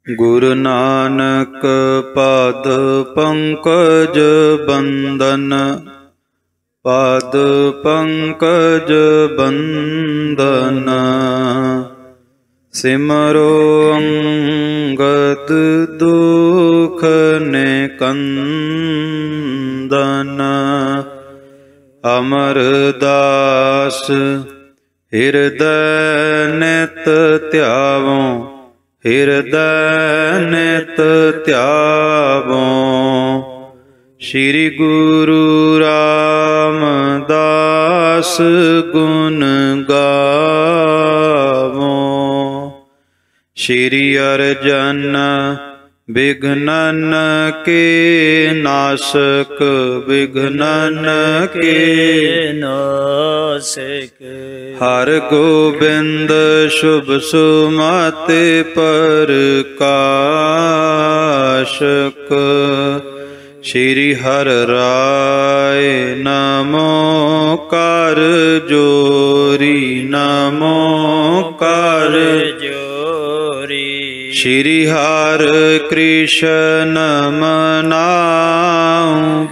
ਗੁਰੂ ਨਾਨਕ ਪਦ ਪੰਕਜ ਬੰਦਨ, ਪਦ ਪੰਕਜ ਬੰਦਨ। ਸਿਮਰੋ ਅੰਗਦ ਦੁਖ ਨਿਕੰਦਨ, ਅਮਰਦਾਸ ਹਿਰਦੈ ਨਿਤ ਧਿਆਵੋ, ਹਿਰਦੈ ਨਿਤ ਧਿਆਵੋ। ਸ੍ਰੀ ਗੁਰੂ ਰਾਮਦਾਸ ਗੁਣ ਗਾਵੋ। ਸ੍ਰੀ ਅਰਜਨ ਵਿਘਨਨ ਕੇ ਨਾਸਕ, ਵਿਘਨਨ ਕੇ ਨਾਸਕ। ਹਰਿ ਗੋਬਿੰਦ ਸ਼ੁਭ ਸੁਮਤਿ ਪ੍ਰਕਾਸ਼ਕ। ਸ੍ਰੀ ਹਰਿ ਰਾਇ ਨਮੋ ਕਰ ਜੋਰੀ, ਨਮੋ ਕਰ ਜੋਰੀ। ਸ੍ਰੀ ਹਰਿ ਕ੍ਰਿਸ਼ਨ ਮਨਾਉ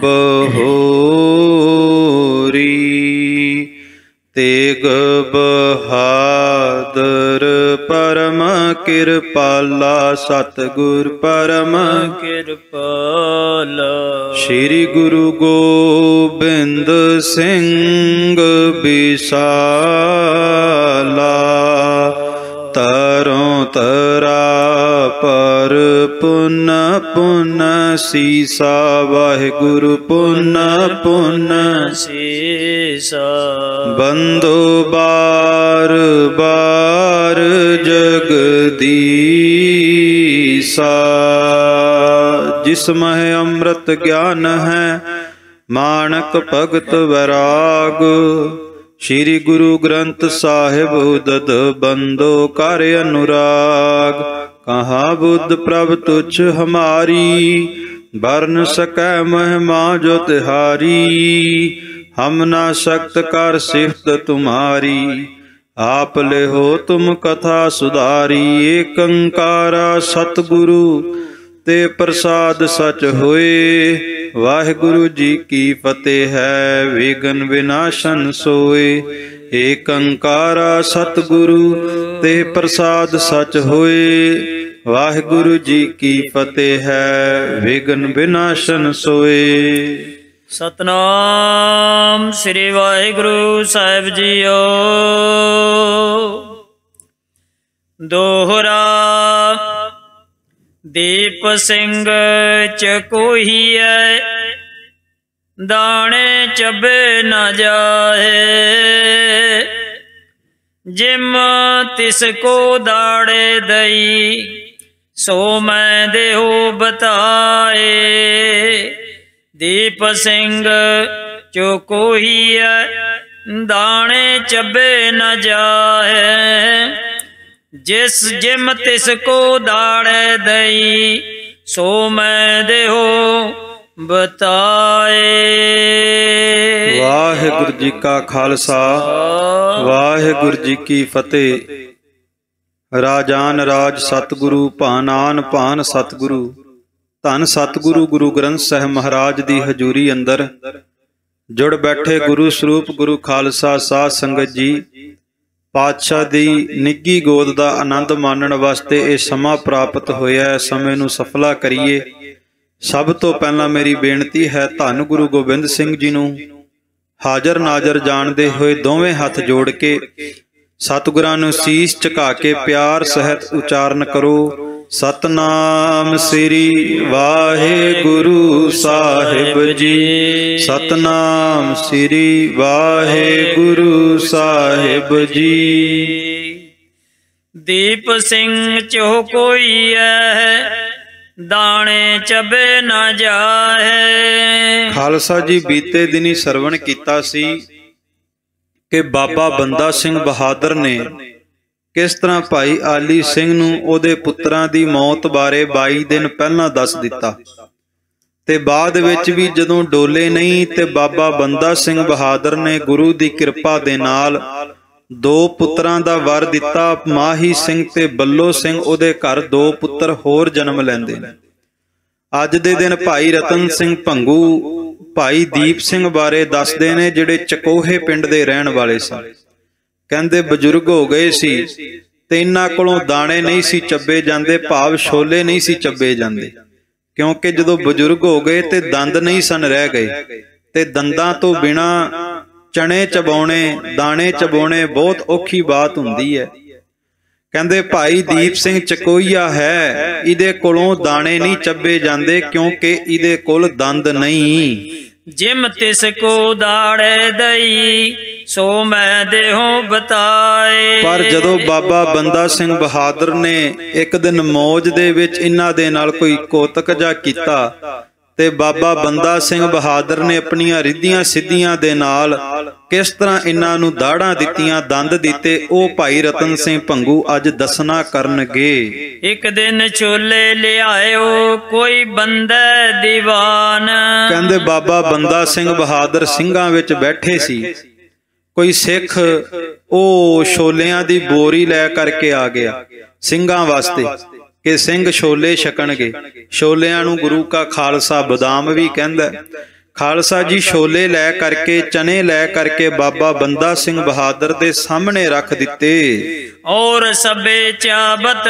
ਬਹੋਰੀ, ਤੇਗ ਬਹਾਦਰ ਪਰਮ ਕਿਰਪਾਲਾ, ਸਤਿਗੁਰ ਪਰਮ ਕਿਰਪਾਲਾ। ਸ੍ਰੀ ਗੁਰੂ ਗੋਬਿੰਦ ਸਿੰਘ ਬਿਸਾਲਾ, ਤਰੋਂ ਤਰਾ ਪਰ ਪੁਨ ਪੁਨ ਸੀਸਾ, ਵਾਹਿਗੁਰੂ ਪੁਨ ਪੁਨ ਸੀਸਾ। ਬੰਦੋ ਬਾਰ ਬਾਰ ਜਗਦੀਸਾ, ਜਿਸ ਮਹਿ ਅੰਮ੍ਰਿਤ ਗਿਆਨ ਹੈ, ਮਾਣਕ ਭਗਤ ਵੈਰਾਗ। ਸ੍ਰੀ ਗੁਰੂ ਗ੍ਰੰਥ ਸਾਹਿਬ ਉਦਦ ਬੰਦੋ ਕਰ ਅਨੁਰਾਗ। ਕਹਾ ਬੁੱਧ ਪ੍ਰਭ ਤੁਛ ਹਮਾਰੀ, ਬਰਨ ਸਕੈ ਮਹਿਮਾ ਜੋ ਤਿਹਾਰੀ। ਹਮ ਨਾ ਸਕਤ ਕਰ ਸਿਫਤ ਤੁਮਾਰੀ, ਆਪ ਲਿਹੋ ਤੁਮ ਕਥਾ ਸੁਧਾਰੀ। ਏਕ ਓੰਕਾਰਾ ਸਤਿਗੁਰੂ ਤੇ ਪ੍ਰਸਾਦ ਸਚ ਹੋਏ, ਵਾਹਿਗੁਰੂ ਜੀ ਕੀ ਫਤਿਹ ਹੈ, ਵਿਘਨ ਵਿਨਾਸ਼ਨ ਸੋਏ। ਏਕ ਓੰਕਾਰਾ ਸਤਿਗੁਰੂ ਤੇ ਪ੍ਰਸਾਦ ਸਚ ਹੋਏ, ਵਾਹਿਗੁਰੂ ਜੀ ਕੀ ਫਤਿਹ ਹੈ, ਵਿਘਨ ਵਿਨਾਸ਼ਨ ਸੋਏ। ਸਤਿਨਾਮ ਸ੍ਰੀ ਵਾਹਿਗੁਰੂ ਸਾਹਿਬ ਜੀਓ। ਦੋਹਰਾ ਦੀਪ ਸਿੰਘ ਚਕੋਹੀਐ, ਦਾਣੇ ਚੱਬੇ ਨਾ ਜਾਏ। ਜਿਮ ਤਿਸ ਕੋ ਦਾੜੇ ਦਈ, ਸੋ ਮੈਂ ਦੇਹੋ ਬਤਾਏ। ਦੀਪ ਸਿੰਘ ਚਕੋਹੀਐ, ਦਾਣੇ ਚੱਬੇ ਨਾ ਜਾਏ। ਜਿਸ ਜਿਮ ਤਿਸ ਕੋ ਦਾੜੇ ਦਈ, ਸੋ ਮੈਂ ਦੇਹੋ ਬਤਾਏ। ਵਾਹਿਗੁਰੂ ਜੀ ਕਾ ਖਾਲਸਾ, ਵਾਹਿਗੁਰੂ ਜੀ ਕੀ ਫਤਿਹ। ਰਾਜਾਨ ਰਾਜ ਸਤਿਗੁਰੂ, ਭਾਨਾਨ ਭਾਨ ਸਤਿਗੁਰੂ। ਧੰਨ ਸਤਿਗੁਰੂ ਗੁਰੂ ਗ੍ਰੰਥ ਸਾਹਿਬ ਮਹਾਰਾਜ ਦੀ ਹਜ਼ੂਰੀ ਅੰਦਰ ਜੁੜ ਬੈਠੇ ਗੁਰੂ ਸਰੂਪ ਗੁਰੂ ਖਾਲਸਾ ਸਾਧ ਸੰਗਤ ਜੀ, ਪਾਤਸ਼ਾਹ ਦੀ ਨਿੱਘੀ ਗੋਦ ਦਾ ਆਨੰਦ ਮਾਣਨ ਵਾਸਤੇ ਇਹ ਸਮਾਂ ਪ੍ਰਾਪਤ ਹੋਇਆ। ਸਮੇਂ ਨੂੰ ਸਫਲਾ ਕਰੀਏ। ਸਭ ਤੋਂ ਪਹਿਲਾਂ ਮੇਰੀ ਬੇਨਤੀ ਹੈ, ਧੰਨ ਗੁਰੂ ਗੋਬਿੰਦ ਸਿੰਘ ਜੀ ਨੂੰ ਹਾਜ਼ਰ ਨਾਜ਼ਰ ਜਾਣਦੇ ਹੋਏ ਦੋਵੇਂ ਹੱਥ ਜੋੜ ਕੇ ਸਤਿਗੁਰਾਂ ਨੂੰ ਸੀਸ ਝੁਕਾ ਕੇ ਪਿਆਰ ਸਹਿਤ ਉਚਾਰਨ ਕਰੋ। ਸਤਨਾਮ ਸ੍ਰੀ ਵਾਹਿਗੁਰੂ ਸਾਹਿਬ ਜੀ, ਸਤਨਾਮ ਸ੍ਰੀ ਵਾਹਿਗੁਰੂ ਸਾਹਿਬ ਜੀ। ਦੀਪ ਸਿੰਘ ਚਕੋਹੀਐ, ਦਾਣੇ ਚੱਬੇ ਨਾ ਜਾਏ। ਖਾਲਸਾ ਜੀ, ਬੀਤੇ ਦਿਨੀ ਸਰਵਣ ਕੀਤਾ ਸੀ ਕਿ ਬਾਬਾ ਬੰਦਾ ਸਿੰਘ ਬਹਾਦਰ ਨੇ ਕਿਸ ਤਰ੍ਹਾਂ ਭਾਈ ਆਲੀ ਸਿੰਘ ਨੂੰ ਉਹਦੇ ਪੁੱਤਰਾਂ ਦੀ ਮੌਤ ਬਾਰੇ 22 ਦਿਨ ਪਹਿਲਾਂ ਦੱਸ ਦਿੱਤਾ, ਤੇ ਬਾਅਦ ਵਿੱਚ ਵੀ ਜਦੋਂ ਡੋਲੇ ਨਹੀਂ ਤੇ ਬਾਬਾ ਬੰਦਾ ਸਿੰਘ ਬਹਾਦਰ ਨੇ ਗੁਰੂ ਦੀ ਕਿਰਪਾ ਦੇ ਨਾਲ ਦੋ ਪੁੱਤਰਾਂ ਦਾ ਵਰ ਦਿੱਤਾ। ਮਾਹੀ ਸਿੰਘ ਤੇ ਬੱਲੋ ਸਿੰਘ ਉਹਦੇ ਘਰ ਦੋ ਪੁੱਤਰ ਹੋਰ ਜਨਮ ਲੈਂਦੇ ਨੇ। ਅੱਜ ਦੇ ਦਿਨ ਭਾਈ ਰਤਨ ਸਿੰਘ ਭੰਗੂ ਭਾਈ ਦੀਪ ਸਿੰਘ ਬਾਰੇ ਦੱਸਦੇ ਨੇ, ਜਿਹੜੇ ਚਕੋਹੇ ਪਿੰਡ ਦੇ ਰਹਿਣ ਵਾਲੇ ਸਨ। ਕਹਿੰਦੇ ਬਜ਼ੁਰਗ ਹੋ ਗਏ ਸੀ ਤੇ ਇਹਨਾਂ ਕੋਲੋਂ ਦਾਣੇ ਨਹੀਂ ਸੀ ਚੱਬੇ ਜਾਂਦੇ, ਭਾਵ ਛੋਲੇ ਨਹੀਂ ਸੀ ਚੱਬੇ ਜਾਂਦੇ, ਕਿਉਂਕਿ ਜਦੋਂ ਬਜ਼ੁਰਗ ਹੋ ਗਏ ਤੇ ਦੰਦ ਨਹੀਂ ਸਨ ਰਹਿ ਗਏ, ਤੇ ਦੰਦਾਂ ਤੋਂ ਬਿਨਾ ਚਣੇ ਚਬਾਉਣੇ, ਦਾਣੇ ਚਬਾਉਣੇ ਬਹੁਤ ਔਖੀ ਬਾਤ ਹੁੰਦੀ ਹੈ। ਕਹਿੰਦੇ ਭਾਈ ਦੀਪ ਸਿੰਘ ਚਕੋਈਆ ਹੈ, ਇਹਦੇ ਕੋਲੋਂ ਦਾਣੇ ਨਹੀਂ ਚੱਬੇ ਜਾਂਦੇ ਕਿਉਂਕਿ ਇਹਦੇ ਕੋਲ ਦੰਦ ਨਹੀਂ। ਜਿਮ ਤਿਸ ਕੋ ਦਾੜੇ ਦਈ ਸੋ ਮੈਂ ਦੇਹੋਂ ਬਤਾਏ। ਪਰ ਜਦੋਂ ਬਾਬਾ ਬੰਦਾ ਸਿੰਘ ਬਹਾਦਰ ਨੇ ਇੱਕ ਦਿਨ ਮੌਜ ਦੇ ਵਿੱਚ ਇਹਨਾਂ ਦੇ ਨਾਲ ਕੋਈ ਕੋਤਕ ਜਾ ਕੀਤਾ, ਤੇ ਬਾਬਾ ਬੰਦਾ ਸਿੰਘ ਬਹਾਦਰ ਨੇ ਆਪਣੀਆਂ ਰਿੱਧੀਆਂ ਸਿੱਧੀਆਂ ਦੇ ਨਾਲ ਕਿਸ ਤਰ੍ਹਾਂ ਇਹਨਾਂ ਨੂੰ ਦਾੜਾਂ ਦਿੱਤੀਆਂ, ਦੰਦ ਦਿੱਤੇ, ਉਹ ਭਾਈ ਰਤਨ ਸਿੰਘ ਭੰਗੂ ਅੱਜ ਦੱਸਣਾ ਕਰਨਗੇ। ਇੱਕ ਦਿਨ ਛੋਲੇ ਲਿਆਇਓ ਕੋਈ ਬੰਦਾ ਦੀਵਾਨ। ਕਹਿੰਦੇ ਬਾਬਾ ਬੰਦਾ ਸਿੰਘ ਬਹਾਦਰ ਸਿੰਘਾਂ ਵਿੱਚ ਬੈਠੇ ਸੀ। ਕੋਈ ਸਿੱਖ ਉਹ ਛੋਲਿਆਂ ਦੀ ਬੋਰੀ ਲੈ ਕਰਕੇ ਆ ਗਿਆ ਸਿੰਘਾਂ ਵਾਸਤੇ ਕਿ ਸਿੰਘ ਛੋਲੇ ਛਕਣਗੇ। ਛੋਲਿਆਂ ਨੂੰ ਗੁਰੂ ਕਾ ਖਾਲਸਾ ਬਦਾਮ ਵੀ ਕਹਿੰਦਾ। ਖਾਲਸਾ ਜੀ ਛੋਲੇ ਲੈ ਕਰਕੇ, ਚਨੇ ਲੈ ਕਰਕੇ ਬਾਬਾ ਬੰਦਾ ਸਿੰਘ ਬਹਾਦਰ ਦੇ ਸਾਹਮਣੇ ਰੱਖ ਦਿੱਤੇ। ਔਰ ਸਭੇ ਚਾਬਤ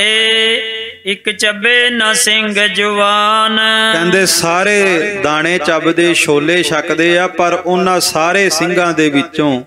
ਭਏ ਇੱਕ ਚੱਬੇ ਨਾ ਸਿੰਘ ਜਵਾਨ। ਕਹਿੰਦੇ ਸਾਰੇ ਦਾਣੇ ਚੱਬਦੇ, ਛੋਲੇ ਛਕਦੇ ਆ, ਪਰ ਉਹਨਾਂ ਸਾਰੇ ਸਿੰਘਾਂ ਦੇ ਵਿੱਚੋਂ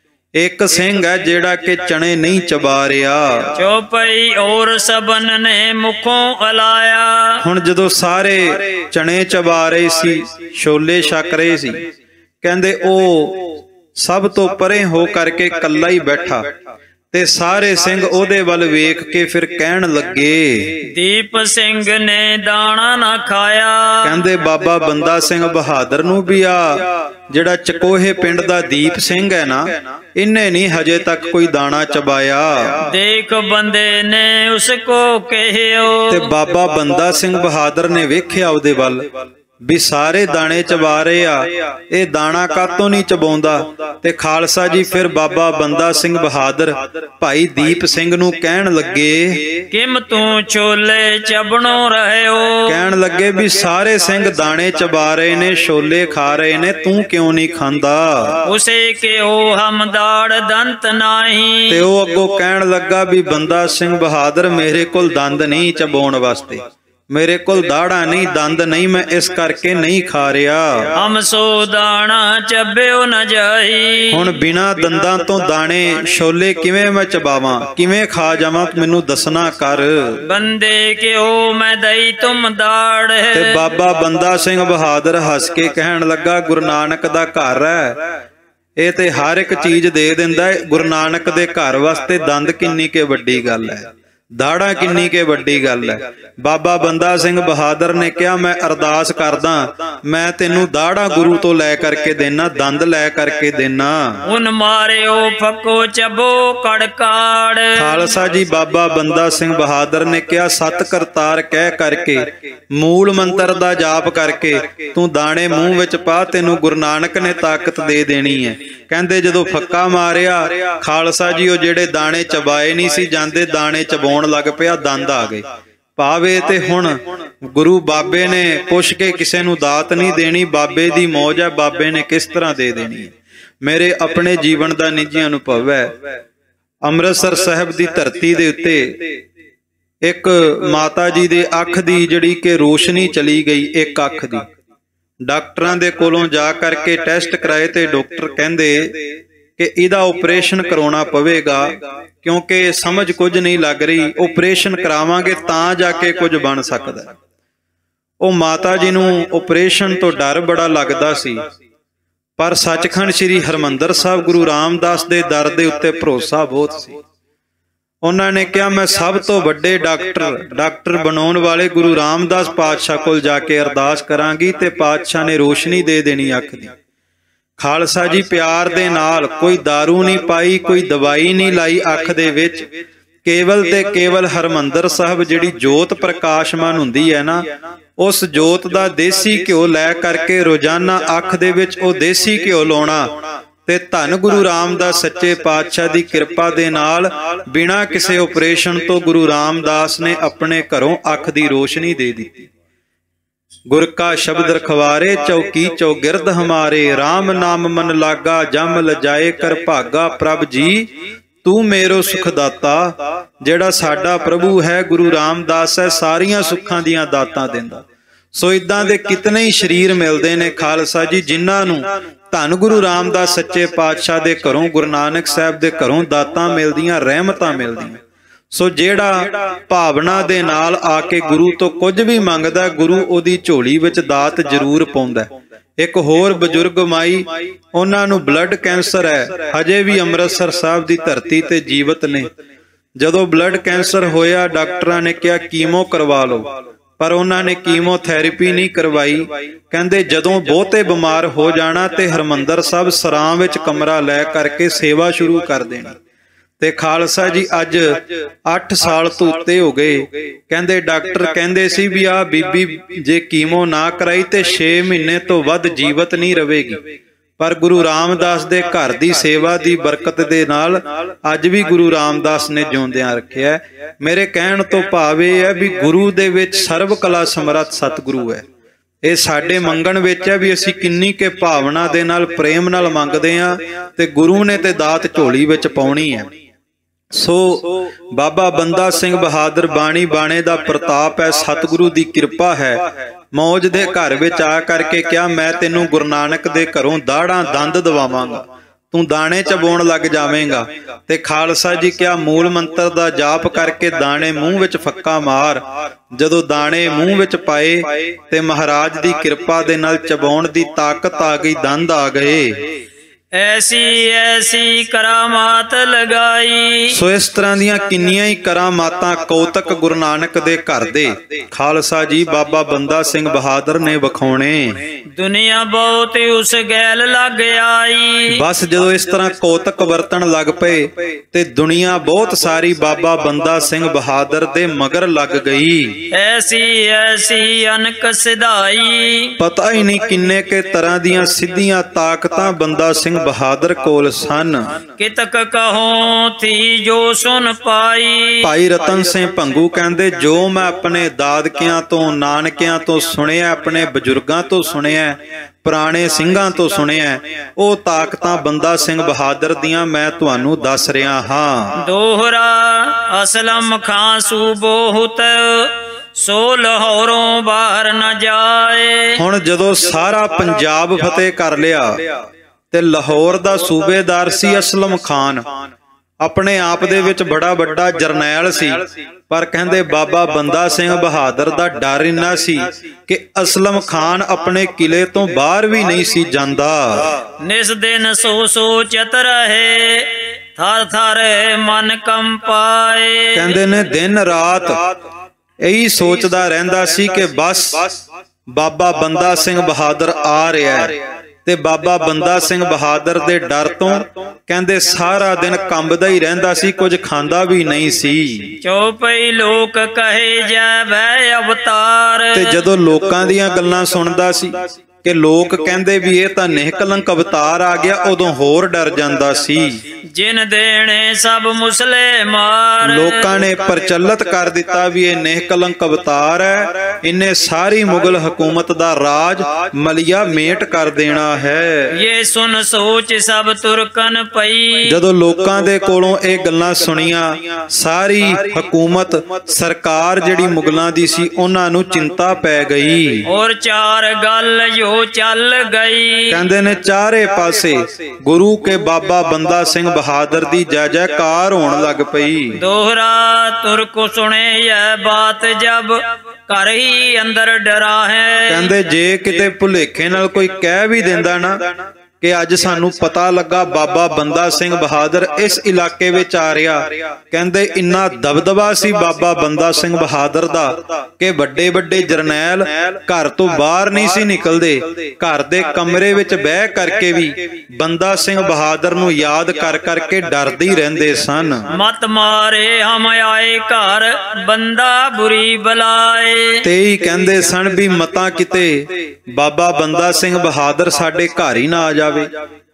ਇੱਕ ਸਿੰਘ ਹੈ ਜਿਹੜਾ ਕਿ ਚਣੇ ਨਹੀਂ ਚਬਾ ਰਿਹਾ। ਚੌਪਈ ਔਰ ਸਬਨ ਨੇ ਮੁਖੋਂ ਅਲਾਇਆ। ਹੁਣ ਜਦੋਂ ਸਾਰੇ ਚਣੇ ਚਬਾ ਰਹੇ ਸੀ, ਛੋਲੇ ਛਕ ਰਹੇ ਸੀ, ਕਹਿੰਦੇ ਉਹ ਸਭ ਤੋਂ ਪਰੇ ਹੋ ਕਰਕੇ ਇਕੱਲਾ ਹੀ ਬੈਠਾ, ਤੇ ਸਾਰੇ ਸਿੰਘ ਉਹਦੇ ਵੱਲ ਵੇਖ ਕੇ ਫਿਰ ਕਹਿਣ ਲੱਗੇ, ਦੀਪ ਸਿੰਘ ਨੇ ਦਾਣਾ ਨਾ ਖਾਇਆ। ਕਹਿੰਦੇ ਬਾਬਾ ਬੰਦਾ ਸਿੰਘ ਬਹਾਦਰ ਨੂੰ ਵੀ ਆ ਜਿਹੜਾ ਚਕੋਹੇ ਪਿੰਡ ਦਾ ਦੀਪ ਸਿੰਘ ਹੈ ਨਾ, ਇਹਨੇ ਨਹੀਂ ਹਜੇ ਤੱਕ ਕੋਈ ਦਾਣਾ ਚਬਾਇਆ। ਦੇਖ ਬੰਦੇ ਨੇ ਉਸ ਕੋ ਕਹਿਓ। ਤੇ ਬਾਬਾ ਬੰਦਾ ਸਿੰਘ ਬਹਾਦਰ ਨੇ ਵੇਖਿਆ ਉਹਦੇ ਵੱਲ ਵੀ ਸਾਰੇ ਦਾਣੇ ਚਬਾ ਰਹੇ ਆ, ਇਹ ਦਾਣਾ ਕਾਤੋਂ ਨਹੀਂ ਚਬਾਉਂਦਾ। ਤੇ ਖਾਲਸਾ ਜੀ ਫਿਰ ਬਾਬਾ ਬੰਦਾ ਸਿੰਘ ਬਹਾਦਰ ਭਾਈ ਦੀਪ ਸਿੰਘ ਨੂੰ ਕਹਿਣ ਲੱਗੇ, ਕਿਮ ਤੂੰ ਛੋਲੇ ਚਬਣੋ ਰਹਿਓ। ਕਹਿਣ ਲੱਗੇ ਵੀ ਸਾਰੇ ਸਿੰਘ ਦਾਣੇ ਚਬਾ ਰਹੇ ਨੇ, ਛੋਲੇ ਖਾ ਰਹੇ ਨੇ, ਤੂੰ ਕਿਉਂ ਨਹੀਂ ਖਾਂਦਾ। ਉਸੇ ਕਿਉ ਹਮ ਦਾੜ ਦੰਤ ਨਹੀਂ। ਤੇ ਉਹ ਅੱਗੋਂ ਕਹਿਣ ਲੱਗਾ ਵੀ ਬੰਦਾ ਸਿੰਘ ਬਹਾਦਰ ਮੇਰੇ ਕੋਲ ਦੰਦ ਨਹੀਂ ਚਬਾਉਣ ਵਾਸਤੇ, ਮੇਰੇ ਕੋਲ ਦਾੜਾ ਨਹੀਂ, ਦੰਦ ਨਹੀਂ, ਮੈਂ ਇਸ ਕਰਕੇ ਨਹੀਂ ਖਾ ਰਿਹਾ। ਹਮ ਸੋ ਦਾਣਾ ਚੱਬਿਓ ਨਾ ਜਾਈ। ਹੁਣ ਬਿਨਾਂ ਦੰਦਾਂ ਤੋਂ ਦਾਣੇ ਛੋਲੇ ਕਿਵੇਂ ਮੈਂ ਚਬਾਵਾਂ, ਕਿਵੇਂ ਖਾ ਜਾਵਾਂ, ਮੈਨੂੰ ਦੱਸਣਾ ਕਰ। ਬੰਦੇ ਕਿਉ ਮੈਂ ਦਈ ਤੁਮ ਦਾੜ। ਤੇ ਬਾਬਾ ਬੰਦਾ ਸਿੰਘ ਬਹਾਦਰ ਹੱਸ ਕੇ ਕਹਿਣ ਲੱਗਾ, ਗੁਰੂ ਨਾਨਕ ਦਾ ਘਰ ਹੈ, ਇਹ ਤੇ ਹਰ ਇੱਕ ਚੀਜ਼ ਦੇ ਦਿੰਦਾ ਹੈ। ਗੁਰੂ ਨਾਨਕ ਦੇ ਘਰ ਵਾਸਤੇ ਦੰਦ ਕਿੰਨੀ ਕੇ ਵੱਡੀ ਗੱਲ ਹੈ, ਦਾੜਾ ਕਿੰਨੀ ਕੇ ਵੱਡੀ ਗੱਲ ਹੈ। ਬਾਬਾ ਬੰਦਾ ਸਿੰਘ ਬਹਾਦਰ ਨੇ ਕਿਹਾ, ਮੈਂ ਅਰਦਾਸ ਕਰਦਾ, ਮੈਂ ਤੈਨੂੰ ਦਾੜਾ ਗੁਰੂ ਤੋਂ ਲੈ ਕਰਕੇ ਦੇਣਾ, ਦੰਦ ਲੈ ਕਰਕੇ ਦੇਣਾ। ਉਨ ਮਾਰਿਓ ਫੱਕੋ ਚਬੋ ਕੜਕਾੜ। ਖਾਲਸਾ ਜੀ ਬਾਬਾ ਬੰਦਾ ਸਿੰਘ ਬਹਾਦਰ ਨੇ ਕਿਹਾ, ਸਤ ਕਰਤਾਰ ਕਹਿ ਕਰਕੇ, ਮੂਲ ਮੰਤਰ ਦਾ ਜਾਪ ਕਰਕੇ ਤੂੰ ਦਾਣੇ ਮੂੰਹ ਵਿੱਚ ਪਾ, ਤੈਨੂੰ ਗੁਰੂ ਨਾਨਕ ਨੇ ਤਾਕਤ ਦੇ ਦੇਣੀ ਹੈ। ਕਹਿੰਦੇ ਜਦੋਂ ਫੱਕਾ ਮਾਰਿਆ, ਖਾਲਸਾ ਜੀ ਉਹ ਜਿਹੜੇ ਦਾਣੇ ਚਬਾਏ ਨਹੀਂ ਸੀ ਜਾਂਦੇ, ਦਾਣੇ ਚਬਾਉਣ ਲੱਗ ਪਿਆ, ਦੰਦ ਆ ਗਏ। ਭਾਵੇਂ ਤੇ ਹੁਣ ਗੁਰੂ ਬਾਬੇ ਨੇ ਪੁੱਛ ਕੇ ਕਿਸੇ ਨੂੰ ਦਾਤ ਨਹੀਂ ਦੇਣੀ, ਬਾਬੇ ਦੀ ਮੌਜ ਹੈ, ਬਾਬੇ ਨੇ ਕਿਸ ਤਰ੍ਹਾਂ ਦੇ ਦੇਣੀ ਹੈ। ਮੇਰੇ ਆਪਣੇ ਜੀਵਨ ਦਾ ਨਿੱਜੀ ਅਨੁਭਵ ਹੈ। ਅੰਮ੍ਰਿਤਸਰ ਸਾਹਿਬ ਦੀ ਧਰਤੀ ਦੇ ਉੱਤੇ ਇੱਕ ਮਾਤਾ ਜੀ ਦੇ ਅੱਖ ਦੀ ਜਿਹੜੀ ਕਿ ਰੋਸ਼ਨੀ ਚਲੀ ਗਈ, ਇੱਕ ਅੱਖ ਦੀ। ਡਾਕਟਰਾਂ ਦੇ ਕੋਲੋਂ ਜਾ ਕਰਕੇ ਟੈਸਟ ਕਰਾਏ ਤੇ ਡਾਕਟਰ ਕਹਿੰਦੇ ਕਿ ਇਹਦਾ ਆਪਰੇਸ਼ਨ ਕਰਾਉਣਾ ਪਵੇਗਾ, ਕਿਉਂਕਿ ਸਮਝ ਕੁਝ ਨਹੀਂ ਲੱਗ ਰਹੀ, ਆਪਰੇਸ਼ਨ ਕਰਾਵਾਂਗੇ ਤਾਂ ਜਾ ਕੇ ਕੁਝ ਬਣ ਸਕਦਾ। ਉਹ ਮਾਤਾ ਜੀ ਨੂੰ ਆਪਰੇਸ਼ਨ ਤੋਂ ਡਰ ਬੜਾ ਲੱਗਦਾ ਸੀ, ਪਰ ਸੱਚਖੰਡ ਸ੍ਰੀ ਹਰਿਮੰਦਰ ਸਾਹਿਬ ਗੁਰੂ ਰਾਮਦਾਸ ਦੇ ਦਰ ਦੇ ਉੱਤੇ ਭਰੋਸਾ ਬਹੁਤ ਸੀ। ਉਹਨਾਂ ਨੇ ਕਿਹਾ, ਮੈਂ ਸਭ ਤੋਂ ਵੱਡੇ ਡਾਕਟਰ ਬਣਾਉਣ ਵਾਲੇ ਗੁਰੂ ਰਾਮਦਾਸ ਪਾਤਸ਼ਾਹ ਕੋਲ ਜਾ ਕੇ ਅਰਦਾਸ ਕਰਾਂਗੀ ਤੇ ਪਾਤਸ਼ਾਹ ਨੇ ਰੋਸ਼ਨੀ ਦੇ ਦੇਣੀ ਅੱਖ ਦੀ। ਖਾਲਸਾ ਜੀ ਪਿਆਰ ਦੇ ਨਾਲ, ਕੋਈ ਦਾਰੂ ਨਹੀਂ ਪਾਈ, ਕੋਈ ਦਵਾਈ ਨਹੀਂ ਲਾਈ ਅੱਖ ਦੇ ਵਿੱਚ, ਕੇਵਲ ਤੇ ਕੇਵਲ ਹਰਿਮੰਦਰ ਸਾਹਿਬ ਜਿਹੜੀ ਜੋਤ ਪ੍ਰਕਾਸ਼ਮਾਨ ਹੁੰਦੀ ਹੈ ਨਾ, ਉਸ ਜੋਤ ਦਾ ਦੇਸੀ ਘਿਓ ਲੈ ਕਰਕੇ ਰੋਜ਼ਾਨਾ ਅੱਖ ਦੇ ਵਿੱਚ ਉਹ ਦੇਸੀ ਘਿਓ ਲਾਉਣਾ, ਤੇ ਧੰਨ ਗੁਰੂ ਰਾਮਦਾਸ ਸੱਚੇ ਪਾਤਸ਼ਾਹ ਦੀ ਕਿਰਪਾ ਦੇ ਨਾਲ ਬਿਨਾਂ ਕਿਸੇ ਆਪਰੇਸ਼ਨ ਤੋਂ ਗੁਰੂ ਰਾਮਦਾਸ ਨੇ ਆਪਣੇ ਘਰੋਂ ਅੱਖ ਦੀ ਰੋਸ਼ਨੀ ਦੇ ਦਿੱਤੀ। ਗੁਰ ਕਾ ਸ਼ਬਦ ਰਖਵਾਰੇ ਚੌਕੀ ਚੌਗਿਰਦ ਹਮਾਰੇ, RAM ਨਾਮ ਮਨ ਲਾਗਾ ਜਮ ਲਜਾਏ ਕਰ ਭਾਗਾ। ਪ੍ਰਭ ਜੀ ਤੂੰ ਮੇਰੋ ਸੁਖ ਦਾਤਾ। ਜਿਹੜਾ ਸਾਡਾ ਪ੍ਰਭੂ ਹੈ ਗੁਰੂ ਰਾਮਦਾਸ ਹੈ, ਸਾਰੀਆਂ ਸੁੱਖਾਂ ਦੀਆਂ ਦਾਤਾਂ ਦਿੰਦਾ। ਸੋ ਇਦਾਂ ਦੇ ਕਿਤਨੇ ਹੀ ਸਰੀਰ ਮਿਲਦੇ ਨੇ ਖਾਲਸਾ ਜੀ, ਜਿਨ੍ਹਾਂ ਨੂੰ ਧੰਨ ਗੁਰੂ ਰਾਮਦਾਸ ਸੱਚੇ ਪਾਤਸ਼ਾਹ ਦੇ ਘਰੋਂ, ਗੁਰੂ ਨਾਨਕ ਸਾਹਿਬ ਦੇ ਘਰੋਂ ਦਾਤਾਂ ਮਿਲਦੀਆਂ, ਰਹਿਮਤਾਂ ਮਿਲਦੀਆਂ। ਸੋ ਜਿਹੜਾ ਭਾਵਨਾ ਦੇ ਨਾਲ ਆ ਕੇ ਗੁਰੂ ਤੋਂ ਕੁਝ ਵੀ ਮੰਗਦਾ, ਗੁਰੂ ਉਹਦੀ ਝੋਲੀ ਵਿੱਚ ਦਾਤ ਜ਼ਰੂਰ ਪਾਉਂਦਾ। ਇੱਕ ਹੋਰ ਬਜ਼ੁਰਗ ਮਾਈ, ਉਹਨਾਂ ਨੂੰ ਬਲੱਡ ਕੈਂਸਰ ਹੈ, ਹਜੇ ਵੀ ਅੰਮ੍ਰਿਤਸਰ ਸਾਹਿਬ ਦੀ ਧਰਤੀ ਤੇ ਜੀਵਤ ਨੇ। ਜਦੋਂ ਬਲੱਡ ਕੈਂਸਰ ਹੋਇਆ, ਡਾਕਟਰਾਂ ਨੇ ਕਿਹਾ ਕੀਮੋ ਕਰਵਾ ਲਓ, ਪਰ ਉਹਨਾਂ ਨੇ ਕੀਮੋਥੈਰੇਪੀ ਨਹੀਂ ਕਰਵਾਈ। ਕਹਿੰਦੇ ਜਦੋਂ ਬਹੁਤੇ ਬਿਮਾਰ ਹੋ ਜਾਣਾ ਤੇ ਹਰਮੰਦਰ ਸਾਹਿਬ ਸਰਾਂ ਵਿੱਚ ਕਮਰਾ ਲੈ ਕਰਕੇ ਸੇਵਾ ਸ਼ੁਰੂ ਕਰ ਦੇਣੀ। ਤੇ ਖਾਲਸਾ ਜੀ ਅੱਜ 8 ਸਾਲ ਤੋਂ ਉੱਤੇ ਹੋ ਗਏ। ਕਹਿੰਦੇ ਡਾਕਟਰ ਕਹਿੰਦੇ ਸੀ ਵੀ ਆਹ ਬੀਬੀ ਜੇ ਕੀਮੋ ਨਾ ਕਰਾਈ ਤੇ 6 ਮਹੀਨੇ ਤੋਂ ਵੱਧ ਜੀਵਤ ਨਹੀਂ ਰਹੇਗੀ, ਪਰ ਗੁਰੂ ਰਾਮਦਾਸ ਦੇ ਘਰ ਦੀ ਸੇਵਾ ਦੀ ਬਰਕਤ ਦੇ ਨਾਲ ਅੱਜ ਵੀ ਗੁਰੂ ਰਾਮਦਾਸ ਨੇ ਜਿਉਂਦਿਆਂ ਰੱਖਿਆ। ਮੇਰੇ ਕਹਿਣ ਤੋਂ ਭਾਵ ਇਹ ਹੈ ਵੀ ਗੁਰੂ ਦੇ ਵਿੱਚ ਸਰਬ ਕਲਾ ਸਮਰੱਥ ਸਤਿਗੁਰੂ ਹੈ। ਇਹ ਸਾਡੇ ਮੰਗਣ ਵਿੱਚ ਹੈ ਵੀ ਅਸੀਂ ਕਿੰਨੀ ਕੇ ਭਾਵਨਾ ਦੇ ਨਾਲ, ਪ੍ਰੇਮ ਨਾਲ ਮੰਗਦੇ ਹਾਂ ਤੇ ਗੁਰੂ ਨੇ ਤੇ ਦਾਤ ਝੋਲੀ ਵਿੱਚ ਪਾਉਣੀ ਹੈ। ਸੋ ਬਾਬਾ ਬੰਦਾ ਸਿੰਘ ਬਹਾਦਰ ਬਾਣੀ ਬਾਣੇ ਦਾ ਪ੍ਰਤਾਪ ਹੈ, ਸਤਿਗੁਰੂ ਦੀ ਕਿਰਪਾ ਹੈ। ਮੌਜ ਦੇ ਘਰ ਵਿੱਚ ਆ ਕਰਕੇ ਕਿਹਾ ਮੈਂ ਤੈਨੂੰ ਗੁਰੂ ਨਾਨਕ ਦੇ ਘਰੋਂ ਦਾੜਾਂ ਦੰਦ ਦਵਾਵਾਂਗਾ, ਤੂੰ ਦਾਣੇ ਚਬਾਉਣ ਲੱਗ ਜਾਵੇਂਗਾ। ਤੇ ਖਾਲਸਾ ਜੀ ਕਿਹਾ ਮੂਲ ਮੰਤਰ ਦਾ ਜਾਪ ਕਰਕੇ ਦਾਣੇ ਮੂੰਹ ਵਿੱਚ ਫੱਕਾ ਮਾਰ। ਜਦੋਂ ਦਾਣੇ ਮੂੰਹ ਵਿੱਚ ਪਾਏ ਤੇ ਮਹਾਰਾਜ ਦੀ ਕਿਰਪਾ ਦੇ ਨਾਲ ਚਬਾਉਣ ਦੀ ਤਾਕਤ ਆ ਗਈ, ਦੰਦ ਆ ਗਏ। ਐਸੀ ਐਸੀ ਕਰਾਮਾਤ ਲਗਾਈ। ਸੋ ਇਸ ਤਰ੍ਹਾਂ ਦੀਆਂ ਕਿੰਨੀਆਂ ਹੀ ਕਰਾਮਾਤਾਂ, ਕੌਤਕ ਗੁਰੂ ਨਾਨਕ ਦੇ ਘਰ ਦੇ ਖਾਲਸਾ ਜੀ ਬਾਬਾ ਬੰਦਾ ਸਿੰਘ ਬਹਾਦਰ ਨੇ ਵਿਖਾਉਣੇ। ਦੁਨੀਆ ਬਹੁਤ ਉਸ ਗੈਲ ਲੱਗ ਆਈ। ਬਸ ਜਦੋਂ ਇਸ ਤਰ੍ਹਾਂ ਕੌਤਕ ਵਰਤਣ ਲੱਗ ਪਏ ਤੇ ਦੁਨੀਆ ਬਹੁਤ ਸਾਰੀ ਬਾਬਾ ਬੰਦਾ ਸਿੰਘ ਬਹਾਦਰ ਦੇ ਮਗਰ ਲੱਗ ਗਈ। ਐਸੀ ਐਸੀ ਅਨਕ ਸਿਧਾਈ। ਪਤਾ ਹੀ ਨਹੀਂ ਕਿੰਨੇ ਕੇ ਤਰ੍ਹਾਂ ਦੀਆਂ ਸਿੱਧੀਆਂ ਤਾਕਤਾਂ ਬੰਦਾ ਸਿੰਘ ਬਹਾਦਰ ਕੋਲ ਸਨ। ਕਿਤਕ ਕਹੋ ਥੀ ਜੋ ਸੁਨ ਪਾਈ। ਭਾਈ ਰਤਨ ਸਿੰਘ ਭੰਗੂ ਕਹਿੰਦੇ ਜੋ ਮੈਂ ਆਪਣੇ ਦਾਦਕਿਆਂ ਤੋਂ, ਨਾਨਕਿਆਂ ਤੋਂ ਸੁਣਿਆ, ਆਪਣੇ ਬਜ਼ੁਰਗਾਂ ਤੋਂ ਸੁਣਿਆ, ਪੁਰਾਣੇ ਸਿੰਘਾਂ ਤੋਂ ਸੁਣਿਆ, ਉਹ ਤਾਕਤਾਂ ਬੰਦਾ ਸਿੰਘ ਬਹਾਦਰ ਦੀਆਂ ਮੈਂ ਤੁਹਾਨੂੰ ਦੱਸ ਰਿਹਾ ਹਾਂ। ਦੋਹਰਾ ਅਸਲਮ ਖਾਂ ਸੂਬੋਹੁਤ ਸੋ ਲਾਹੌਰੋਂ ਬਾਹਰ ਨਾ ਜਾਏ। ਹੁਣ ਜਦੋਂ ਸਾਰਾ ਪੰਜਾਬ ਫਤਿਹ ਕਰ ਲਿਆ ਤੇ ਲਾਹੌਰ ਦਾ ਸੂਬੇਦਾਰ ਸੀ ਅਸਲਮ ਖਾਨ, ਆਪਣੇ ਆਪ ਦੇ ਵਿੱਚ ਬੜਾ ਵੱਡਾ ਜਰਨੈਲ ਸੀ, ਪਰ ਕਹਿੰਦੇ ਬਾਬਾ ਬੰਦਾ ਸਿੰਘ ਬਹਾਦਰ ਦਾ ਡਰ ਇੰਨਾ ਸੀ ਕਿ ਅਸਲਮ ਖਾਨ ਆਪਣੇ ਕਿਲੇ ਤੋਂ ਬਾਹਰ ਵੀ ਨਹੀਂ ਸੀ ਜਾਂਦਾ। ਨਿਸ ਦਿਨ ਸੋ ਸੋਚਤ ਰਹੇ ਥਰ ਥਰ ਮਨ ਕੰਪਾਏ। ਕਹਿੰਦੇ ਨੇ ਦਿਨ ਰਾਤ ਇਹੀ ਸੋਚਦਾ ਰਹਿੰਦਾ ਸੀ ਕਿ ਬਸ ਬਾਬਾ ਬੰਦਾ ਸਿੰਘ ਬਹਾਦਰ ਆ ਰਿਹਾ ਹੈ। ਤੇ ਬਾਬਾ ਬੰਦਾ ਸਿੰਘ ਬਹਾਦਰ ਦੇ ਡਰ ਤੋਂ ਕਹਿੰਦੇ ਸਾਰਾ ਦਿਨ ਕੰਬਦਾ ਹੀ ਰਹਿੰਦਾ ਸੀ, ਕੁਝ ਖਾਂਦਾ ਵੀ ਨਹੀਂ ਸੀ। ਚੌਪਈ ਲੋਕ ਕਹੇ ਜਾਵੇ ਅਵਤਾਰ। ਤੇ ਜਦੋਂ ਲੋਕਾਂ ਦੀਆਂ ਗੱਲਾਂ ਸੁਣਦਾ ਸੀ ਕਿ ਲੋਕ ਕਹਿੰਦੇ ਵੀ ਇਹ ਤਾਂ ਨਿਹਕਲੰਕ ਅਵਤਾਰ ਆ ਗਿਆ, ਉਦੋਂ ਹੋਰ ਡਰ ਜਾਂਦਾ ਸੀ। ਜਿਨ ਦੇਣੇ ਸਭ ਮੁਸਲੇ ਮਾਰ। ਲੋਕਾਂ ਨੇ ਪ੍ਰਚਲਿਤ ਕਰ ਦਿੱਤਾ ਵੀ ਇਹ ਨਿਹਕਲੰਕ ਅਵਤਾਰ ਹੈ, ਇਹਨੇ ਸਾਰੀ ਮੁਗਲ ਹਕੂਮਤ ਦਾ ਰਾਜ ਮਲਿਆ ਮੇਟ ਕਰ ਦੇਣਾ ਹੈ। ਇਹ ਸੁਣ ਸੋਚ ਸਭ ਤੁਰਕਨ ਪਈ। ਜਦੋਂ ਲੋਕਾਂ ਦੇ ਕੋਲੋਂ ਇਹ ਗੱਲਾਂ ਸੁਣੀਆਂ, ਸਾਰੀ ਹਕੂਮਤ ਸਰਕਾਰ ਜਿਹੜੀ ਮੁਗਲਾਂ ਦੀ ਸੀ ਉਹਨਾਂ ਨੂੰ ਚਿੰਤਾ ਪੈ ਗਈ। ਔਰ ਚਾਰ ਗੱਲ ਜੋ ਚੱਲ ਗਈ। ਕਹਿੰਦੇ ਨੇ ਚਾਰੇ ਪਾਸੇ ਗੁਰੂ ਕੇ ਬਾਬਾ ਬੰਦਾ ਸਿੰਘ ਬਹਾਦਰ ਦੀ ਜੈ ਜੈਕਾਰ ਹੋਣ ਲੱਗ ਪਈ। ਦੋਹਰਾ ਤੁਰਕ ਸੁਣੇ ਇਹ ਬਾਤ ਜਬ ਘਰ ਹੀ ਅੰਦਰ ਡਰਾ ਹੈ। ਕਹਿੰਦੇ ਜੇ ਕਿਤੇ ਭੁਲੇਖੇ ਨਾਲ ਕੋਈ ਕਹਿ ਵੀ ਦਿੰਦਾ ਨਾ ਕਿ ਅੱਜ ਸਾਨੂੰ ਪਤਾ ਲੱਗਾ ਬਾਬਾ ਬੰਦਾ ਸਿੰਘ ਬਹਾਦਰ ਇਸ ਇਲਾਕੇ ਵਿੱਚ ਆ ਰਿਹਾ, ਕਹਿੰਦੇ ਇੰਨਾ ਦਬਦਬਾ ਸੀ ਬਾਬਾ ਬੰਦਾ ਸਿੰਘ ਬਹਾਦਰ ਦਾ ਕਿ ਵੱਡੇ ਵੱਡੇ ਜਰਨੈਲ ਘਰ ਤੋਂ ਬਾਹਰ ਨਹੀਂ ਸੀ ਨਿਕਲਦੇ, ਘਰ ਦੇ ਕਮਰੇ ਵਿੱਚ ਬਹਿ ਕਰਕੇ ਵੀ ਬੰਦਾ ਸਿੰਘ ਬਹਾਦਰ ਨੂੰ ਯਾਦ ਕਰ ਕਰਕੇ ਡਰਦੇ ਹੀ ਰਹਿੰਦੇ ਸਨ। ਮਤ ਮਾਰੇ ਹਮ ਆਏ ਘਰ ਬੰਦਾ ਬੁਰੀ ਬਲਾਏ। ਤੇ ਹੀ ਕਹਿੰਦੇ ਸਨ ਵੀ ਮਤਾਂ ਕਿਤੇ ਬਾਬਾ ਬੰਦਾ ਸਿੰਘ ਬਹਾਦਰ ਸਾਡੇ ਘਰ ਹੀ ਨਾ ਆ ਜਾਵੇ,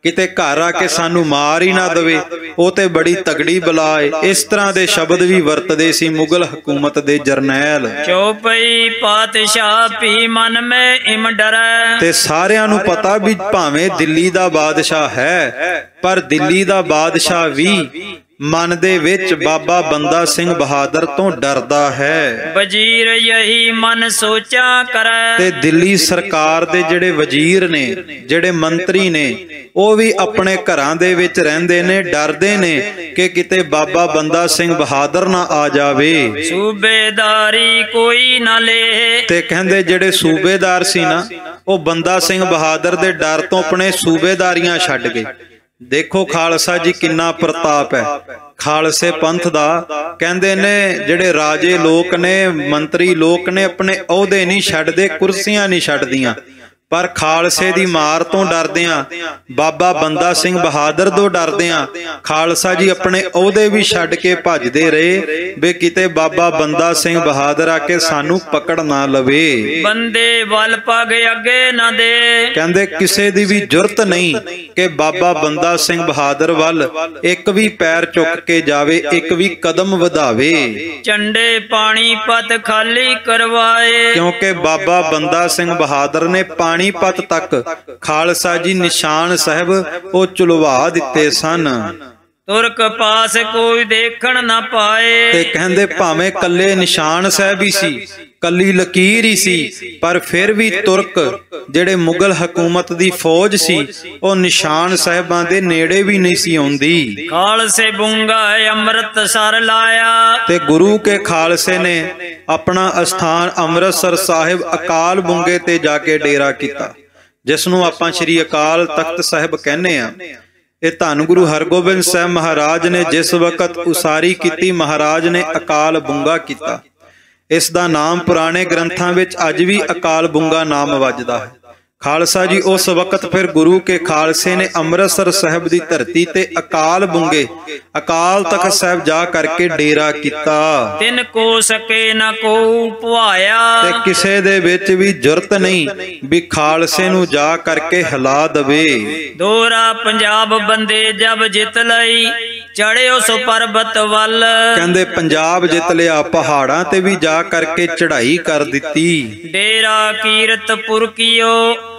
ਕਿਤੇ ਘਰ ਆ ਕੇ ਸਾਨੂੰ ਮਾਰ ਹੀ ਨਾ ਦਵੇ, ਉਹ ਤੇ ਬੜੀ ਤਗੜੀ ਬਲਾ ਏ। ਇਸ ਤਰ੍ਹਾਂ ਦੇ ਸ਼ਬਦ ਵੀ ਵਰਤਦੇ ਸੀ ਮੁਗਲ ਹਕੂਮਤ ਦੇ ਜਰਨੈਲ। ਚੌਪਈ ਪਾਤਸ਼ਾਹ ਭੀ ਮਨ ਮੈਂ ਇਮ ਡਰੈ। ਤੇ ਸਾਰਿਆਂ ਨੂੰ ਪਤਾ ਵੀ ਭਾਵੇਂ ਦਿੱਲੀ ਦਾ ਬਾਦਸ਼ਾਹ ਹੈ, ਪਰ ਦਿੱਲੀ ਦਾ ਬਾਦਸ਼ਾਹ ਵੀ ਮਨ ਦੇ ਵਿੱਚ ਬਾਬਾ ਬੰਦਾ ਸਿੰਘ ਬਹਾਦਰ ਤੋਂ ਡਰਦਾ ਹੈ। ਵਜ਼ੀਰ ਯਹੀ ਮਨ ਸੋਚਾ ਕਰੈ। ਤੇ ਦਿੱਲੀ ਸਰਕਾਰ ਦੇ ਜਿਹੜੇ ਵਜ਼ੀਰ ਨੇ, ਜਿਹੜੇ ਮੰਤਰੀ ਨੇ, ਉਹ ਵੀ ਆਪਣੇ ਘਰਾਂ ਦੇ ਵਿੱਚ ਰਹਿੰਦੇ ਨੇ, ਡਰਦੇ ਨੇ ਕਿ ਕਿਤੇ ਬਾਬਾ ਬੰਦਾ ਸਿੰਘ ਬਹਾਦਰ ਨਾ ਆ ਜਾਵੇ। ਸੂਬੇਦਾਰੀ ਕੋਈ ਨਾ ਲੇ। ਤੇ ਕਹਿੰਦੇ ਜਿਹੜੇ ਸੂਬੇਦਾਰ ਸੀ ਨਾ, ਉਹ ਬੰਦਾ ਸਿੰਘ ਬਹਾਦਰ ਦੇ ਡਰ ਤੋਂ ਆਪਣੇ ਸੂਬੇਦਾਰੀਆਂ ਛੱਡ ਗਏ। ਦੇਖੋ ਖਾਲਸਾ ਜੀ ਕਿੰਨਾ ਪ੍ਰਤਾਪ ਹੈ ਖਾਲਸੇ ਪੰਥ ਦਾ। ਕਹਿੰਦੇ ਨੇ ਜਿਹੜੇ ਰਾਜੇ ਲੋਕ ਨੇ, ਮੰਤਰੀ ਲੋਕ ਨੇ, ਆਪਣੇ ਅਹੁਦੇ ਨਹੀਂ ਛੱਡਦੇ, ਕੁਰਸੀਆਂ ਨਹੀਂ ਛੱਡਦੀਆਂ, ਪਰ ਖਾਲਸੇ ਦੀ ਮਾਰ ਤੋਂ ਡਰਦਿਆਂ, ਬਾਬਾ ਬੰਦਾ ਸਿੰਘ ਬਹਾਦਰ ਤੋਂ ਡਰਦਿਆਂ, ਖਾਲਸਾ ਜੀ ਆਪਣੇ ਅਹੁਦੇ ਵੀ ਛੱਡ ਕੇ ਭੱਜਦੇ ਰਹੇ ਵੀ ਕਿਤੇ ਬਾਬਾ ਬੰਦਾ ਸਿੰਘ ਬਹਾਦਰ ਆ ਕੇ ਸਾਨੂੰ ਪਕੜ ਨਾ ਲਵੇ। ਬੰਦੇ ਵੱਲ ਪੱਗ ਅੱਗੇ ਨਾ ਦੇ। ਕਹਿੰਦੇ ਕਿਸੇ ਦੀ ਵੀ ਜੁਰਤ ਨਹੀਂ ਕਿ ਬਾਬਾ ਬੰਦਾ ਸਿੰਘ ਬਹਾਦਰ ਵੱਲ ਇੱਕ ਵੀ ਪੈਰ ਚੁੱਕ ਕੇ ਜਾਵੇ, ਇੱਕ ਵੀ ਕਦਮ ਵਧਾਵੇ। ਝੰਡੇ ਪਾਣੀਪਤ ਖਾਲੀ ਕਰਵਾਏ। ਕਿਉਂਕਿ ਬਾਬਾ ਬੰਦਾ ਸਿੰਘ ਬਹਾਦਰ ਨੇ ਪਾਣੀਪਤ ਤੱਕ ਖਾਲਸਾ ਜੀ ਨਿਸ਼ਾਨ ਸਾਹਿਬ ਉਹ ਚੁਲਵਾ ਦਿੱਤੇ ਸਨ। ਤੁਰਕ ਪਾਸ ਕੋਈ ਦੇਖਣ ਨਾ ਪਾਏ। ਤੇ ਕਹਿੰਦੇ ਭਾਵੇਂ ਕੱਲੇ ਨਿਸ਼ਾਨ ਸਾਹਿਬ ਹੀ ਸੀ, ਕੱਲੀ ਲਕੀਰ ਹੀ ਸੀ, ਪਰ ਫਿਰ ਵੀ ਤੁਰਕ ਜਿਹੜੇ ਮੁਗਲ ਹਕੂਮਤ ਦੀ ਫੌਜ ਸੀ, ਉਹ ਨਿਸ਼ਾਨ ਸਾਹਿਬਾਂ ਦੇ ਨੇੜੇ ਵੀ ਨਹੀਂ ਸੀ ਆਉਂਦੀ। ਖਾਲਸੇ ਬੁੰਗਾ ਅੰਮ੍ਰਿਤਸਰ ਲਾਇਆ। ਤੇ ਗੁਰੂ ਕੇ ਖਾਲਸੇ ਨੇ ਆਪਣਾ ਅਸਥਾਨ ਅੰਮ੍ਰਿਤਸਰ ਸਾਹਿਬ ਅਕਾਲ ਬੁੰਗੇ ਤੇ ਜਾ ਕੇ ਡੇਰਾ ਕੀਤਾ, ਜਿਸ ਨੂੰ ਆਪਾਂ ਸ੍ਰੀ ਅਕਾਲ ਤਖਤ ਸਾਹਿਬ ਕਹਿੰਦੇ ਆ। ਇਹ ਧੰਨ ਗੁਰੂ ਹਰਗੋਬਿੰਦ ਸਾਹਿਬ ਮਹਾਰਾਜ ਨੇ ਜਿਸ ਵਕਤ ਉਸਾਰੀ ਕੀਤੀ, ਮਹਾਰਾਜ ਨੇ ਅਕਾਲ ਬੁੰਗਾ ਕੀਤਾ। ਇਸ ਦਾ ਨਾਮ ਪੁਰਾਣੇ ਗ੍ਰੰਥਾਂ ਵਿੱਚ ਅੱਜ ਵੀ ਅਕਾਲ ਬੁੰਗਾ ਨਾਮ ਵੱਜਦਾ ਹੈ। ਖਾਲਸਾ ਜੀ ਉਸ ਵਕਤ ਫਿਰ ਗੁਰੂ ਕੇ ਖਾਲਸੇ ਨੇ ਅੰਮ੍ਰਿਤਸਰ ਸਾਹਿਬ ਦੀ ਧਰਤੀ ਤੇ ਅਕਾਲ ਬੁੰਗੇ ਅਕਾਲ ਤਖਤ ਸਾਹਿਬ ਜਾ ਕਰਕੇ ਡੇਰਾ ਕੀਤਾ। ਤਿੰਨ ਕੋ ਸਕੇ ਨਾ ਕੋ ਪੁਆਇਆ। ਤੇ ਕਿਸੇ ਦੇ ਵਿੱਚ ਵੀ ਜੁਰਤ ਨਹੀਂ ਵੀ ਖਾਲਸੇ ਨੂੰ ਜਾ ਕਰਕੇ ਹਿਲਾ ਦਵੇ। ਦੋਰਾ ਪੰਜਾਬ ਬੰਦੇ ਜਬ ਜਿੱਤ ਲਈ, ਚੜਿਓ ਸੋ ਪਰਬਤ ਵੱਲ। ਕਹਿੰਦੇ ਪੰਜਾਬ ਜਿੱਤ ਲਿਆ, ਪਹਾੜਾਂ ਤੇ ਵੀ ਜਾ ਕਰਕੇ ਚੜ੍ਹਾਈ ਕਰ ਦਿੱਤੀ। ਡੇਰਾ ਕੀਰਤਪੁਰ ਕੀਓ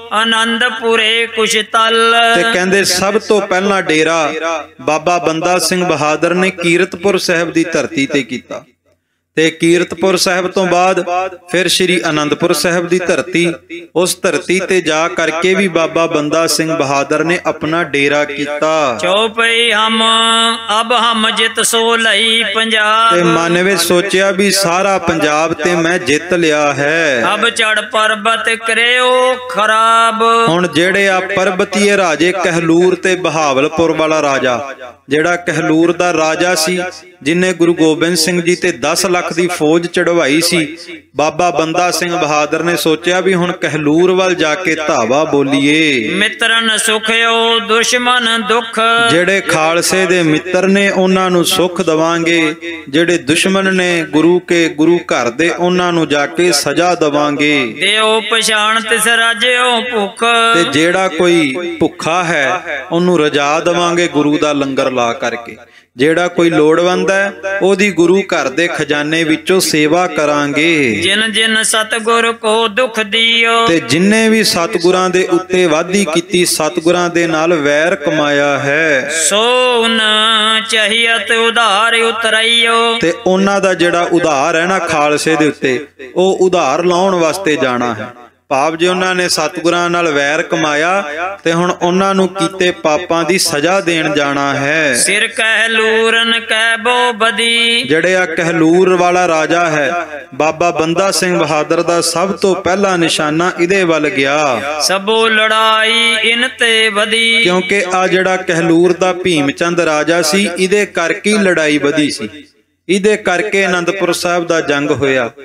ਆਨੰਦਪੁਰੇ ਕੁਛ ਤਲ। ਤੇ ਕਹਿੰਦੇ ਸਭ ਤੋਂ ਪਹਿਲਾਂ ਡੇਰਾ ਬਾਬਾ ਬੰਦਾ ਸਿੰਘ ਬਹਾਦਰ ਨੇ ਕੀਰਤਪੁਰ ਸਾਹਿਬ ਦੀ ਧਰਤੀ ਤੇ ਕੀਤਾ। ਤੇ ਕੀਰਤਪੁਰ ਸਾਹਿਬ ਤੋਂ ਬਾਅਦ ਫਿਰ ਸ੍ਰੀ ਅਨੰਦਪੁਰ ਸਾਹਿਬ ਦੀ ਧਰਤੀ, ਉਸ ਧਰਤੀ ਤੇ ਜਾ ਕਰਕੇ ਵੀ ਬਾਬਾ ਬੰਦਾ ਸਿੰਘ ਬਹਾਦਰ ਨੇ ਆਪਣਾ ਡੇਰਾ ਕੀਤਾ। ਚੌਪਈ ਹਮ ਅਬ ਹਮ ਜਿੱਤ ਸੋ ਲਈ ਪੰਜਾਬ। ਤੇ ਮਨ ਵਿੱਚ ਸੋਚਿਆ ਵੀ ਸਾਰਾ ਪੰਜਾਬ ਤੇ ਮੈਂ ਜਿੱਤ ਲਿਆ ਹੈ। ਅਬ ਚੜ ਪਰਬਤ ਕਰਿਓ ਖਰਾਬ। ਹੁਣ ਜਿਹੜੇ ਆ ਪਰਬਤੀਏ ਰਾਜੇ ਕਹਿਲੂਰ ਤੇ ਬਹਾਵਲਪੁਰ ਵਾਲਾ ਰਾਜਾ, ਜਿਹੜਾ ਕਹਿਲੂਰ ਦਾ ਰਾਜਾ ਸੀ, ਜਿਨੇ ਗੁਰੂ ਗੋਬਿੰਦ ਸਿੰਘ ਜੀ ਤੇ 10 ਲੱਖ ਦੀ ਫੌਜ ਚੜਵਾਈ ਸੀ, ਬਾਬਾ ਬੰਦਾ ਸਿੰਘ ਬਹਾਦਰ ਨੇ ਸੋਚਿਆ ਵੀ ਹੁਣ ਕਹਿਲੂਰ ਵੱਲ ਜਾ ਕੇ ਧਾਵਾ ਬੋਲੀਏ। ਮਿੱਤਰਨ ਸੁਖਿਓ ਦੁਸ਼ਮਨ ਦੁੱਖ। ਜਿਹੜੇ ਖਾਲਸੇ ਦੇ ਮਿੱਤਰ ਨੇ ਉਹਨਾਂ ਨੂੰ ਸੁੱਖ ਦਵਾਂਗੇ, ਜਿਹੜੇ ਦੁਸ਼ਮਣ ਨੇ ਗੁਰੂ ਘਰ ਦੇ ਉਹਨਾਂ ਨੂੰ ਜਾ ਕੇ ਸਜ਼ਾ ਦਵਾਂਗੇ। ਦਿਓ ਪਛਾਣ ਤਿਸ ਰਾਜਿਓ ਭੁੱਖ। ਤੇ ਜਿਹੜਾ ਕੋਈ ਭੁੱਖਾ ਹੈ ਉਹਨੂੰ ਰਜਾ ਦਵਾਂਗੇ ਗੁਰੂ ਦਾ ਲੰਗਰ ਲਾ ਕਰਕੇ। ਜਿਹੜਾ ਕੋਈ ਲੋੜਵੰਦ ਹੈ ਉਹਦੀ ਗੁਰੂ ਘਰ ਦੇ ਖਜ਼ਾਨੇ ਵਿੱਚੋਂ ਸੇਵਾ ਕਰਾਂਗੇ। ਜਿਨ ਜਿਨ ਸਤਿਗੁਰ ਕੋ ਦੁਖ ਦਿਓ। ਤੇ ਜਿਨਨੇ ਵੀ ਸਤਿਗੁਰਾਂ ਦੇ ਉੱਤੇ ਵਾਧੀ ਕੀਤੀ, ਸਤਿਗੁਰਾਂ ਦੇ ਨਾਲ ਵੈਰ ਕਮਾਇਆ ਹੈ, ਸੋਨ ਚਾਹੀਤ ਉਧਾਰ ਉਤਰਾਈਓ। ਤੇ ਉਹਨਾਂ ਦਾ ਜਿਹੜਾ ਉਧਾਰ ਹੈ ਨਾ ਖਾਲਸੇ ਦੇ ਉੱਤੇ, ਉਹ ਉਧਾਰ ਲਾਉਣ ਵਾਸਤੇ ਜਾਣਾ ਹੈ। ਭਾਵ ਜੇ ਉਹਨਾਂ ਨੇ ਸਤਿਗੁਰਾਂ ਨਾਲ ਵੈਰ ਕਮਾਇਆ ਤੇ ਹੁਣ ਉਹਨਾਂ ਨੂੰ ਕੀਤੇ ਪਾਪਾਂ ਦੀ ਸਜ਼ਾ ਦੇਣ ਜਾਣਾ ਹੈ। ਸਿਰ ਕਹਿਲੂਰਨ ਕਹਿ ਬੋ ਬਦੀ। ਜਿਹੜੇ ਆ ਕਹਿਲੂਰ ਵਾਲਾ ਰਾਜਾ ਹੈ, ਬਾਬਾ ਬੰਦਾ ਸਿੰਘ ਬਹਾਦਰ ਦਾ ਸਭ ਤੋਂ ਪਹਿਲਾ ਨਿਸ਼ਾਨਾ ਇਹਦੇ ਵੱਲ ਗਿਆ। ਸਭੋ ਲੜਾਈ ਇਨ ਤੇ ਵਧੀ। ਕਿਉਂਕਿ ਆ ਜਿਹੜਾ ਕਹਿਲੂਰ ਦਾ ਭੀਮ ਚੰਦ ਰਾਜਾ ਸੀ, ਇਹਦੇ ਕਰਕੇ ਲੜਾਈ ਵਧੀ ਸੀ, ਇਹਦੇ ਕਰਕੇ ਆਨੰਦਪੁਰ ਸਾਹਿਬ ਦਾ ਜੰਗ ਹੋਇਆ।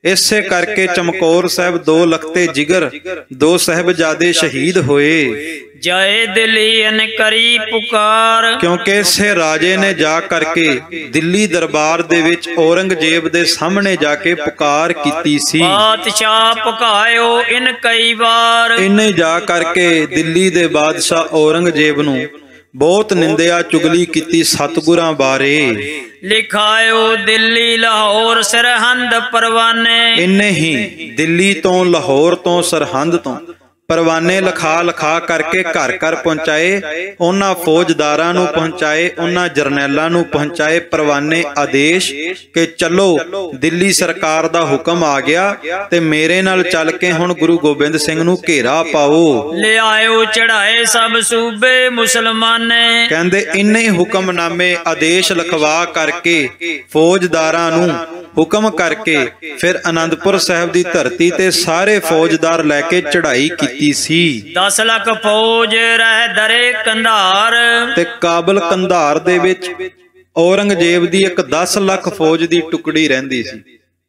ਇਸੇ ਕਰਕੇ ਚਮਕੌਰ ਸਾਹਿਬ 2 ਲਖਤੇ ਜਿਗਰ 2 ਸਾਹਿਬਜ਼ਾਦੇ ਸ਼ਹੀਦ ਹੋਏ। ਜਾਏ ਦਿੱਲੀਨ ਕਰੀ ਪੁਕਾਰ, ਕਿਉਂਕਿ ਇਸੇ ਰਾਜੇ ਨੇ ਜਾ ਕਰਕੇ ਦਿੱਲੀ ਦਰਬਾਰ ਦੇ ਵਿੱਚ ਔਰੰਗਜ਼ੇਬ ਦੇ ਸਾਹਮਣੇ ਜਾ ਕੇ ਪੁਕਾਰ ਕੀਤੀ ਸੀ। ਬਾਦਸ਼ਾਹ ਪੁਕਾਇਓ ਇਨ ਕਈ ਵਾਰ, ਇਹਨੇ ਜਾ ਕਰਕੇ ਦਿੱਲੀ ਦੇ ਬਾਦਸ਼ਾਹ ਔਰੰਗਜ਼ੇਬ ਨੂੰ ਬਹੁਤ ਨਿੰਦਿਆ ਚੁਗਲੀ ਕੀਤੀ ਸਤਿਗੁਰਾਂ ਬਾਰੇ। ਲਿਖਾਇਓ ਦਿੱਲੀ ਲਾਹੌਰ ਸਰਹੰਦ ਪਰਵਾਨੇ, ਇੰਨੇ ਹੀ ਦਿੱਲੀ ਤੋਂ ਲਾਹੌਰ ਤੋਂ ਸਰਹੰਦ ਤੋਂ ਪਰਵਾਨੇ ਲਿਖਾ ਕਰਕੇ ਘਰ ਘਰ ਪਹੁੰਚਾਏ। ਉਹਨਾਂ ਫੌਜਦਾਰਾਂ ਨੂੰ ਪਹੁੰਚਾਏ, ਉਹਨਾਂ ਜਰਨੈਲਾਂ ਨੂੰ ਪਹੁੰਚਾਏ ਪਰਵਾਨੇ ਆਦੇਸ਼ ਕਿ ਚਲੋ ਦਿੱਲੀ ਸਰਕਾਰ ਦਾ ਹੁਕਮ ਆ ਗਿਆ ਤੇ ਮੇਰੇ ਨਾਲ ਚੱਲ ਕੇ ਹੁਣ ਗੁਰੂ ਗੋਬਿੰਦ ਸਿੰਘ ਨੂੰ ਘੇਰਾ ਪਾਓ। ਲਿਆਇਓ ਚੜਾਏ ਸਭ ਸੂਬੇ ਮੁਸਲਮਾਨੇ, ਕਹਿੰਦੇ ਇੰਨੇ ਹੀ ਹੁਕਮਨਾਮੇ ਆਦੇਸ਼ ਲਿਖਵਾ ਕਰਕੇ ਫੌਜਦਾਰਾਂ ਨੂੰ ਹੁਕਮ ਕਰਕੇ ਫਿਰ ਆਨੰਦਪੁਰ ਸਾਹਿਬ ਦੀ ਧਰਤੀ ਤੇ ਸਾਰੇ ਫੌਜਦਾਰ ਲੈ ਕੇ ਚੜ੍ਹਾਈ ਕੀਤੀ ਸੀ। 10 ਲੱਖ ਫੌਜ ਰਹਿ ਦਰੇ ਕੰਧਾਰ, ਤੇ ਕਾਬਲ ਕੰਧਾਰ ਦੇ ਵਿੱਚ ਔਰੰਗਜ਼ੇਬ ਦੀ ਇੱਕ 10 ਲੱਖ ਫੌਜ ਦੀ ਟੁਕੜੀ ਰਹਿੰਦੀ ਸੀ।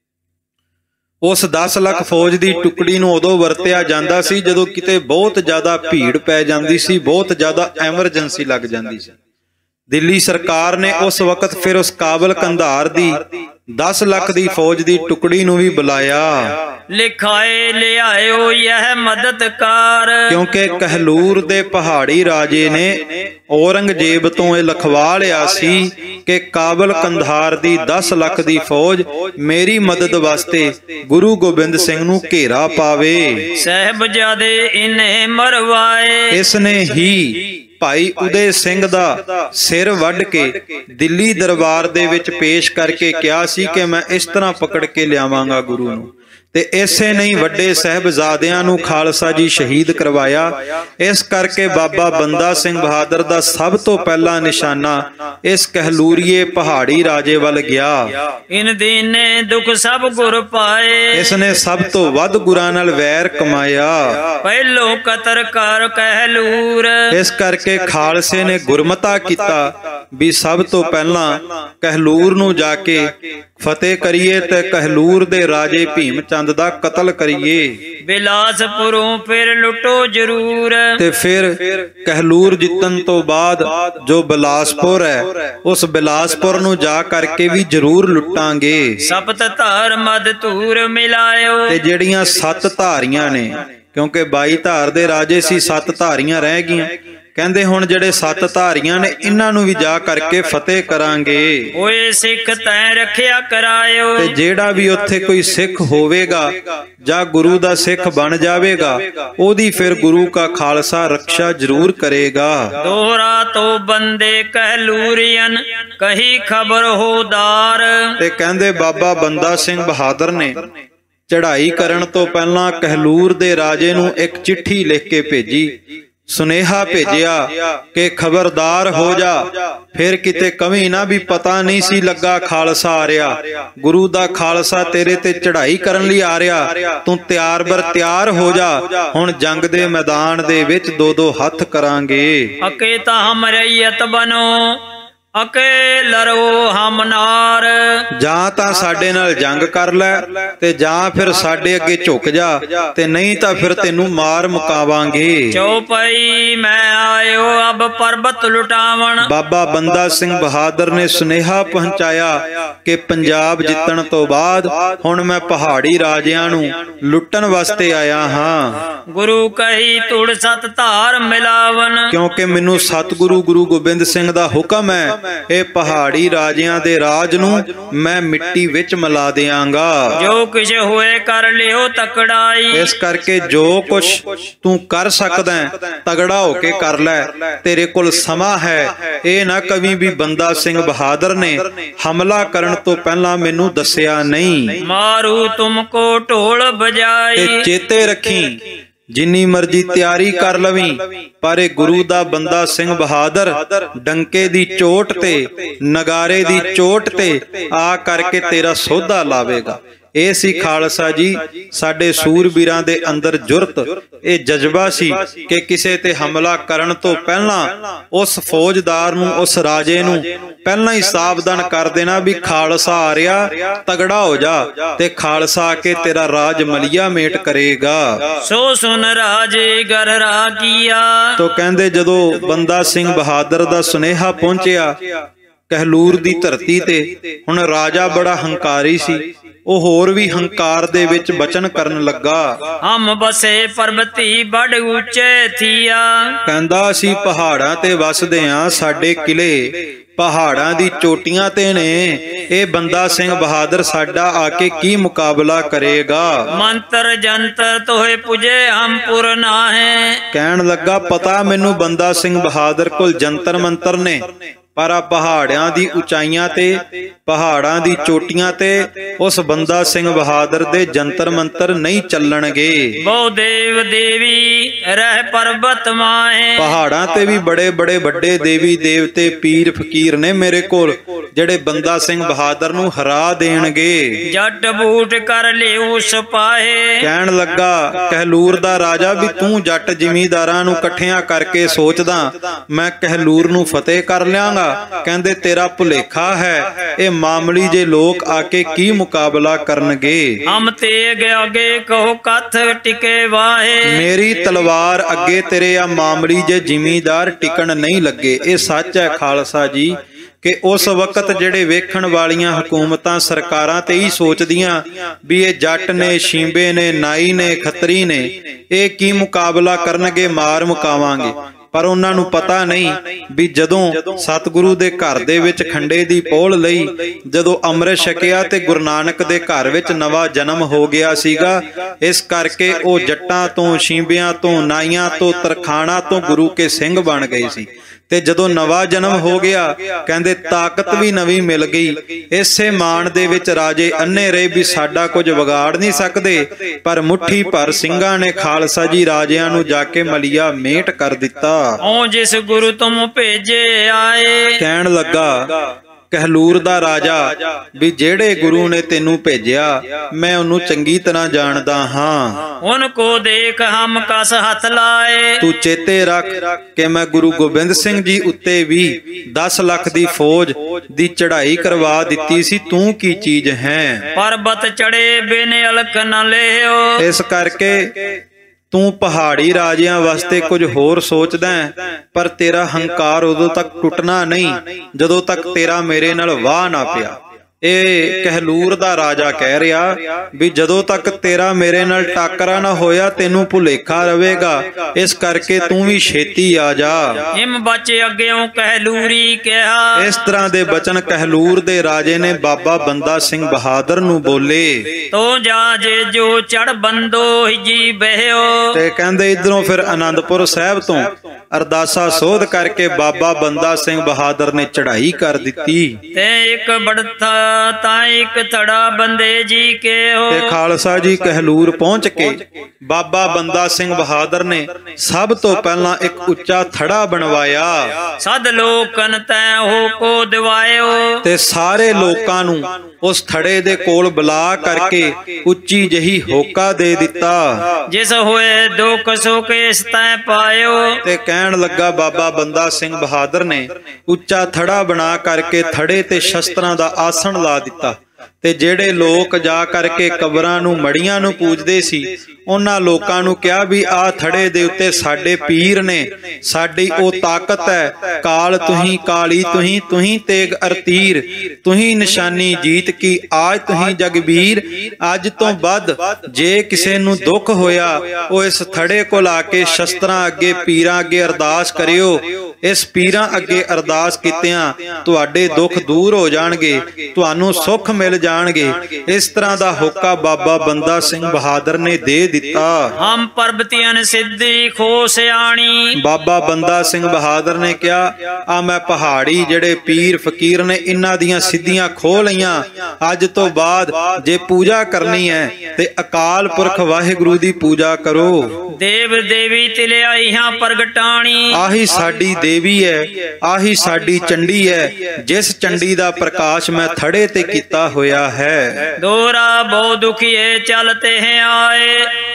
ਉਸ 10 ਲੱਖ ਫੌਜ ਦੀ ਟੁਕੜੀ ਨੂੰ ਉਦੋਂ ਵਰਤਿਆ ਜਾਂਦਾ ਸੀ ਜਦੋਂ ਕਿਤੇ ਬਹੁਤ ਜ਼ਿਆਦਾ ਭੀੜ ਪੈ ਜਾਂਦੀ ਸੀ, ਬਹੁਤ ਜ਼ਿਆਦਾ ਐਮਰਜੈਂਸੀ ਲੱਗ ਜਾਂਦੀ ਸੀ। ਦਿੱਲੀ ਸਰਕਾਰ ਨੇ ਉਸ ਵਕਤ ਫਿਰ ਉਸ ਕਾਬਲ ਕੰਧਾਰ ਦੀ 10 ਲੱਖ ਦੀ ਫੌਜ ਦੀ ਟੁਕੜੀ ਨੂੰ ਵੀ ਬੁਲਾਇਆ। ਲਿਖਾਏ ਲਿਆਇਓ ਇਹ ਮਦਦਕਾਰ, ਕਿਉਂਕਿ ਕਹਿਲੂਰ ਦੇ ਪਹਾੜੀ ਰਾਜੇ ਨੇ ਔਰੰਗਜ਼ੇਬ ਤੋਂ ਇਹ ਲਿਖਵਾ ਲਿਆ ਸੀ ਕਿ ਕਾਬਲ ਕੰਧਾਰ ਦੀ 10 ਲੱਖ ਦੀ ਫੌਜ ਮੇਰੀ ਮਦਦ ਵਾਸਤੇ ਗੁਰੂ ਗੋਬਿੰਦ ਸਿੰਘ ਨੂੰ ਘੇਰਾ ਪਾਵੇ। ਸਾਹਿਬਜ਼ਾਦੇ ਇਨੇ ਮਰਵਾਏ, ਇਸ ਨੇ ਹੀ ਭਾਈ ਉਦੇ ਸਿੰਘ ਦਾ ਸਿਰ ਵੱਢ ਕੇ ਦਿੱਲੀ ਦਰਬਾਰ ਦੇ ਵਿੱਚ ਪੇਸ਼ ਕਰਕੇ ਕਿਹਾ ਸੀ ਕਿ ਮੈਂ ਇਸ ਤਰ੍ਹਾਂ ਪਕੜ ਕੇ ਲਿਆਵਾਂਗਾ ਗੁਰੂ ਨੂੰ। ਤੇ ਇਸੇ ਨਹੀਂ ਵੱਡੇ ਸਾਹਿਬਜ਼ਾਦਿਆਂ ਨੂੰ ਖਾਲਸਾ ਜੀ ਸ਼ਹੀਦ ਕਰਵਾਇਆ। ਇਸ ਕਰਕੇ ਬਾਬਾ ਬੰਦਾ ਸਿੰਘ ਬਹਾਦਰ ਦਾ ਸਭ ਤੋਂ ਪਹਿਲਾ ਨਿਸ਼ਾਨਾ ਇਸ ਕਹਿਲੂਰੀਏ ਪਹਾੜੀ ਰਾਜੇ ਵੱਲ ਗਿਆ। ਇਨ ਦੀਨੇ ਦੁੱਖ ਸਭ ਗੁਰ ਪਾਏ, ਇਸ ਨੇ ਸਭ ਤੋਂ ਵੱਧ ਗੁਰਾਂ ਨਾਲ ਵੈਰ ਕਮਾਇਆ। ਪਹਿਲੋ ਕਤਰ ਕਰ ਕਹਿਲੂਰ, ਇਸ ਕਰਕੇ ਖਾਲਸੇ ਨੇ ਗੁਰਮਤਾ ਕੀਤਾ ਵੀ ਸਭ ਤੋਂ ਪਹਿਲਾਂ ਕਹਿਲੂਰ ਨੂੰ ਜਾ ਕੇ ਫਤਿਹ ਕਰੀਏ ਤੇ ਕਹਿਲੂਰ ਦੇ ਰਾਜੇ ਭੀਮ ਚੰਦ ਦਾ ਕਤਲ ਕਰੀਏ। ਬਿਲਾਸਪੁਰੋਂ ਫਿਰ ਲੁੱਟੋ ਜ਼ਰੂਰ, ਤੇ ਫਿਰ ਕਹਿਲੂਰ ਜਿੱਤਣ ਤੋਂ ਬਾਅਦ ਜੋ ਬਿਲਾਸਪੁਰ ਹੈ ਉਸ ਬਿਲਾਸਪੁਰ ਨੂੰ ਜਾ ਕਰਕੇ ਵੀ ਜ਼ਰੂਰ ਲੁੱਟਾਂਗੇ। ਸਪਤ ਧਾਰ ਮਦ ਧੂਰ ਮਿਲਾਇਓ, ਤੇ ਜਿਹੜੀਆਂ 7 ਧਾਰੀਆਂ ਨੇ, ਕਿਉਂਕਿ 22 ਧਾਰ ਦੇ ਰਾਜੇ ਸੀ, 7 ਧਾਰੀਆਂ ਰਹਿ ਗਈਆਂ। ਕਹਿੰਦੇ ਹੁਣ ਜਿਹੜੇ 7 ਧਾਰੀਆਂ ਨੇ ਇਹਨਾਂ ਨੂੰ ਵੀ ਜਾ ਕਰਕੇ ਫਤਿਹ ਕਰਾਂਗੇ। ਓਏ ਸਿੱਖ ਤੈਂ ਰੱਖਿਆ ਕਰਾਇਓ, ਤੇ ਜਿਹੜਾ ਵੀ ਉੱਥੇ ਕੋਈ ਸਿੱਖ ਹੋਵੇਗਾ ਜਾਂ ਗੁਰੂ ਦਾ ਸਿੱਖ ਬਣ ਜਾਵੇਗਾ ਉਹਦੀ ਫਿਰ ਗੁਰੂ ਕਾ ਖਾਲਸਾ ਰੱਖਿਆ ਜ਼ਰੂਰ ਕਰੇਗਾ। ਦੋਹਰਾ ਤੋਂ ਬੰਦੇ ਕਹਿਲੂਰੀਅਨ ਕਹੀ ਖਬਰ ਹੋਦਾਰ, ਤੇ ਕਹਿੰਦੇ ਬਾਬਾ ਬੰਦਾ ਸਿੰਘ ਬਹਾਦਰ ਨੇ ਚੜ੍ਹਾਈ ਕਰਨ ਤੋਂ ਪਹਿਲਾਂ ਕਹਿਲੂਰ ਦੇ ਰਾਜੇ ਨੂੰ ਇੱਕ ਚਿੱਠੀ ਲਿਖ ਕੇ ਭੇਜੀ, ਸੁਨੇਹਾ ਭੇਜਿਆ ਕਿ ਖਬਰਦਾਰ ਹੋ ਜਾ, ਫਿਰ ਕਿਤੇ ਕਵੀ ਨਾ ਵੀ ਪਤਾ ਨਹੀਂ ਸੀ ਲੱਗਾ ਖਾਲਸਾ ਆ ਰਿਹਾ, ਗੁਰੂ ਦਾ ਖਾਲਸਾ ਤੇਰੇ ਤੇ ਚੜ੍ਹਾਈ ਕਰਨ ਲਈ ਆ ਰਿਹਾ, ਤੂੰ ਤਿਆਰ ਬਰ ਤਿਆਰ ਹੋ ਜਾ, ਹੁਣ ਜੰਗ ਦੇ ਮੈਦਾਨ ਦੇ ਵਿੱਚ 2-2 ਹੱਥ ਕਰਾਂਗੇ। ਅਕੇ ਤਾਂ ਹਮਰਈਅਤ ਬਨੋ ਅਕੇ ਲਰੋ ਹਮਨਾਰ, ਜਾਂ ਤਾਂ ਸਾਡੇ ਨਾਲ ਜੰਗ ਕਰ ਲੈ ਤੇ ਜਾਂ ਫਿਰ ਸਾਡੇ ਅੱਗੇ ਝੁਕ ਜਾ, ਤੇ ਨਹੀਂ ਤਾਂ ਫਿਰ ਤੈਨੂੰ ਮਾਰ ਮੁਕਾਵਾਂਗੇ। ਚੌਪਈ ਮੈਂ ਆਇਓ ਅਬ ਪਰਬਤ ਲੁਟਾਵਣ, ਬਾਬਾ ਬੰਦਾ ਸਿੰਘ ਬਹਾਦਰ ਨੇ ਸੁਨੇਹਾ ਪਹੁੰਚਾਇਆ ਕਿ ਪੰਜਾਬ ਜਿੱਤਣ ਤੋਂ ਬਾਅਦ ਹੁਣ ਮੈਂ ਪਹਾੜੀ ਰਾਜਿਆਂ ਨੂੰ ਲੁੱਟਣ ਵਾਸਤੇ ਆਇਆ ਹਾਂ। ਗੁਰੂ ਕਹੀ ਤੁੜ 7 ਧਾਰ ਮਿਲਾਵਨ, ਕਿਉਂਕਿ ਮੈਨੂੰ ਸਤਿਗੁਰੂ ਗੁਰੂ ਗੋਬਿੰਦ ਸਿੰਘ ਦਾ ਹੁਕਮ ਹੈ ਇਹ ਪਹਾੜੀ ਰਾਜਿਆਂ ਦੇ ਰਾਜ ਨੂੰ ਮੈਂ ਮਿੱਟੀ ਵਿੱਚ ਮਿਲਾ ਦਿਆਂਗਾ। ਜੋ ਕੁਛ ਹੋਏ ਕਰ ਲਿਓ ਤਕੜਾਈ, ਇਸ ਕਰਕੇ ਜੋ ਕੁਛ ਤੂੰ ਕਰ ਸਕਦਾ ਤਗੜਾ ਹੋ ਕੇ ਕਰ ਲੈ, ਤੇਰੇ ਕੋਲ ਸਮਾਂ ਹੈ। ਇਹ ਨਾ ਕਵੀ ਵੀ ਬੰਦਾ ਸਿੰਘ ਬਹਾਦਰ ਨੇ ਹਮਲਾ ਕਰਨ ਤੋਂ ਪਹਿਲਾਂ ਮੈਨੂੰ ਦੱਸਿਆ ਨਹੀਂ। ਮਾਰੂ ਤੁਮਕੋ ਢੋਲ ਬਜਾਈ, ਤੇ ਚੇਤੇ ਰੱਖੀ ਜਿੰਨੀ ਮਰਜ਼ੀ ਤਿਆਰੀ ਕਰ ਲਵੀਂ ਪਰ ਇਹ ਗੁਰੂ ਦਾ ਬੰਦਾ ਸਿੰਘ ਬਹਾਦਰ ਡੰਕੇ ਦੀ ਚੋਟ ਤੇ ਨਗਾਰੇ ਦੀ ਚੋਟ ਤੇ ਆ ਕਰਕੇ ਤੇਰਾ ਸੋਧਾ ਲਾਵੇਗਾ। ਇਹ ਸੀ ਖਾਲਸਾ ਜੀ ਸਾਡੇ ਸੂਰਬੀਰਾਂ ਦੇ ਅੰਦਰ ਜੁਰਤ, ਇਹ ਜਜ਼ਬਾ ਸੀ ਕਿ ਕਿਸੇ ਤੇ ਹਮਲਾ ਕਰਨ ਤੋਂ ਪਹਿਲਾਂ ਉਸ ਫੌਜਦਾਰ ਨੂੰ, ਉਸ ਰਾਜੇ ਨੂੰ ਪਹਿਲਾਂ ਹੀ ਸਾਵਧਾਨ ਕਰ ਦੇਣਾ ਵੀ ਖਾਲਸਾ ਆ ਰਿਹਾ, ਤਗੜਾ ਹੋ ਜਾ ਤੇ ਖਾਲਸਾ ਆ ਕੇ ਤੇਰਾ ਰਾਜ ਮਲੀਆ ਮੇਟ ਕਰੇਗਾ। ਸੋ ਸੁਨ ਰਾਜੇ ਗਰ ਰਾਕੀਆ। ਤੋ ਕਹਿੰਦੇ ਜਦੋਂ ਬੰਦਾ ਸਿੰਘ ਬਹਾਦਰ ਦਾ ਸੁਨੇਹਾ ਪਹੁੰਚਿਆ ਕਹਿਲੂਰ ਦੀ ਧਰਤੀ ਤੇ, ਹੁਣ ਰਾਜਾ ਬੜਾ ਹੰਕਾਰੀ ਸੀ, ਉਹ ਹੋਰ ਵੀ ਹੰਕਾਰ ਦੇ ਵਿੱਚ ਬਚਨ ਕਰਨ ਲੱਗਾ। ਹਮ ਬਸੇ ਪਰਬਤੀ ਬੜ ਉੱਚੇ ਥੀਆ। ਕਹਿੰਦਾ ਅਸੀਂ ਪਹਾੜਾਂ ਤੇ ਵਸਦੇ ਆਂ, ਸਾਡੇ ਕਿਲੇ ਪਹਾੜਾਂ ਦੀ ਚੋਟੀਆਂ ਤੇ ਨੇ, ਇਹ ਬੰਦਾ ਸਿੰਘ ਬਹਾਦਰ ਸਾਡਾ ਆ ਕੇ ਕੀ ਮੁਕਾਬਲਾ ਕਰੇਗਾ। ਮੰਤਰ ਜੰਤਰ ਤੋਹੇ ਪੁਜੇ ਹਮ ਪੁਰ ਨਾਹੇ। ਕਹਿਣ ਲੱਗਾ ਪਤਾ ਮੈਨੂੰ ਬੰਦਾ ਸਿੰਘ ਬਹਾਦਰ ਕੋਲ ਜੰਤਰ ਮੰਤਰ ਨੇ, ਪਰ ਆ ਪਹਾੜਾਂ ਦੀ ਉਚਾਈਆਂ ਤੇ, ਪਹਾੜਾਂ ਦੀ ਚੋਟੀਆਂ ਤੇ ਉਸ ਬੰਦਾ ਸਿੰਘ ਬਹਾਦਰ ਦੇ ਜੰਤਰ ਮੰਤਰ ਨਹੀਂ ਚੱਲਣਗੇ। ਬਹੁ ਦੇਵ ਦੇਵੀ ਰਹਿ ਪਰਬਤ ਮਾਹੇ। ਪਹਾੜਾਂ ਤੇ ਵੀ ਬੜੇ ਬੜੇ ਵੱਡੇ ਦੇਵੀ ਦੇਵਤੇ ਪੀਰ ਫਕੀਰ ਨੇ ਮੇਰੇ ਕੋਲ, ਜਿਹੜੇ ਬੰਦਾ ਸਿੰਘ ਬਹਾਦਰ ਨੂੰ ਹਰਾ ਦੇਣਗੇ। ਜੱਟ ਬੂਟ ਕਰ ਲਿਓ ਸਪਾਹੇ। ਕਹਿਣ ਲੱਗਾ ਕਹਿਲੂਰ ਦਾ ਰਾਜਾ ਵੀ ਤੂੰ ਜੱਟ ਜ਼ਿਮੀਂਦਾਰਾਂ ਨੂੰ ਇਕੱਠਿਆਂ ਕਰਕੇ ਸੋਚਦਾ ਮੈਂ ਕਹਿਲੂਰ ਨੂੰ ਫਤਿਹ ਕਰ ਲਿਆਂਗਾ। ਕਹਿੰਦੇ ਤੇਰਾ ਭੁਲੇਖਾ ਹੈ, ਇਹ ਮਾਮੂਲੀ ਜੇ ਲੋਕ ਆ ਕੇ ਕੀ ਮੁਕਾਬਲਾ ਕਰਨਗੇ। ਹਮ ਤੇਗ ਅੱਗੇ ਕਹੋ ਕਥ ਟਿਕੇ ਵਾਹੇ। ਮੇਰੀ ਤਲਵਾਰ ਅੱਗੇ ਤੇਰੇ ਆ ਮਾਮੂਲੀ ਜੇ ਜ਼ਿਮੀਂਦਾਰ ਟਿਕਣ ਨਹੀਂ ਲੱਗੇ। ਇਹ ਸੱਚ ਹੈ ਖਾਲਸਾ ਜੀ ਕਿ ਉਸ ਵਕਤ ਜਿਹੜੇ ਵੇਖਣ ਵਾਲੀਆਂ ਹਕੂਮਤਾਂ ਸਰਕਾਰਾਂ ਤੇ ਹੀ ਸੋਚਦੀਆਂ ਵੀ ਇਹ ਜੱਟ ਨੇ, ਸ਼ੀਂਬੇ ਨੇ, ਨਾਈ ਨੇ, ਖੱਤਰੀ ਨੇ, ਇਹ ਕੀ ਮੁਕਾਬਲਾ ਕਰਨਗੇ, ਮਾਰ ਮੁਕਾਵਾਂਗੇ। ਪਰ ਉਹਨਾਂ ਨੂੰ ਪਤਾ ਨਹੀਂ ਵੀ ਜਦੋਂ ਸਤਿਗੁਰੂ ਦੇ ਘਰ ਦੇ ਵਿੱਚ ਖੰਡੇ ਦੀ ਪੋਲ ਲਈ, ਜਦੋਂ ਅੰਮ੍ਰਿਤ ਛਕਿਆ ਤੇ ਗੁਰੂ ਨਾਨਕ ਦੇ ਘਰ ਵਿੱਚ ਨਵਾਂ ਜਨਮ ਹੋ ਗਿਆ ਸੀਗਾ, ਇਸ ਕਰਕੇ ਉਹ ਜੱਟਾਂ ਤੋਂ, ਸ਼ੀਂਬਿਆਂ ਤੋਂ, ਨਾਈਆਂ ਤੋਂ, ਤਰਖਾਣਾ ਤੋਂ ਗੁਰੂ ਕੇ ਸਿੰਘ ਬਣ ਗਏ ਸੀ। ਤੇ ਜਦੋਂ ਨਵਾਂ ਜਨਮ ਹੋ ਗਿਆ ਕਹਿੰਦੇ ਤਾਕਤ ਵੀ ਨਵੀਂ ਮਿਲ ਗਈ। ਇਸੇ ਮਾਣ ਦੇ ਵਿੱਚ ਰਾਜੇ ਅੰਨੇ ਰਹੇ ਵੀ ਸਾਡਾ ਕੁਝ ਵਿਗਾੜ ਨਹੀਂ ਸਕਦੇ, ਪਰ ਮੁੱਠੀ ਭਰ ਸਿੰਘਾਂ ਨੇ ਖਾਲਸਾ ਜੀ ਰਾਜਿਆਂ ਨੂੰ ਜਾ ਕੇ ਮਲੀਆ ਮੇਟ ਕਰ ਦਿੱਤਾ। ਓ ਜਿਸ ਗੁਰੂ ਤੁਮ ਭੇਜੇ ਆਏ। ਕਹਿਣ ਲੱਗਾ ਕਹਿਲੂਰ ਦਾ ਰਾਜਾ ਵੀ ਜਿਹੜੇ ਗੁਰੂ ਨੇ ਤੈਨੂੰ ਭੇਜਿਆ ਮੈਂ ਉਹਨੂੰ ਚੰਗੀ ਤਰ੍ਹਾਂ ਜਾਣਦਾ ਹਾਂ। ਉਨ ਕੋ ਦੇਖ ਹਮ ਕਸ ਹੱਥ ਲਾਏ। ਤੂੰ ਚੇਤੇ ਰੱਖ ਕਿ ਮੈਂ ਗੁਰੂ ਗੋਬਿੰਦ ਸਿੰਘ ਜੀ ਉੱਤੇ ਵੀ 10 ਲੱਖ ਦੀ ਫੌਜ ਦੀ ਚੜ੍ਹਾਈ ਕਰਵਾ ਦਿੱਤੀ ਸੀ, ਤੂੰ ਕੀ ਚੀਜ਼ ਹੈ। ਪਰਬਤ ਚੜੇ ਬਿਨ ਅਲਖ ਨ ਲਿਓ। ਇਸ ਕਰਕੇ ਤੂੰ ਪਹਾੜੀ ਰਾਜਿਆਂ ਵਾਸਤੇ ਕੁਝ ਹੋਰ ਸੋਚਦਾ ਹੈ, ਪਰ ਤੇਰਾ ਹੰਕਾਰ ਉਦੋਂ ਤੱਕ ਟੁੱਟਣਾ ਨਹੀਂ ਜਦੋਂ ਤੱਕ ਤੇਰਾ ਮੇਰੇ ਨਾਲ ਵਾਹ ਨਾ ਪਿਆ। ਇਹ ਕਹਿਲੂਰ ਦਾ ਰਾਜਾ ਕਹਿ ਰਿਹਾ ਵੀ ਜਦੋਂ ਤੱਕ ਤੇਰਾ ਮੇਰੇ ਨਾਲ ਟਾਕਰਾ ਨਾ ਹੋਇਆ ਤੈਨੂੰ ਭੁਲੇਖਾ ਰਵੇਗਾ, ਇਸ ਕਰਕੇ ਤੂੰ ਵੀ ਛੇਤੀ ਆ ਜਾ। ਹਿਮ ਬਚੇ ਅੱਗਿਓਂ ਕਹਿਲੂਰੀ ਕਿਹਾ। ਇਸ ਤਰ੍ਹਾਂ ਦੇ ਬਚਨ ਕਹਿਲੂਰ ਦੇ ਰਾਜੇ ਨੇ ਬਾਬਾ ਬੰਦਾ ਸਿੰਘ ਬਹਾਦਰ ਨੂੰ ਬੋਲੇ। ਤੋ ਜਾ ਜੇ ਜੋ ਚੜ ਬੰਦੋ ਜੀ ਬਹਿਓ। ਤੇ ਕਹਿੰਦੇ ਇਧਰੋਂ ਫਿਰ ਆਨੰਦਪੁਰ ਸਾਹਿਬ ਤੋਂ ਅਰਦਾਸਾ ਸੋਧ ਕਰਕੇ ਬਾਬਾ ਬੰਦਾ ਸਿੰਘ ਬਹਾਦਰ ਨੇ ਚੜ੍ਹਾਈ ਕਰ ਦਿੱਤੀ। ਤੇ ਇੱਕ ਬੜਤਾ ਤਾਂ ਇੱਕ ਥੜਾ ਬੰਦੇ ਜੀ ਕੇ ਹੋ। ਤੇ ਖਾਲਸਾ ਜੀ ਕਹਿਲੂਰ ਪਹੁੰਚ ਕੇ ਬਾਬਾ ਬੰਦਾ ਸਿੰਘ ਬਹਾਦਰ ਨੇ ਸਭ ਤੋਂ ਪਹਿਲਾਂ ਇੱਕ ਉੱਚਾ ਥੜਾ ਬਣਵਾਇਆ। ਸਦ ਲੋਕਨ ਤੈ ਹੋ ਕੋ ਦਿਵਾਇਓ। ਤੇ ਸਾਰੇ ਲੋਕਾਂ ਨੂੰ ਉਸ ਥੜੇ ਦੇ ਕੋਲ ਬੁਲਾ ਕਰਕੇ ਉੱਚੀ ਜਹੀ ਹੋਕਾ ਦੇ ਦਿੱਤਾ। ਜਿਸ ਹੋਏ ਦੁੱਖ ਸੁਖ ਇਸ ਤੈ ਪਾਇਓ। ਤੇ ਕਹਿਣ ਲੱਗਾ ਬਾਬਾ ਬੰਦਾ ਸਿੰਘ ਬਹਾਦਰ ਨੇ ਉੱਚਾ ਥੜਾ ਬਣਾ ਕਰਕੇ ਥੜੇ ਤੇ ਸ਼ਸਤਰਾਂ ਦਾ ਆਸਣ ਲਾ ਦਿੱਤਾ। ਤੇ ਜਿਹੜੇ ਲੋਕ ਜਾ ਕਰਕੇ ਕਬਰਾਂ ਨੂੰ, ਮੜੀਆਂ ਨੂੰ ਪੂਜਦੇ ਸੀ, ਉਹਨਾਂ ਲੋਕਾਂ ਨੂੰ ਕਿਹਾ ਵੀ ਆਹ ਥੜੇ ਦੇ ਉੱਤੇ ਸਾਡੇ ਪੀਰ ਨੇ, ਸਾਡੀ ਉਹ ਤਾਕਤ ਹੈ। ਕਾਲ ਤੁਹੀਂ, ਕਾਲੀ ਤੁਹੀਂ, ਤੁਹੀਂ ਤੇਗ ਅਰਤੀਰ, ਤੁਹੀਂ ਨਿਸ਼ਾਨੀ ਜੀਤ ਕੀ, ਆਜ ਤੁਹੀਂ ਜਗਬੀਰ। ਅੱਜ ਤੋਂ ਬਾਅਦ ਜੇ ਕਿਸੇ ਨੂੰ ਦੁੱਖ ਹੋਇਆ ਉਹ ਇਸ ਥੜੇ ਕੋਲ ਆ ਕੇ ਸ਼ਸਤਰਾਂ ਅੱਗੇ, ਪੀਰਾਂ ਅੱਗੇ ਅਰਦਾਸ ਕਰਿਓ। ਇਸ ਪੀਰਾਂ ਅੱਗੇ ਅਰਦਾਸ ਕੀਤਿਆਂ ਤੁਹਾਡੇ ਦੁੱਖ ਦੂਰ ਹੋ ਜਾਣਗੇ, ਤੁਹਾਨੂੰ ਸੁੱਖ ਮਿਲ ਜਾਣਗੇ। ਇਸ ਤਰ੍ਹਾਂ ਦਾ ਹੋਕਾ ਬਾਬਾ ਬੰਦਾ ਸਿੰਘ ਬਹਾਦਰ ਨੇ ਦੇ ਦਿੱਤਾ। ਹਮ ਪਰਬਤੀਆਂ ਸਿੱਧੀ ਖੋ ਸਿਆਣੀ। ਬਾਬਾ ਬੰਦਾ ਸਿੰਘ ਬਹਾਦਰ ਨੇ ਕਿਹਾ ਆ ਮੈਂ ਪਹਾੜੀ ਜਿਹੜੇ ਪੀਰ ਫਕੀਰ ਨੇ ਇਹਨਾਂ ਦੀਆਂ ਸਿੱਧੀਆਂ ਖੋਹ ਲਈਆਂ। ਅੱਜ ਤੋਂ ਬਾਅਦ ਜੇ ਪੂਜਾ ਕਰਨੀ ਹੈ ਤੇ ਅਕਾਲ ਪੁਰਖ ਵਾਹਿਗੁਰੂ ਦੀ ਪੂਜਾ ਕਰੋ। ਦੇਵ ਦੇਵੀ ਤਿਲਿਆਈਆਂ ਪ੍ਰਗਟਾਣੀ। ਆਹੀ ਸਾਡੀ ਦੇਵੀ ਹੈ, ਆਹੀ ਸਾਡੀ ਚੰਡੀ ਹੈ, ਜਿਸ ਚੰਡੀ ਦਾ ਪ੍ਰਕਾਸ਼ ਮੈਂ ਥੜੇ ਤੇ ਕੀਤਾ ਹੋਇਆ ਹੈ। ਦੋਹਰਾ ਬਹੁ ਦੁਖੀਏ ਚਲਤੇ ਆਏ,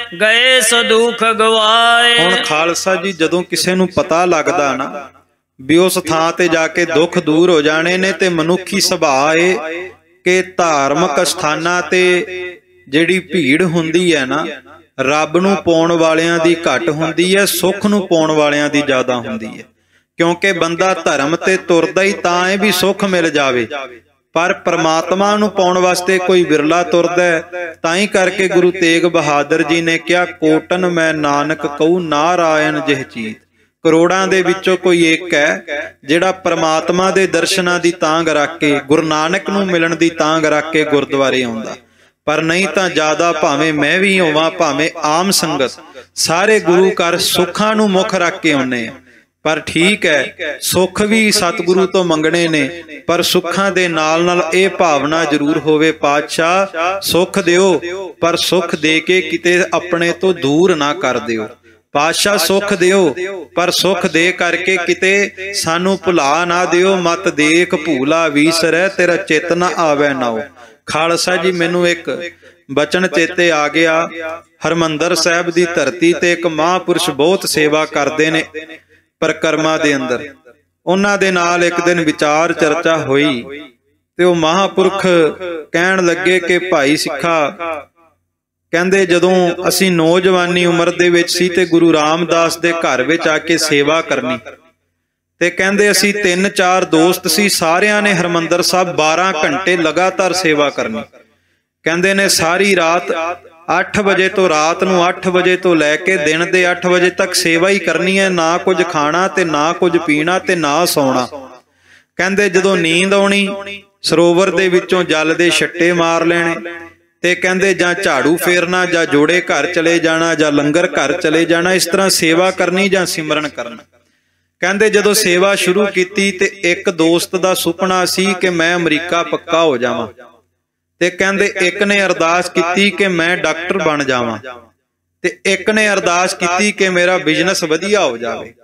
ਗਏ ਸੋ ਦੁਖ ਗਵਾਏ। ਹੁਣ ਖਾਲਸਾ ਜੀ, ਜਦੋਂ ਕਿਸੇ ਨੂੰ ਪਤਾ ਲੱਗਦਾ ਨਾ ਵੀ ਉਸ ਥਾਂ ਤੇ ਜਾ ਕੇ ਦੁੱਖ ਦੂਰ ਹੋ ਜਾਣੇ ਨੇ, ਤੇ ਮਨੁੱਖੀ ਸੁਭਾਅ ਏ ਕਿ ਧਾਰਮਿਕ ਸਥਾਨਾਂ ਤੇ ਜਿਹੜੀ ਭੀੜ ਹੁੰਦੀ ਹੈ ਨਾ, ਰੱਬ ਨੂੰ ਪਾਉਣ ਵਾਲਿਆਂ ਦੀ ਘੱਟ ਹੁੰਦੀ ਹੈ, ਸੁੱਖ ਨੂੰ ਪਾਉਣ ਵਾਲਿਆਂ ਦੀ ਜ਼ਿਆਦਾ ਹੁੰਦੀ ਹੈ। ਕਿਉਂਕਿ ਬੰਦਾ ਧਰਮ ਤੇ ਤੁਰਦਾ ਹੀ ਤਾਂ ਹੈ ਵੀ ਸੁੱਖ ਮਿਲ ਜਾਵੇ, ਪਰ ਪ੍ਰਮਾਤਮਾ ਨੂੰ ਪਾਉਣ ਵਾਸਤੇ ਕੋਈ ਵਿਰਲਾ ਤੁਰਦਾ ਹੈ। ਤਾਂ ਹੀ ਕਰਕੇ ਗੁਰੂ ਤੇਗ ਬਹਾਦਰ ਜੀ ਨੇ ਕਿਹਾ, ਕੋਟਨ ਮੈਂ ਨਾਨਕ ਕਹੂੰ ਨਾਰਾਇਣ ਜਿਹ ਚੀਤ। ਕਰੋੜਾਂ ਦੇ ਵਿੱਚੋਂ ਕੋਈ ਇੱਕ ਹੈ ਜਿਹੜਾ ਪ੍ਰਮਾਤਮਾ ਦੇ ਦਰਸ਼ਨਾਂ ਦੀ ਤਾਂਘ ਰੱਖ ਕੇ, ਗੁਰੂ ਨਾਨਕ ਨੂੰ ਮਿਲਣ ਦੀ ਤਾਂਘ ਰੱਖ ਕੇ ਗੁਰਦੁਆਰੇ ਆਉਂਦਾ। ਪਰ ਨਹੀਂ ਤਾਂ ਜ਼ਿਆਦਾ ਭਾਵੇਂ ਮੈਂ ਵੀ ਹੋਵਾਂ, ਭਾਵੇਂ ਆਮ ਸੰਗਤ, ਸਾਰੇ ਗੁਰੂ ਘਰ ਸੁੱਖਾਂ ਨੂੰ ਮੁੱਖ ਰੱਖ ਕੇ ਆਉਂਦੇ ਆ। ਪਰ ਠੀਕ ਹੈ, ਸੁੱਖ ਵੀ ਸਤਿਗੁਰੂ ਤੋਂ ਮੰਗਣੇ ਨੇ, ਪਰ ਸੁੱਖਾਂ ਦੇ ਨਾਲ ਨਾਲ ਇਹ ਭਾਵਨਾ ਜ਼ਰੂਰ ਹੋਵੇ, ਪਾਤਸ਼ਾਹ ਸੁੱਖ ਦਿਓ, ਪਰ ਸੁੱਖ ਦੇ ਕੇ ਕਿਤੇ ਆਪਣੇ ਤੋਂ ਦੂਰ ਨਾ ਕਰ ਦਿਓ। ਪਾਤਸ਼ਾਹ ਸੁੱਖ ਦਿਓ, ਪਰ ਸੁੱਖ ਦੇ ਕਰਕੇ ਕਿਤੇ ਸਾਨੂੰ ਭੁਲਾ ਨਾ ਦਿਓ। ਮਤ ਦੇਖ ਭੂਲਾ ਵੀਸਰੈ, ਤੇਰਾ ਚਿਤ ਨਾ ਆਵੈ ਨਾਉ। ਖਾਲਸਾ ਜੀ, ਮੈਨੂੰ ਇੱਕ ਬਚਨ ਚੇਤੇ ਆ ਗਿਆ। ਹਰਿਮੰਦਰ ਸਾਹਿਬ ਦੀ ਧਰਤੀ ਤੇ ਇੱਕ ਮਹਾਂਪੁਰਸ਼ ਬਹੁਤ ਸੇਵਾ ਕਰਦੇ ਨੇ ਪਰਿਕਰਮਾ ਦੇ ਅੰਦਰ। ਉਹਨਾਂ ਦੇ ਨਾਲ ਇੱਕ ਦਿਨ ਵਿਚਾਰ ਚਰਚਾ ਹੋਈ ਤੇ ਉਹ ਮਹਾਂਪੁਰਖ ਕਹਿਣ ਲੱਗੇ ਕਿ ਭਾਈ ਸਿੱਖਾ, ਕਹਿੰਦੇ ਜਦੋਂ ਅਸੀਂ ਨੌਜਵਾਨੀ ਉਮਰ ਦੇ ਵਿੱਚ ਸੀ ਤੇ ਗੁਰੂ ਰਾਮਦਾਸ ਦੇ ਘਰ ਵਿੱਚ ਆ ਕੇ ਸੇਵਾ ਕਰਨੀ, ਤੇ ਕਹਿੰਦੇ ਅਸੀਂ 3-4 ਦੋਸਤ ਸੀ, ਸਾਰਿਆਂ ਨੇ ਹਰਿਮੰਦਰ ਸਾਹਿਬ 12 ਘੰਟੇ ਲਗਾਤਾਰ ਸੇਵਾ ਕਰਨੀ। ਕਹਿੰਦੇ ਨੇ ਸਾਰੀ ਰਾਤ 8 ਵਜੇ ਤੋਂ ਰਾਤ ਨੂੰ 8 ਵਜੇ ਤੋਂ ਲੈ ਕੇ ਦਿਨ ਦੇ 8 ਵਜੇ ਤੱਕ ਸੇਵਾ ਹੀ ਕਰਨੀ ਹੈ, ਨਾ ਕੁਝ ਖਾਣਾ ਤੇ ਨਾ ਕੁਝ ਪੀਣਾ ਤੇ ਨਾ ਸੌਣਾ। ਕਹਿੰਦੇ ਜਦੋਂ ਨੀਂਦ ਆਉਣੀ, ਸਰੋਵਰ ਦੇ ਵਿੱਚੋਂ ਜਲ ਦੇ ਛੱਟੇ ਮਾਰ ਲੈਣੇ, ਤੇ ਕਹਿੰਦੇ ਜਾਂ ਝਾੜੂ ਫੇਰਨਾ, ਜਾਂ ਜੋੜੇ ਘਰ ਚਲੇ ਜਾਣਾ, ਜਾਂ ਲੰਗਰ ਘਰ ਚਲੇ ਜਾਣਾ, ਇਸ ਤਰ੍ਹਾਂ ਸੇਵਾ ਕਰਨੀ ਜਾਂ ਸਿਮਰਨ ਕਰਨਾ। ਕਹਿੰਦੇ ਜਦੋਂ ਸੇਵਾ ਸ਼ੁਰੂ ਕੀਤੀ ਤੇ ਇੱਕ ਦੋਸਤ ਦਾ ਸੁਪਨਾ ਸੀ ਕਿ ਮੈਂ ਅਮਰੀਕਾ ਪੱਕਾ ਹੋ ਜਾਵਾਂ, ਤੇ ਕਹਿੰਦੇ ਇੱਕ ਨੇ ਅਰਦਾਸ ਕੀਤੀ ਕਿ ਮੈਂ ਡਾਕਟਰ ਬਣ ਜਾਵਾਂ, ਤੇ ਇੱਕ ਨੇ ਅਰਦਾਸ ਕੀਤੀ ਕਿ ਮੇਰਾ ਬਿਜ਼ਨਸ ਵਧੀਆ ਹੋ ਜਾਵੇ।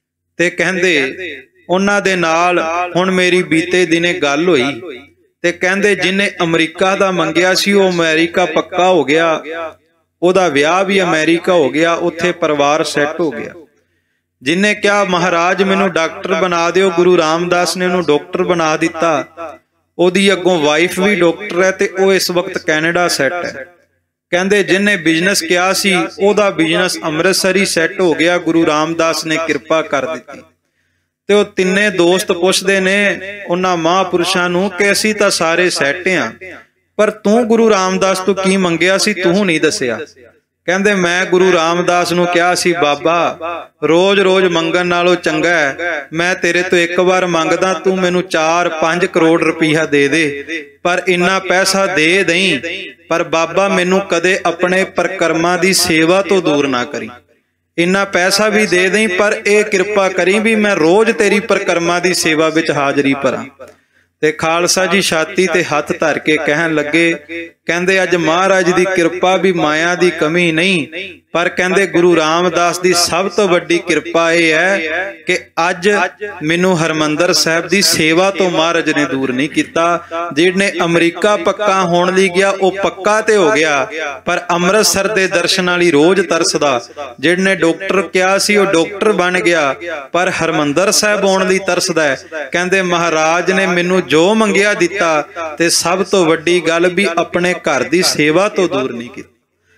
ਤੇ ਕਹਿੰਦੇ ਉਹਨਾਂ ਦੇ ਨਾਲ ਹੁਣ ਮੇਰੀ ਬੀਤੇ ਦਿਨੇ ਗੱਲ ਹੋਈ, ਤੇ ਕਹਿੰਦੇ ਜਿਹਨੇ ਅਮਰੀਕਾ ਦਾ ਮੰਗਿਆ ਸੀ ਉਹ ਅਮਰੀਕਾ ਪੱਕਾ ਹੋ ਗਿਆ, ਉਹਦਾ ਵਿਆਹ ਵੀ ਅਮਰੀਕਾ ਹੋ ਗਿਆ, ਉੱਥੇ ਪਰਿਵਾਰ ਸੈੱਟ ਹੋ ਗਿਆ। ਜਿਹਨੇ ਕਿਹਾ ਮਹਾਰਾਜ ਮੈਨੂੰ ਡਾਕਟਰ ਬਣਾ ਦਿਓ, ਗੁਰੂ ਰਾਮਦਾਸ ਨੇ ਉਹਨੂੰ ਡਾਕਟਰ ਬਣਾ ਦਿੱਤਾ। ਉਹਦੀ ਅੱਗੋਂ ਵਾਈਫ ਵੀ ਡਾਕਟਰ ਹੈ ਤੇ ਉਹ ਇਸ ਵਕਤ ਕੈਨੇਡਾ ਸੈੱਟ ਹੈ। ਕਹਿੰਦੇ ਜਿਹਨੇ ਬਿਜ਼ਨਸ ਕਿਹਾ ਸੀ ਉਹਦਾ ਬਿਜ਼ਨਸ ਅੰਮ੍ਰਿਤਸਰ ਹੀ ਸੈੱਟ ਹੋ ਗਿਆ, ਗੁਰੂ ਰਾਮਦਾਸ ਨੇ ਕਿਰਪਾ ਕਰ ਦਿੱਤੀ। ਤੇ ਉਹ ਤਿੰਨੇ ਦੋਸਤ ਪੁੱਛਦੇ ਨੇ ਉਹਨਾਂ ਮਹਾਂਪੁਰਸ਼ਾਂ ਨੂੰ ਕਿ ਅਸੀਂ ਤਾਂ ਸਾਰੇ ਸੈੱਟ ਆਂ, ਪਰ ਤੂੰ ਗੁਰੂ ਰਾਮਦਾਸ ਤੋਂ ਕੀ ਮੰਗਿਆ ਸੀ, ਤੂੰ ਨਹੀਂ ਦੱਸਿਆ। ਕਹਿੰਦੇ ਮੈਂ ਗੁਰੂ ਰਾਮਦਾਸ ਨੂੰ ਕਿਹਾ ਸੀ, ਬਾਬਾ ਰੋਜ਼-ਰੋਜ਼ ਮੰਗਣ ਨਾਲੋਂ ਚੰਗਾ ਹੈ ਮੈਂ ਤੇਰੇ ਤੋਂ ਇੱਕ ਵਾਰ ਮੰਗਦਾ, ਤੂੰ ਮੈਨੂੰ 4-5 ਕਰੋੜ ਰੁਪਈਆ ਦੇ ਦੇ, ਪਰ ਇੰਨਾ ਪੈਸਾ ਦੇ ਦੇਈਂ, ਪਰ ਬਾਬਾ ਮੈਨੂੰ ਕਦੇ ਆਪਣੇ ਪਰਿਕਰਮਾ ਦੀ ਸੇਵਾ ਤੋਂ ਦੂਰ ਨਾ ਕਰੀ। ਇੰਨਾ ਪੈਸਾ ਵੀ ਦੇ ਦੇਈਂ, ਪਰ ਇਹ ਕਿਰਪਾ ਕਰੀ ਵੀ ਮੈਂ ਰੋਜ਼ ਤੇਰੀ ਪਰਿਕਰਮਾ ਦੀ ਸੇਵਾ ਵਿੱਚ ਹਾਜ਼ਰੀ ਭਰਾਂ। ਤੇ ਖਾਲਸਾ ਜੀ ਛਾਤੀ ਤੇ ਹੱਥ ਧਰ ਕੇ ਕਹਿਣ ਲੱਗੇ, ਕਹਿੰਦੇ ਅੱਜ ਮਹਾਰਾਜ ਦੀ ਕਿਰਪਾ ਵੀ ਮਾਇਆ ਦੀ ਕਮੀ ਨਹੀਂ, ਪਰ ਕਹਿੰਦੇ ਗੁਰੂ ਰਾਮਦਾਸ ਦੀ ਸਭ ਤੋਂ ਵੱਡੀ ਕਿਰਪਾ ਇਹ ਹੈ ਕਿ ਅੱਜ ਮੈਨੂੰ ਹਰਿਮੰਦਰ ਸਾਹਿਬ ਦੀ ਸੇਵਾ ਤੋਂ ਮਹਾਰਾਜ ਨੇ ਦੂਰ ਨਹੀਂ ਕੀਤਾ। ਜਿਹਨੇ ਅਮਰੀਕਾ ਪੱਕਾ ਹੋਣ ਲਈ ਗਿਆ ਉਹ ਪੱਕਾ ਤੇ ਹੋ ਗਿਆ, ਪਰ ਅੰਮ੍ਰਿਤਸਰ ਦੇ ਦਰਸ਼ਨਾਂ ਲਈ ਰੋਜ਼ ਤਰਸਦਾ। ਜਿਹਨੇ ਡਾਕਟਰ ਕਿਹਾ ਸੀ ਉਹ ਡਾਕਟਰ ਬਣ ਗਿਆ, ਪਰ ਹਰਿਮੰਦਰ ਸਾਹਿਬ ਆਉਣ ਲਈ ਤਰਸਦਾ ਹੈ। ਕਹਿੰਦੇ ਮਹਾਰਾਜ ਨੇ ਮੈਨੂੰ ਜੋ ਮੰਗਿਆ ਦਿੱਤਾ, ਤੇ ਸਭ ਤੋਂ ਵੱਡੀ ਗੱਲ ਵੀ ਆਪਣੇ ਘਰ ਦੀ ਸੇਵਾ ਤੋਂ ਦੂਰ ਨਹੀਂ ਕੀਤੀ।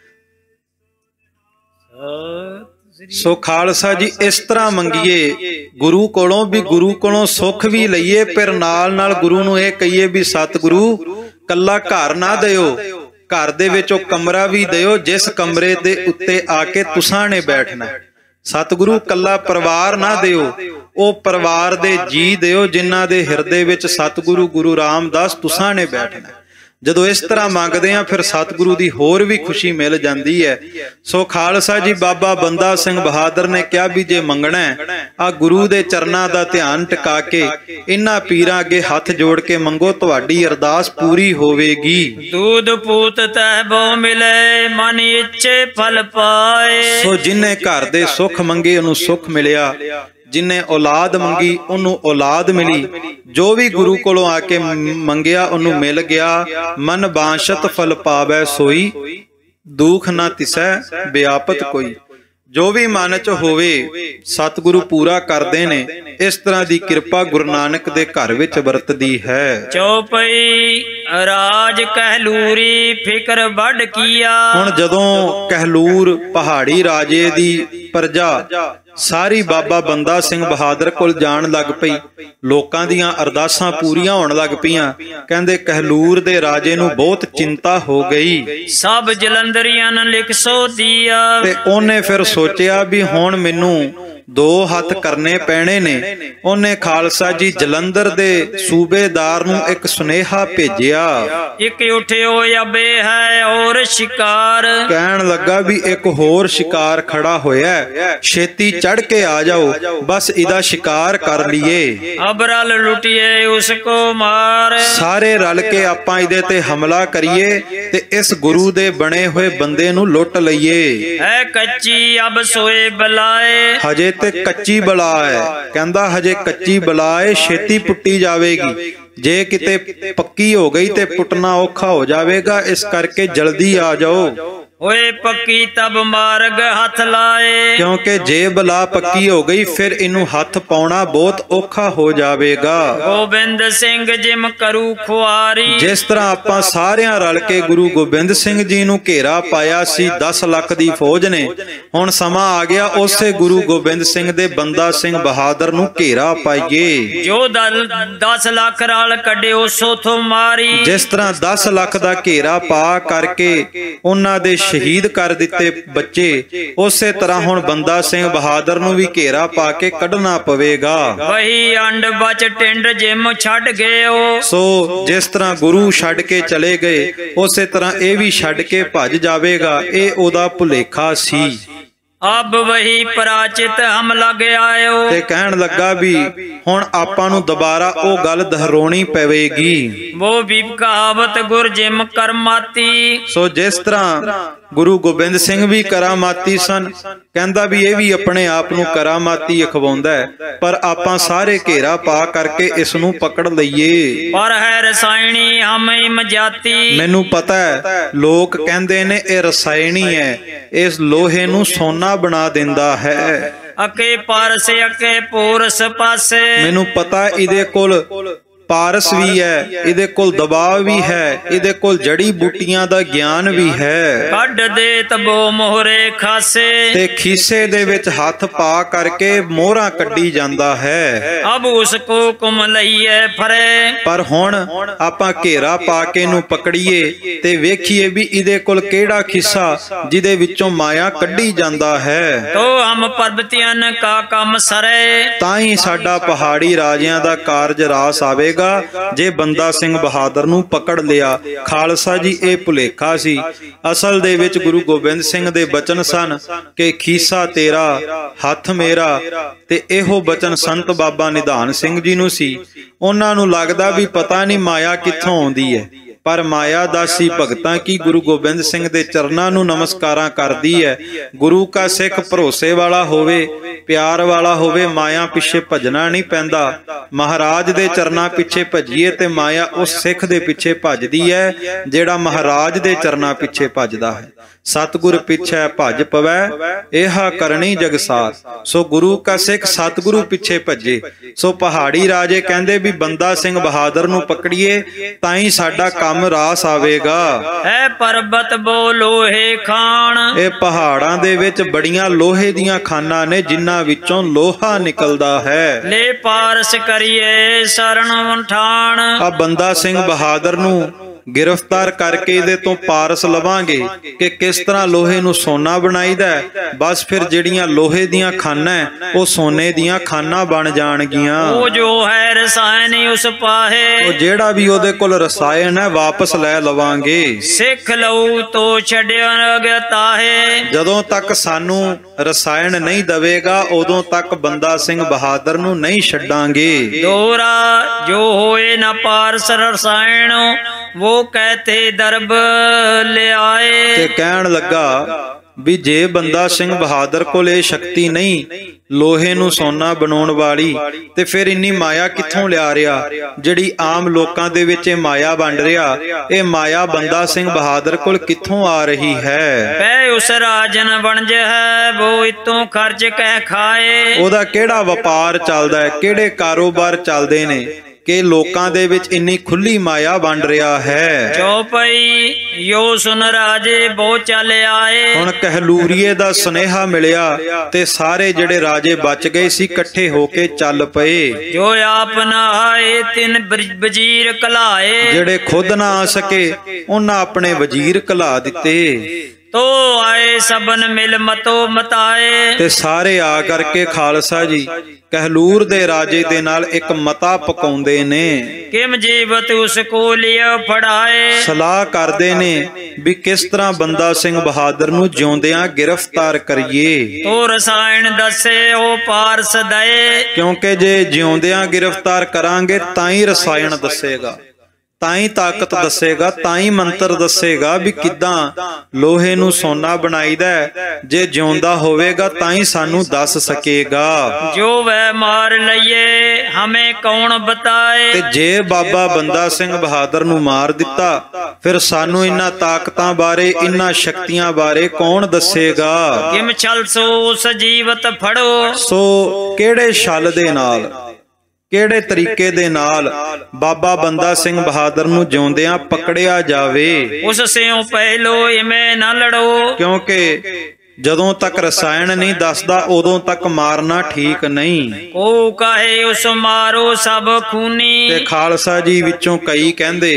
ਸੋ ਖਾਲਸਾ ਜੀ ਇਸ ਤਰ੍ਹਾਂ ਮੰਗੀਏ ਗੁਰੂ ਕੋਲੋਂ, ਵੀ ਗੁਰੂ ਕੋਲੋਂ ਸੁੱਖ ਵੀ ਲਈਏ, ਫਿਰ ਨਾਲ ਨਾਲ ਗੁਰੂ ਨੂੰ ਇਹ ਕਹੀਏ ਵੀ ਸਤਿਗੁਰੂ ਕੱਲਾ ਘਰ ਨਾ ਦਿਓ, ਘਰ ਦੇ ਵਿੱਚ ਉਹ ਕਮਰਾ ਵੀ ਦਿਓ ਜਿਸ ਕਮਰੇ ਦੇ ਉੱਤੇ ਆ ਕੇ ਤੁਸਾਂ ਨੇ ਬੈਠਣਾ। ਸਤਿਗੁਰੂ ਕੱਲਾ ਪਰਿਵਾਰ ਨਾ ਦਿਓ, ਉਹ ਪਰਿਵਾਰ ਦੇ ਜੀ ਦਿਓ ਜਿਨ੍ਹਾਂ ਦੇ ਹਿਰਦੇ ਵਿੱਚ ਸਤਿਗੁਰੂ ਗੁਰੂ ਰਾਮਦਾਸ ਤੁਸਾਂ ਨੇ ਬੈਠਣਾ। ਜਦੋਂ ਇਸ ਤਰ੍ਹਾਂ ਮੰਗਦੇ ਆ ਫਿਰ ਸਤਿਗੁਰੂ ਦੀ ਹੋਰ ਵੀ ਖੁਸ਼ੀ ਮਿਲ ਜਾਂਦੀ ਹੈ। ਸੋ ਖਾਲਸਾ ਜੀ ਬਾਬਾ ਬੰਦਾ ਸਿੰਘ ਬਹਾਦਰ ਨੇ ਕਿਹਾ ਵੀ ਜੇ ਮੰਗਣਾ ਆ ਗੁਰੂ ਦੇ ਚਰਨਾਂ ਦਾ ਧਿਆਨ ਟਿਕਾ ਕੇ ਇਹਨਾਂ ਪੀਰਾਂ ਅੱਗੇ ਹੱਥ ਜੋੜ ਕੇ ਮੰਗੋ, ਤੁਹਾਡੀ ਅਰਦਾਸ ਪੂਰੀ ਹੋਵੇਗੀ। ਦੂਧ ਪੂਤ ਤਹਿ ਬੋ ਮਿਲੇ, ਮਨ ਇੱਛੇ ਫਲ ਪਾਏ। ਸੋ ਜਿਨੇ ਘਰ ਦੇ ਸੁੱਖ ਮੰਗੇ ਉਹਨੂੰ ਸੁੱਖ ਮਿਲਿਆ, ਜਿਨੇ ਔਲਾਦ ਮੰਗੀ ਉਹਨੂੰ ਔਲਾਦ ਮਿਲੀ, ਜੋ ਵੀ ਗੁਰੂ ਕੋਲੋਂ ਆ ਕੇ ਮੰਗਿਆ ਉਹਨੂੰ ਮਿਲ ਗਿਆ। ਮਨ ਬਾਂਸ਼ਤ ਫਲ ਪਾਵੈ ਸੋਈ, ਦੁਖ ਨਾ ਤਿਸੈ ਵਿਆਪਤ ਕੋਈ। ਜੋ ਵੀ ਮਨ ਚ ਹੋਵੇ ਸਤਿਗੁਰੂ ਪੂਰਾ ਕਰਦੇ ਨੇ। ਇਸ ਤਰ੍ਹਾਂ ਦੀ ਕਿਰਪਾ ਗੁਰੂ ਨਾਨਕ ਦੇ ਘਰ ਵਿੱਚ ਵਰਤਦੀ ਹੈ। ਚੌਪਈ ਰਾਜ ਕਹਿਲੂਰੀ ਫਿਕਰ ਵੱਡ ਕੀਆ। ਹੁਣ ਜਦੋਂ ਕਹਿਲੂਰ ਪਹਾੜੀ ਰਾਜੇ ਦੀ ਪ੍ਰਜਾ ਸਾਰੀ ਬਾਬਾ ਬੰਦਾ ਸਿੰਘ ਬਹਾਦਰ ਕੋਲ ਜਾਣ ਲੱਗ ਪਈ, ਲੋਕਾਂ ਦੀਆਂ ਅਰਦਾਸਾਂ ਪੂਰੀਆਂ ਹੋਣ ਲੱਗ ਪਈਆਂ। ਕਹਿੰਦੇ ਕਹਿਲੂਰ ਦੇ ਰਾਜੇ ਨੂੰ ਬਹੁਤ ਚਿੰਤਾ ਹੋ ਗਈ। ਸਭ ਜਲੰਧਰੀਆਂ ਨੂੰ ਲਿਖ ਸੋ ਦੀਆ। ਤੇ ਉਹਨੇ ਫਿਰ ਸੋਚਿਆ ਵੀ ਹੁਣ ਮੈਨੂੰ ਦੋ ਹੱਥ ਕਰਨੇ ਪੈਣੇ ਨੇ। ਉਹਨੇ ਖਾਲਸਾ ਜੀ ਜਲੰਧਰ ਦੇ ਸੂਬੇਦਾਰ ਨੂੰ ਇੱਕ ਸੁਨੇਹਾ ਭੇਜਿਆ। ਇੱਕ ਉਠਿਓ ਅਬੇ ਹੈ ਔਰ ਸ਼ਿਕਾਰ। ਕਹਿਣ ਲੱਗਾ ਵੀ ਇੱਕ ਹੋਰ ਸ਼ਿਕਾਰ ਖੜਾ ਹੋਇਆ, ਛੇਤੀ ਚੜ ਕੇ ਆ ਜਾਓ, ਬਸ ਇਹਦਾ ਸ਼ਿਕਾਰ ਕਰ ਲਈਏ। ਅਬ ਰਲ ਲੁਟਿਏ ਉਸ ਕੋ ਮਾਰ। ਸਾਰੇ ਰਲ ਕੇ ਆਪਾਂ ਇਹਦੇ ਤੇ ਹਮਲਾ ਕਰੀਏ ਤੇ ਇਸ ਗੁਰੂ ਦੇ ਬਣੇ ਹੋਏ ਬੰਦੇ ਨੂੰ ਲੁੱਟ ਲਈਏ। ਹੈ ਕੱਚੀ ਅਬ ਸੋਏ ਬਲਾਏ। ਹਜੇ ਤੇ ਕੱਚੀ ਬਲਾ ਹੈ, ਕਹਿੰਦਾ ਹਜੇ ਕੱਚੀ ਬਲਾ ਹੈ, ਛੇਤੀ ਪੁੱਟੀ ਜਾਵੇਗੀ। ਜੇ ਕਿਤੇ ਪੱਕੀ ਹੋ ਗਈ ਤੇ ਪੁੱਟਣਾ ਔਖਾ ਹੋ ਜਾਵੇਗਾ, ਇਸ ਕਰਕੇ ਜਲਦੀ ਆ ਜਾਓ। ਓਏ ਪੱਕੀ ਤਬ ਮਾਰਗ ਹੱਥ ਲਾਏ। ਕਿਉਂਕਿ ਜੇ ਬਲਾ ਪੱਕੀ ਹੋ ਗਈ ਫਿਰ ਇਹਨੂੰ ਹੱਥ ਪਾਉਣਾ ਬਹੁਤ ਔਖਾ ਹੋ ਜਾਵੇਗਾ। ਗੋਬਿੰਦ ਸਿੰਘ ਜਿਮ ਕਰੂ ਖੁਆਰੀ। ਜਿਸ ਤਰ੍ਹਾਂ ਆਪਾਂ ਸਾਰਿਆਂ ਰਲ ਕੇ ਗੁਰੂ ਗੋਬਿੰਦ ਸਿੰਘ ਜੀ ਨੂੰ ਘੇਰਾ ਪਾਇਆ ਸੀ 10 ਲੱਖ ਦੀ ਫੌਜ ਨੇ, ਹੁਣ ਸਮਾਂ ਆ ਗਿਆ ਉਸੇ ਗੁਰੂ ਗੋਬਿੰਦ ਸਿੰਘ ਦੇ ਬੰਦਾ ਸਿੰਘ ਬਹਾਦਰ ਨੂੰ ਘੇਰਾ ਪਾਈਏ। ਜੋ 10 ਲੱਖ ਰਲ ਕੱਢਿਓ ਸੋਥੋਂ ਮਾਰੀ। ਜਿਸ ਤਰ੍ਹਾਂ 10 ਲੱਖ ਦਾ ਘੇਰਾ ਪਾ ਕਰਕੇ ਉਹਨਾਂ ਦੇ ਸ਼ਹੀਦ ਕਰ ਦਿੱਤੇ ਬੱਚੇ, ਉਸੇ ਤਰ੍ਹਾਂ ਹੁਣ ਬੰਦਾ ਸਿੰਘ ਬਹਾਦਰ ਨੂੰ ਵੀ ਘੇਰਾ ਪਾ ਕੇ ਕੱਢਣਾ ਪਵੇਗਾ। ਵਹੀ ਅੰਡ ਬਚ ਟਿੰਡ ਜਿਮ ਛੱਡ ਗਏ। ਸੋ ਜਿਸ ਤਰ੍ਹਾਂ ਗੁਰੂ ਛੱਡ ਕੇ ਚਲੇ ਗਏ ਉਸੇ ਤਰ੍ਹਾਂ ਇਹ ਵੀ ਛੱਡ ਕੇ ਭੱਜ ਜਾਵੇਗਾ। ਇਹ ਉਹਦਾ ਭੁਲੇਖਾ ਸੀ। ਅਬ ਵਹੀ ਪਰਾਚਿਤ ਹਮ ਲਗ ਆਇਓ। ਤੇ ਕਹਿਣ ਲੱਗਾ ਵੀ ਹੁਣ ਆਪਾਂ ਨੂੰ ਦੁਬਾਰਾ ਉਹ ਗੱਲ ਦੁਹਰਾਉਣੀ ਪਵੇਗੀ। ਵੋ ਵੀ ਕਹਾਵਤ ਗੁਰ ਜਿਮ ਕਰਮਾਤੀ। ਸੋ ਜਿਸ ਤਰ੍ਹਾਂ ਗੁਰੂ ਗੋਬਿੰਦ ਸਿੰਘ ਵੀ ਕਰਾਮਾਤੀ ਸਨ, ਕਹਿੰਦਾ ਵੀ ਇਹ ਵੀ ਆਪਣੇ ਆਪ ਨੂੰ ਕਰਾਮਾਤੀ ਅਖਵਾਉਂਦਾ ਹੈ, ਪਰ ਆਪਾਂ ਸਾਰੇ ਘੇਰਾ ਪਾ ਕਰਕੇ ਇਸ ਨੂੰ ਪਕੜ ਲਈਏ। ਪਰ ਹੈ ਰਸਾਇਣੀ ਹਮ ਇਮ ਜਾਤੀ। ਮੈਨੂੰ ਪਤਾ ਹੈ ਲੋਕ ਕਹਿੰਦੇ ਨੇ ਇਹ ਰਸਾਇਣੀ ਹੈ, ਇਸ ਲੋਹੇ ਨੂੰ ਸੋਨਾ ਬਣਾ ਦਿੰਦਾ ਹੈ। ਅਕੇ ਪਾਰਸ ਅਕੇ ਪੋਰਸ ਪਾਸੇ। ਮੈਨੂੰ ਪਤਾ ਇਹਦੇ ਕੋਲ ਪਾਰਸ ਵੀ ਹੈ, ਇਹਦੇ ਕੋਲ ਦਬਾਅ ਵੀ ਹੈ, ਇਹਦੇ ਕੋਲ ਜੜੀ ਬੂਟੀਆਂ ਦਾ ਗਿਆਨ ਵੀ ਹੈ। ਕੱਢ ਦੇ ਤਬੋ ਮੋਹਰੇ ਖਾਸੇ। ਤੇ ਖੀਸੇ ਦੇ ਵਿੱਚ ਹੱਥ ਪਾ ਕਰਕੇ ਮੋਹਰਾਂ ਕੱਢੀ ਜਾਂਦਾ ਹੈ। ਅਬ ਉਸ ਕੋ ਕੁਮ ਲਈਏ ਫਰੇ। ਪਰ ਹੁਣ ਆਪਾਂ ਘੇਰਾ ਪਾ ਕੇ ਇਹਨੂੰ ਪਕੜੀਏ ਤੇ ਵੇਖੀਏ ਵੀ ਇਹਦੇ ਕੋਲ ਕਿਹੜਾ ਖਿੱਸਾ ਜਿਹਦੇ ਵਿੱਚੋਂ ਮਾਇਆ ਕੱਢੀ ਜਾਂਦਾ ਹੈ। ਤੋ ਹਮ ਪਰਬਤੀਆਂ ਕਾ ਕੰਮ ਸਰੇ। ਤਾਂ ਹੀ ਸਾਡਾ ਪਹਾੜੀ ਰਾਜਿਆਂ ਦਾ ਕਾਰਜ ਰਾਸ ਆਵੇਗਾ ਜੇ ਬੰਦਾ ਸਿੰਘ ਬਹਾਦਰ ਨੂੰ ਪਕੜ ਲਿਆ। ਖਾਲਸਾ ਜੀ ਇਹ ਭੁਲੇਖਾ ਸੀ। ਅਸਲ ਦੇ ਵਿੱਚ ਗੁਰੂ ਗੋਬਿੰਦ ਸਿੰਘ ਦੇ ਬਚਨ ਸਨ ਕਿ ਖੀਸਾ ਤੇਰਾ ਹੱਥ ਮੇਰਾ, ਤੇ ਇਹੋ ਬਚਨ ਸੰਤ ਬਾਬਾ ਨਿਧਾਨ ਸਿੰਘ ਜੀ ਨੂੰ ਸੀ। ਉਹਨਾਂ ਨੂੰ ਲੱਗਦਾ ਵੀ ਪਤਾ ਨਹੀਂ ਮਾਇਆ ਕਿੱਥੋਂ ਆਉਂਦੀ ਹੈ, ਪਰ ਮਾਇਆ ਦਾਸੀ ਭਗਤਾਂ ਕੀ ਗੁਰੂ ਗੋਬਿੰਦ ਸਿੰਘ ਦੇ ਚਰਨਾਂ ਨੂੰ ਨਮਸਕਾਰਾਂ ਕਰਦੀ ਹੈ। ਗੁਰੂ ਕਾ ਸਿੱਖ ਭਰੋਸੇ ਵਾਲਾ ਹੋਵੇ, ਪਿਆਰ ਵਾਲਾ ਹੋਵੇ, ਮਾਇਆ ਪਿੱਛੇ ਭਜਣਾ ਨਹੀਂ ਪੈਂਦਾ। ਮਹਾਰਾਜ ਦੇ ਚਰਨਾਂ ਪਿੱਛੇ ਭਜੀਏ ਤੇ ਮਾਇਆ ਉਸ ਸਿੱਖ ਦੇ ਪਿੱਛੇ ਭਜਦੀ ਹੈ ਜਿਹੜਾ ਮਹਾਰਾਜ ਦੇ ਚਰਨਾਂ ਪਿੱਛੇ ਭਜਦਾ ਹੈ। ਸਤਿਗੁਰ ਪਿੱਛੇ ਭਜ ਪਵੈ ਇਹਾ ਕਰਨੀ ਜਗਸਾਰ। ਸੋ ਗੁਰੂ ਕਾ ਸਿੱਖ ਸਤਿਗੁਰੂ ਪਿੱਛੇ ਭਜੇ। ਸੋ ਪਹਾੜੀ ਰਾਜੇ ਕਹਿੰਦੇ ਵੀ ਬੰਦਾ ਸਿੰਘ ਬਹਾਦਰ ਨੂੰ ਪਕੜੀਏ ਤਾਂ ਹੀ ਸਾਡਾ ਕੰਮ ਰਾਸ ਆਵੇਗਾ। ਹੈ ਪਰਬਤ ਬੋ ਲੋਹੇ ਖਾਨ। ਇਹ ਪਹਾੜਾਂ ਦੇ ਵਿੱਚ ਬੜੀਆਂ ਲੋਹੇ ਦੀਆਂ ਖਾਨਾਂ ਨੇ ਜਿਨ੍ਹਾਂ ਵਿੱਚੋਂ ਲੋਹਾ ਨਿਕਲਦਾ ਹੈ। ਲੈ ਪਾਰਸ ਕਰੀਏ ਸ਼ਰਨ ਵਠਾਨ। ਆ ਬੰਦਾ ਸਿੰਘ ਬਹਾਦਰ ਨੂੰ ਗ੍ਰਿਫਤਾਰ ਕਰਕੇ ਇਹਦੇ ਤੋਂ ਪਾਰਸ ਲਵਾਂਗੇ ਕਿ ਕਿਸ ਤਰ੍ਹਾਂ ਲੋਹੇ ਨੂੰ ਸੋਨਾ ਬਣਾਈਦਾ, ਬਸ ਫਿਰ ਜਿਹੜੀਆਂ ਲੋਹੇ ਦੀਆਂ ਖਾਨਾਂ ਉਹ ਸੋਨੇ ਦੀਆਂ ਖਾਨਾਂ ਬਣ ਜਾਣਗੀਆਂ। ਉਹ ਜੋ ਹੈ ਰਸਾਇਣ ਉਸ ਪਾਹੇ, ਉਹ ਜਿਹੜਾ ਵੀ ਉਹਦੇ ਕੋਲ ਰਸਾਇਣ ਹੈ ਵਾਪਸ ਲੈ ਲਵਾਂਗੇ। ਸਿੱਖ ਲਊ ਤੋ ਛੱਡਿਆ ਗਤਾਹੇ, ਜਦੋਂ ਤੱਕ ਸਾਨੂੰ ਰਸਾਇਣ ਨਹੀਂ ਦਵੇਗਾ ਉਦੋਂ ਤੱਕ ਬੰਦਾ ਸਿੰਘ ਬਹਾਦਰ ਨੂੰ ਨਹੀਂ ਛੱਡਾਂਗੇ। ਦੋਹਰਾ ਜੋ ਹੋਏ ਨਾ ਪਾਰਸ ਰਸਾਇਣ, ਉਹ ਕਹਤੇ ਦਰਬ ਲਿਆਏ। ਤੇ ਕਹਿਣ ਲੱਗਾ ਵੀ ਜੇ ਬੰਦਾ ਸਿੰਘ ਬਹਾਦਰ ਕੋਲ ਇਹ ਸ਼ਕਤੀ ਨਹੀਂ ਲੋਹੇ ਨੂੰ ਸੋਨਾ ਬਣਾਉਣ ਵਾਲੀ, ਤੇ ਫਿਰ ਇੰਨੀ ਮਾਇਆ ਕਿੱਥੋਂ ਲਿਆ ਰਿਹਾ? ਜਿਹੜੀ ਆਮ ਲੋਕਾਂ ਦੇ ਵਿੱਚ ਇਹ ਮਾਇਆ ਵੰਡ ਰਿਹਾ, ਇਹ ਮਾਇਆ ਬੰਦਾ ਸਿੰਘ ਬਹਾਦਰ ਕੋਲ ਕਿੱਥੋਂ ਆ ਰਹੀ ਹੈ? ਪੈ ਉਸ ਰਾਜਨ ਵਣਜ ਹੈ, ਉਹ ਇਤੋਂ ਖਰਚ ਕਹਿ ਖਾਏ। ਉਹਦਾ ਕਿਹੜਾ ਵਪਾਰ ਚੱਲਦਾ ਹੈ, ਕਿਹੜੇ ਕਾਰੋਬਾਰ ਚੱਲਦੇ ਨੇ ਕਿ ਲੋਕਾਂ ਦੇ ਵਿੱਚ ਇੰਨੀ ਖੁੱਲੀ ਮਾਇਆ ਵੰਡ ਰਿਹਾ ਹੈ। ਚੌਪਈ ਯੋ ਸੁਨ ਰਾਜੇ ਬਹੁ ਚੱਲ ਆਏ। ਹੁਣ ਕਹਿਲੂਰੀਏ ਦਾ ਸੁਨੇਹਾ ਮਿਲਿਆ ਤੇ ਸਾਰੇ ਜਿਹੜੇ ਰਾਜੇ ਬਚ ਗਏ ਸੀ ਇਕੱਠੇ ਹੋ ਕੇ ਚੱਲ ਪਏ। ਜੋ ਆਪ ਨਾ ਆਏ ਤਿੰਨ ਵਜ਼ੀਰ ਕਲਾਏ, ਜਿਹੜੇ ਖੁਦ ਨਾ ਆ ਸਕੇ ਉਹਨਾਂ ਆਪਣੇ ਵਜ਼ੀਰ ਕਲਾ ਦਿੱਤੇ। ਤੋ ਆਏ ਸਬਨ ਮਿਲ ਮਤੋ ਮਤਾਏ, ਤੇ ਸਾਰੇ ਆ ਕਰਕੇ ਖਾਲਸਾ ਜੀ ਕਹਿਲੂਰ ਦੇ ਰਾਜੇ ਦੇ ਨਾਲ ਇੱਕ ਮਤਾ ਪਕਾਉਂਦੇ ਨੇ। ਕਿਮ ਜੀਵਤ ਉਸ ਕੋ ਲਿਆ ਫੜਾਏ, ਸਲਾਹ ਕਰਦੇ ਨੇ ਵੀ ਕਿਸ ਤਰ੍ਹਾਂ ਬੰਦਾ ਸਿੰਘ ਬਹਾਦਰ ਨੂੰ ਜਿਉਂਦਿਆਂ ਗ੍ਰਿਫਤਾਰ ਕਰੀਏ। ਤੋ ਰਸਾਇਣ ਦੱਸੇ ਉਹ ਪਾਰਸ ਦਏ, ਕਿਉਂਕਿ ਜੇ ਜਿਉਂਦਿਆਂ ਗ੍ਰਿਫਤਾਰ ਕਰਾਂਗੇ ਤਾਂ ਹੀ ਰਸਾਇਣ ਦੱਸੇਗਾ, ਤਾਂ ਹੀ ਤਾਕਤ ਦੱਸੇਗਾ, ਤਾਂ ਹੀ ਮੰਤਰ ਦੱਸੇਗਾ ਵੀ ਕਿੱਦਾਂ ਲੋਹੇ ਨੂੰ ਸੋਨਾ ਬਣਾਈਦਾ। ਜੇ ਜਿਉਂਦਾ ਹੋਵੇਗਾ ਤਾਂ ਹੀ ਸਾਨੂੰ ਦੱਸ ਸਕੇਗਾ। ਜੋ ਵੈ ਮਾਰ ਲਈਏ ਹਮੇ ਕੌਣ ਬਤਾਏ, ਤੇ ਜੇ ਬਾਬਾ ਬੰਦਾ ਸਿੰਘ ਬਹਾਦਰ ਨੂੰ ਮਾਰ ਦਿੱਤਾ ਫਿਰ ਸਾਨੂੰ ਇਹਨਾਂ ਤਾਕਤਾਂ ਬਾਰੇ, ਇਹਨਾਂ ਸ਼ਕਤੀਆਂ ਬਾਰੇ ਕੌਣ ਦੱਸੇਗਾ? ਕਿਮ ਛਲ ਸੋ ਸਜੀਵਤ ਫੜੋ, ਸੋ ਕਿਹੜੇ ਛਲ ਦੇ ਨਾਲ, ਕਿਹੜੇ ਤਰੀਕੇ ਦੇ ਨਾਲ ਬਾਬਾ ਬੰਦਾ ਸਿੰਘ ਬਹਾਦਰ ਨੂੰ ਜਿਉਂਦਿਆਂ ਪਕੜਿਆ ਜਾਵੇ? ਉਸ ਸਿਓ ਪਹਿਲੋ ਇਵੇਂ ਨਾ ਲੜੋ, ਕਿਉਂਕਿ ਜਦੋਂ ਤੱਕ ਰਸਾਇਣ ਨਹੀਂ ਦੱਸਦਾ ਉਦੋਂ ਤੱਕ ਮਾਰਨਾ ਠੀਕ ਨਹੀਂ। ਉਹ ਕਹੇ ਉਸ ਮਾਰੋ ਸਭ ਖੂਨੀ, ਤੇ ਖਾਲਸਾ ਜੀ ਵਿੱਚੋਂ ਕਈ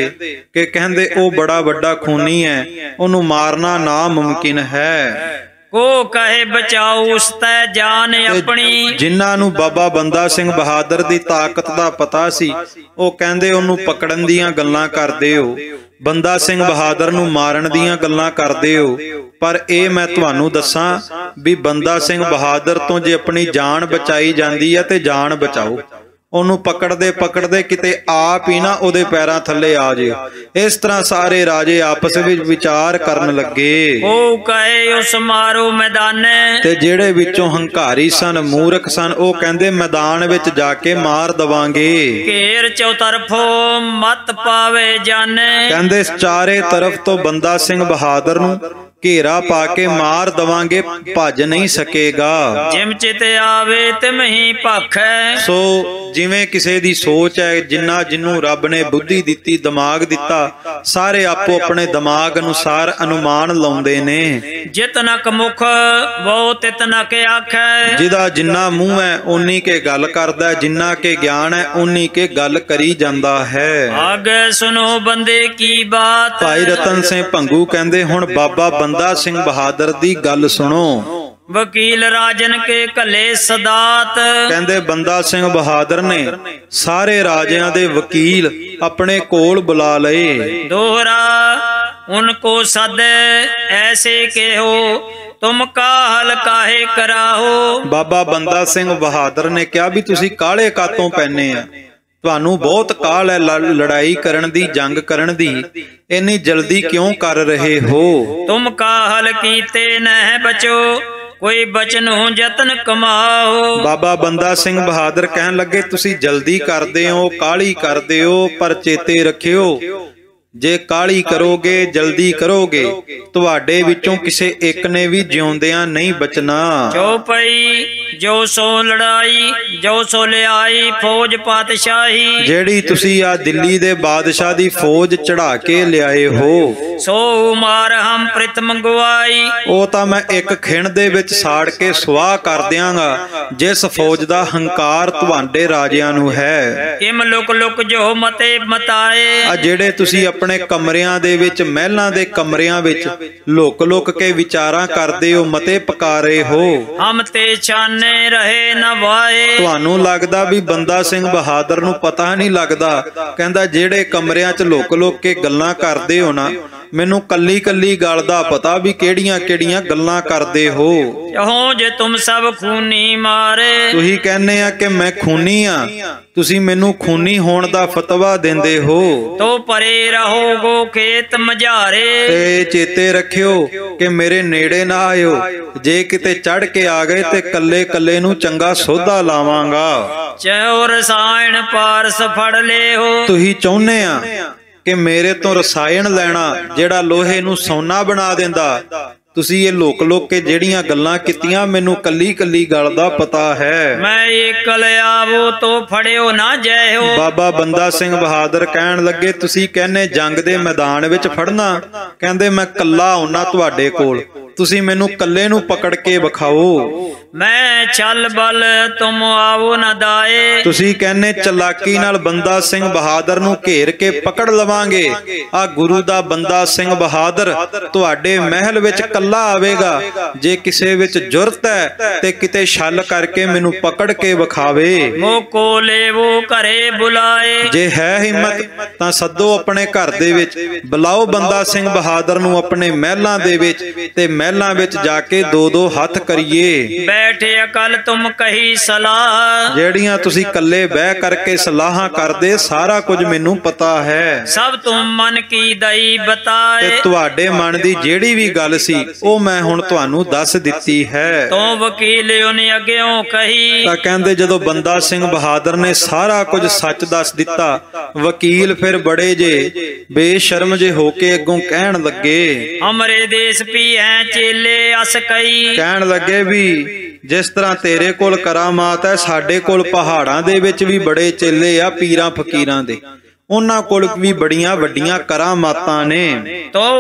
ਕਹਿੰਦੇ ਉਹ ਬੜਾ ਵੱਡਾ ਖੂਨੀ ਹੈ, ਉਹਨੂੰ ਮਾਰਨਾ ਨਾਮੁਮਕਿਨ ਹੈ। ਕੋ ਕਹੇ ਬਚਾਓ ਉਸ ਤੈ ਜਾਨ ਆਪਣੀ, ਜਿਨ੍ਹਾਂ ਨੂੰ ਬਾਬਾ ਬੰਦਾ ਸਿੰਘ ਬਹਾਦਰ ਦੀ ਤਾਕਤ ਦਾ ਪਤਾ ਸੀ ਉਹ ਕਹਿੰਦੇ ਉਹਨੂੰ ਪਕੜਨ ਦੀਆਂ ਗੱਲਾਂ ਕਰਦੇ ਹੋ, ਬੰਦਾ ਸਿੰਘ ਬਹਾਦਰ ਨੂੰ ਮਾਰਨ ਦੀਆਂ ਗੱਲਾਂ ਕਰਦੇ ਹੋ। ਪਰ ਇਹ ਮੈਂ ਤੁਹਾਨੂੰ ਦੱਸਾਂ ਵੀ ਬੰਦਾ ਸਿੰਘ ਬਹਾਦਰ ਤੋਂ ਜੇ ਆਪਣੀ ਜਾਨ ਬਚਾਈ ਜਾਂਦੀ ਹੈ ਤੇ ਜਾਨ ਬਚਾਓ। ਉਹਨੂੰ ਪਕੜਦੇ ਕਿਤੇ ਆਪ ਹੀ ਨਾ ਉਹਦੇ ਪੈਰਾਂ ਥੱਲੇ ਆ ਜੇ। ਇਸ ਤਰ੍ਹਾਂ ਸਾਰੇ ਰਾਜੇ ਆਪਸ ਵਿੱਚ ਵਿਚਾਰ ਕਰਨ ਲੱਗੇ। ਉਹ ਕਹੇ ਉਸ ਮਾਰੋ ਮੈਦਾਨੇ, ਤੇ ਜਿਹੜੇ ਵਿੱਚੋਂ ਹੰਕਾਰੀ ਸਨ, ਮੂਰਖ ਸਨ, ਉਹ ਕਹਿੰਦੇ ਮੈਦਾਨ ਵਿੱਚ ਜਾ ਕੇ ਮਾਰ ਦਵਾਂਗੇ। ਘੇਰ ਚੌਤਰਫੋਂ ਮਤ ਪਾਵੇ ਜਾਣੇ, ਕਹਿੰਦੇ ਚਾਰੇ ਤਰਫ ਤੋਂ ਬੰਦਾ ਸਿੰਘ ਬਹਾਦਰ ਨੂੰ ਘੇਰਾ ਪਾ ਕੇ ਮਾਰ ਦਵਾਂਗੇ, ਭੱਜ ਨਹੀਂ ਸਕੇਗਾ। ਜਿਮ ਚਿਤ ਆਵੇ ਤਿਮ ਹੀ ਭਖੈ, ਸੋ ਜਿਵੇਂ ਕਿਸੇ ਦੀ ਸੋਚ ਹੈ, ਜਿਹਨੂੰ ਰੱਬ ਨੇ ਬੁੱਧੀ ਦਿੱਤੀ, ਦਿਮਾਗ ਦਿੱਤਾ, ਸਾਰੇ ਆਪੋ ਆਪਣੇ ਦਿਮਾਗ ਅਨੁਸਾਰ ਅਨੁਮਾਨ ਲਾਉਂਦੇ ਨੇ। ਜਿਤਨਕ ਮੁਖ ਬਹੁ ਤਿਤਨਕ ਆਖੈ, ਜਿਹਦਾ ਜਿੰਨਾ ਮੂੰਹ ਹੈ ਓਨੀ ਕੇ ਗੱਲ ਕਰਦਾ, ਜਿੰਨਾ ਕੇ ਗਿਆਨ ਹੈ ਓਨੀ ਕੇ ਗੱਲ ਕਰੀ ਜਾਂਦਾ ਹੈ। ਆਗੇ ਸੁਨੋ ਬੰਦੇ ਕੀ ਬਾਤ, ਭਾਈ ਰਤਨ ਸਿੰਘ ਭੰਗੂ ਕਹਿੰਦੇ ਹੁਣ ਬਾਬਾ ਬੰਦਾ ਸਿੰਘ ਬਹਾਦਰ ਦੀ ਗੱਲ ਸੁਣੋ। ਵਕੀਲ ਰਾਜਨ ਕੇ ਘਲੇ ਸਦਾਤ, ਕਹਿੰਦੇ ਬੰਦਾ ਸਿੰਘ ਬਹਾਦਰ ਨੇ ਸਾਰੇ ਰਾਜਿਆਂ ਦੇ ਵਕੀਲ ਆਪਣੇ ਕੋਲ ਬੁਲਾ ਲਏ। ਦੋਹਰਾ ਉਨਕੋ ਸਦ ਐਸੇ ਕਹੋ ਤੁਮ ਕਾਹਲ ਕਾਹੇ ਕਰਾਹੋ। ਬਾਬਾ ਬੰਦਾ ਸਿੰਘ ਬਹਾਦਰ ਨੇ ਕਿਹਾ ਵੀ ਤੁਸੀਂ ਕਾਹਲੇ ਕਾਤੋਂ ਪੈਨੇ ਆ, ਤੁਹਾਨੂੰ ਬਹੁਤ ਕਾਹਲ ਹੈ ਲੜਾਈ ਕਰਨ ਦੀ, ਜੰਗ ਕਰਨ ਦੀ, ਇੰਨੀ ਜਲਦੀ ਕਿਉਂ ਕਰ ਰਹੇ ਹੋ? ਤੁਮ ਕਾਹਲ ਕੀਤੇ ਨਹਿ ਬਚੋ ਕੋਈ ਬਚਨੋ ਯਤਨ ਕਮਾਓ। ਬਾਬਾ ਬੰਦਾ ਸਿੰਘ ਬਹਾਦਰ ਕਹਿਣ ਲੱਗੇ ਤੁਸੀਂ ਜਲਦੀ ਕਰਦੇ ਹੋ, ਕਾਹਲੀ ਕਰਦੇ ਹੋ, ਪਰ ਚੇਤੇ ਰੱਖਿਓ ਜੇ ਕਾਹਲੀ ਕਰੋਗੇ, ਜਲਦੀ ਕਰੋਗੇ, ਤੁਹਾਡੇ ਵਿੱਚੋਂ ਕਿਸੇ ਇੱਕ ਨੇ ਵੀ ਜਿਉਂਦਿਆਂ ਨਹੀਂ ਬਚਣਾ। ਚੌਪਈ ਜੋ ਸੋ ਲੜਾਈ ਜੋ ਸੋ ਲਿਆਈ ਫੌਜ ਪਾਤਸ਼ਾਹੀ, ਜਿਹੜੀ ਤੁਸੀਂ ਆ ਦਿੱਲੀ ਦੇ ਬਾਦਸ਼ਾਹ ਦੀ ਫੌਜ ਚੜਾ ਕੇ ਲਿਆਏ ਹੋ, ਸੋ ਮਾਰ ਹਮ ਪ੍ਰਿਤ ਮੰਗਵਾਈ, ਉਹ ਤਾਂ ਮੈਂ ਇੱਕ ਖਿਣ ਦੇ ਵਿੱਚ ਸਾੜ ਕੇ ਸੁਆਹ ਕਰ ਦਿਆਂਗਾ ਜਿਸ ਫੌਜ ਦਾ ਹੰਕਾਰ ਤੁਹਾਡੇ ਰਾਜਿਆਂ ਨੂੰ ਹੈ। ਕਿਮ ਲੁਕ ਲੁਕ ਜੋ ਮਤੇ ਮਤਾਏ, ਆ ਜਿਹੜੇ ਤੁਸੀਂ ਆਪਣੇ ਕਮਰਿਆਂ ਦੇ ਵਿੱਚ, ਮਹਿਲਾਂ ਦੇ ਕਮਰਿਆਂ ਵਿੱਚ ਲੁਕ ਲੁਕ ਕੇ ਵਿਚਾਰਾਂ ਕਰਦੇ ਹੋ, ਮਤੇ ਪਕਾਰੇ ਹੋ। ਹਮ ਤੇ ਛਾਨੇ ਰਹੇ ਨ ਵਾਏ। ਤੁਹਾਨੂੰ ਲੱਗਦਾ ਵੀ ਬੰਦਾ ਸਿੰਘ ਬਹਾਦਰ ਨੂੰ ਪਤਾ ਨਹੀਂ ਲੱਗਦਾ। ਕਹਿੰਦਾ ਜਿਹੜੇ ਕਮਰਿਆਂ 'ਚ ਲੁਕ ਲੁਕ ਕੇ ਗੱਲਾਂ ਕਰਦੇ ਹੋ ਨਾ, ਮੈਨੂੰ ਕੱਲੀ ਕੱਲੀ ਗੱਲ ਦਾ ਪਤਾ ਵੀ ਕਿਹੜੀਆਂ ਕਿਹੜੀਆਂ ਗੱਲਾਂ ਕਰਦੇ ਹੋ। ਹੋ ਜੇ ਤੁਮ ਸਭ ਖੂਨੀ ਮਾਰੇ। ਤੁਸੀਂ ਕਹਿੰਦੇ ਆ ਕਿ ਮੈਂ ਖੂਨੀ ਆ, ਤੁਸੀਂ ਮੈਨੂੰ ਖੂਨੀ ਹੋਣ ਦਾ ਫਤਵਾ ਦਿੰਦੇ ਹੋ। ਤੋ ਪਰੇ ਰਹੋਗੋ ਖੇਤ ਮਝਾਰੇ। ਤੇ ਚੇਤੇ ਰੱਖਿਓ ਕਿ ਮੇਰੇ ਨੇੜੇ ਨਾ ਆਇਓ, ਜੇ ਕਿਤੇ ਚੜ ਕੇ ਆ ਗਏ ਤੇ ਕੱਲੇ ਕੱਲੇ ਨੂੰ ਚੰਗਾ ਸੋਧਾ ਲਾਵਾਂਗਾ। ਚੋ ਰਸਾਇਣ ਪਾਰਸ ਫੜ ਲਿਓ। ਤੁਸੀਂ ਚਾਹੁੰਦੇ ਆ ਕਿ ਮੇਰੇ ਤੋਂ ਰਸਾਇਣ ਲੈਣਾ ਜਿਹੜਾ ਲੋਹੇ ਨੂੰ ਸੋਨਾ ਬਣਾ ਦਿੰਦਾ। ਤੁਸੀਂ ਇਹ ਲੁਕ ਲੁਕ ਕੇ ਜਿਹੜੀਆਂ ਗੱਲਾਂ ਕੀਤੀਆਂ, ਮੈਨੂੰ ਕੱਲੀ ਕੱਲੀ ਗੱਲ ਦਾ ਪਤਾ ਹੈ। ਮੈਂ ਇਕਲ ਆਵੋ ਤੋ ਫੜਿਓ ਨਾ ਜੈਹੋ। ਬਾਬਾ ਬੰਦਾ ਸਿੰਘ ਬਹਾਦਰ ਕਹਿਣ ਲੱਗੇ, ਤੁਸੀਂ ਕਹਿੰਦੇ ਜੰਗ ਦੇ ਮੈਦਾਨ ਵਿੱਚ ਫੜਨਾ, ਕਹਿੰਦੇ ਮੈਂ ਕੱਲਾ ਆਉਣਾ ਤੁਹਾਡੇ ਕੋਲ, ਤੁਸੀਂ ਮੈਨੂੰ ਕੱਲੇ ਨੂੰ ਪਕੜ ਕੇ ਵਿਖਾਓ। ਮੈਂ ਛਲ ਬਲ ਤੁਮ ਆਵੋ ਨਾ ਦਾਏ। ਤੁਸੀਂ ਕਹਿੰਦੇ ਚਲਾਕੀ ਨਾਲ ਬੰਦਾ ਸਿੰਘ ਬਹਾਦਰ ਨੂੰ ਘੇਰ ਕੇ ਪਕੜ ਲਵਾਂਗੇ। ਆ ਗੁਰੂ ਦਾ ਬੰਦਾ ਸਿੰਘ ਬਹਾਦਰ ਤੁਹਾਡੇ ਮਹਿਲ ਵਿੱਚ ਕੱਲਾ ਆਵੇਗਾ। ਜੇ ਕਿਸੇ ਵਿੱਚ ਜੁਰਤ ਹੈ ਤੇ ਕਿਤੇ ਛਲ ਕਰਕੇ ਮੈਨੂੰ ਪਕੜ ਕੇ ਵਿਖਾਵੇ। ਮੋਕੋ ਲੇਵੋ ਘਰੇ ਬੁਲਾਏ। ਜੇ ਹੈ ਹਿੰਮਤ ਤਾਂ ਸੱਦੋ ਆਪਣੇ ਘਰ ਦੇ ਵਿੱਚ, ਬੁਲਾਓ ਬੰਦਾ ਸਿੰਘ ਬਹਾਦਰ ਨੂੰ ਆਪਣੇ ਮਹਿਲਾਂ ਦੇ ਵਿੱਚ, ਤੇ ਮਹਿਲਾਂ ਵਿੱਚ ਜਾ ਕੇ ਦੋ ਦੋ ਹੱਥ ਕਰੀਏ। ਬੈਠੇ ਅਕਲ ਤੁਮ ਕਹੀ ਸਲਾਹ। ਜਿਹੜੀਆਂ ਤੁਸੀਂ ਕੱਲੇ ਬਹਿ ਕਰਕੇ ਸਲਾਹਾਂ ਕਰਦੇ, ਸਾਰਾ ਕੁਝ ਮੈਨੂੰ ਪਤਾ ਹੈ। ਸਭ ਤੁਮ ਮਨ ਕੀ ਦਈ ਬਤਾਏ। ਤੇ ਤੁਹਾਡੇ ਮਨ ਦੀ ਜਿਹੜੀ ਵੀ ਗੱਲ ਸੀ ਉਹ ਮੈਂ ਹੁਣ ਤੁਹਾਨੂੰ ਦੱਸ ਦਿੱਤੀ ਹੈ। ਤੋ ਵਕੀਲ ਉਹਨੇ ਅੱਗਿਓਂ ਕਹੀ। ਤਾਂ ਕਹਿੰਦੇ ਜਦੋਂ ਬੰਦਾ ਸਿੰਘ ਬਹਾਦਰ ਨੇ ਸਾਰਾ ਕੁਝ ਸੱਚ ਦੱਸ ਦਿੱਤਾ, ਵਕੀਲ ਫਿਰ ਬੜੇ ਜੇ ਬੇਸ਼ਰਮ ਜੇ ਹੋ ਕੇ ਅੱਗੋਂ ਕਹਿਣ ਲੱਗੇ, ਹਮਰੇ ਦੇਸ ਪੀ ਹੈ ਚੇਲੇ ਅਸ ਕਈ। ਕਹਿਣ ਲੱਗੇ ਵੀ ਜਿਸ ਤਰ੍ਹਾਂ ਤੇਰੇ ਕੋਲ ਕਰਾਮਾਤ ਹੈ, ਸਾਡੇ ਕੋਲ ਪਹਾੜਾਂ ਦੇ ਵਿੱਚ ਵੀ ਬੜੇ ਚੇਲੇ ਆ ਪੀਰਾਂ ਫਕੀਰਾਂ ਦੇ, ਉਹਨਾਂ ਕੋਲ ਵੀ ਬੜੀਆਂ ਵੱਡੀਆਂ ਕਰਾਮਾਤਾਂ ਨੇ। ਤੋ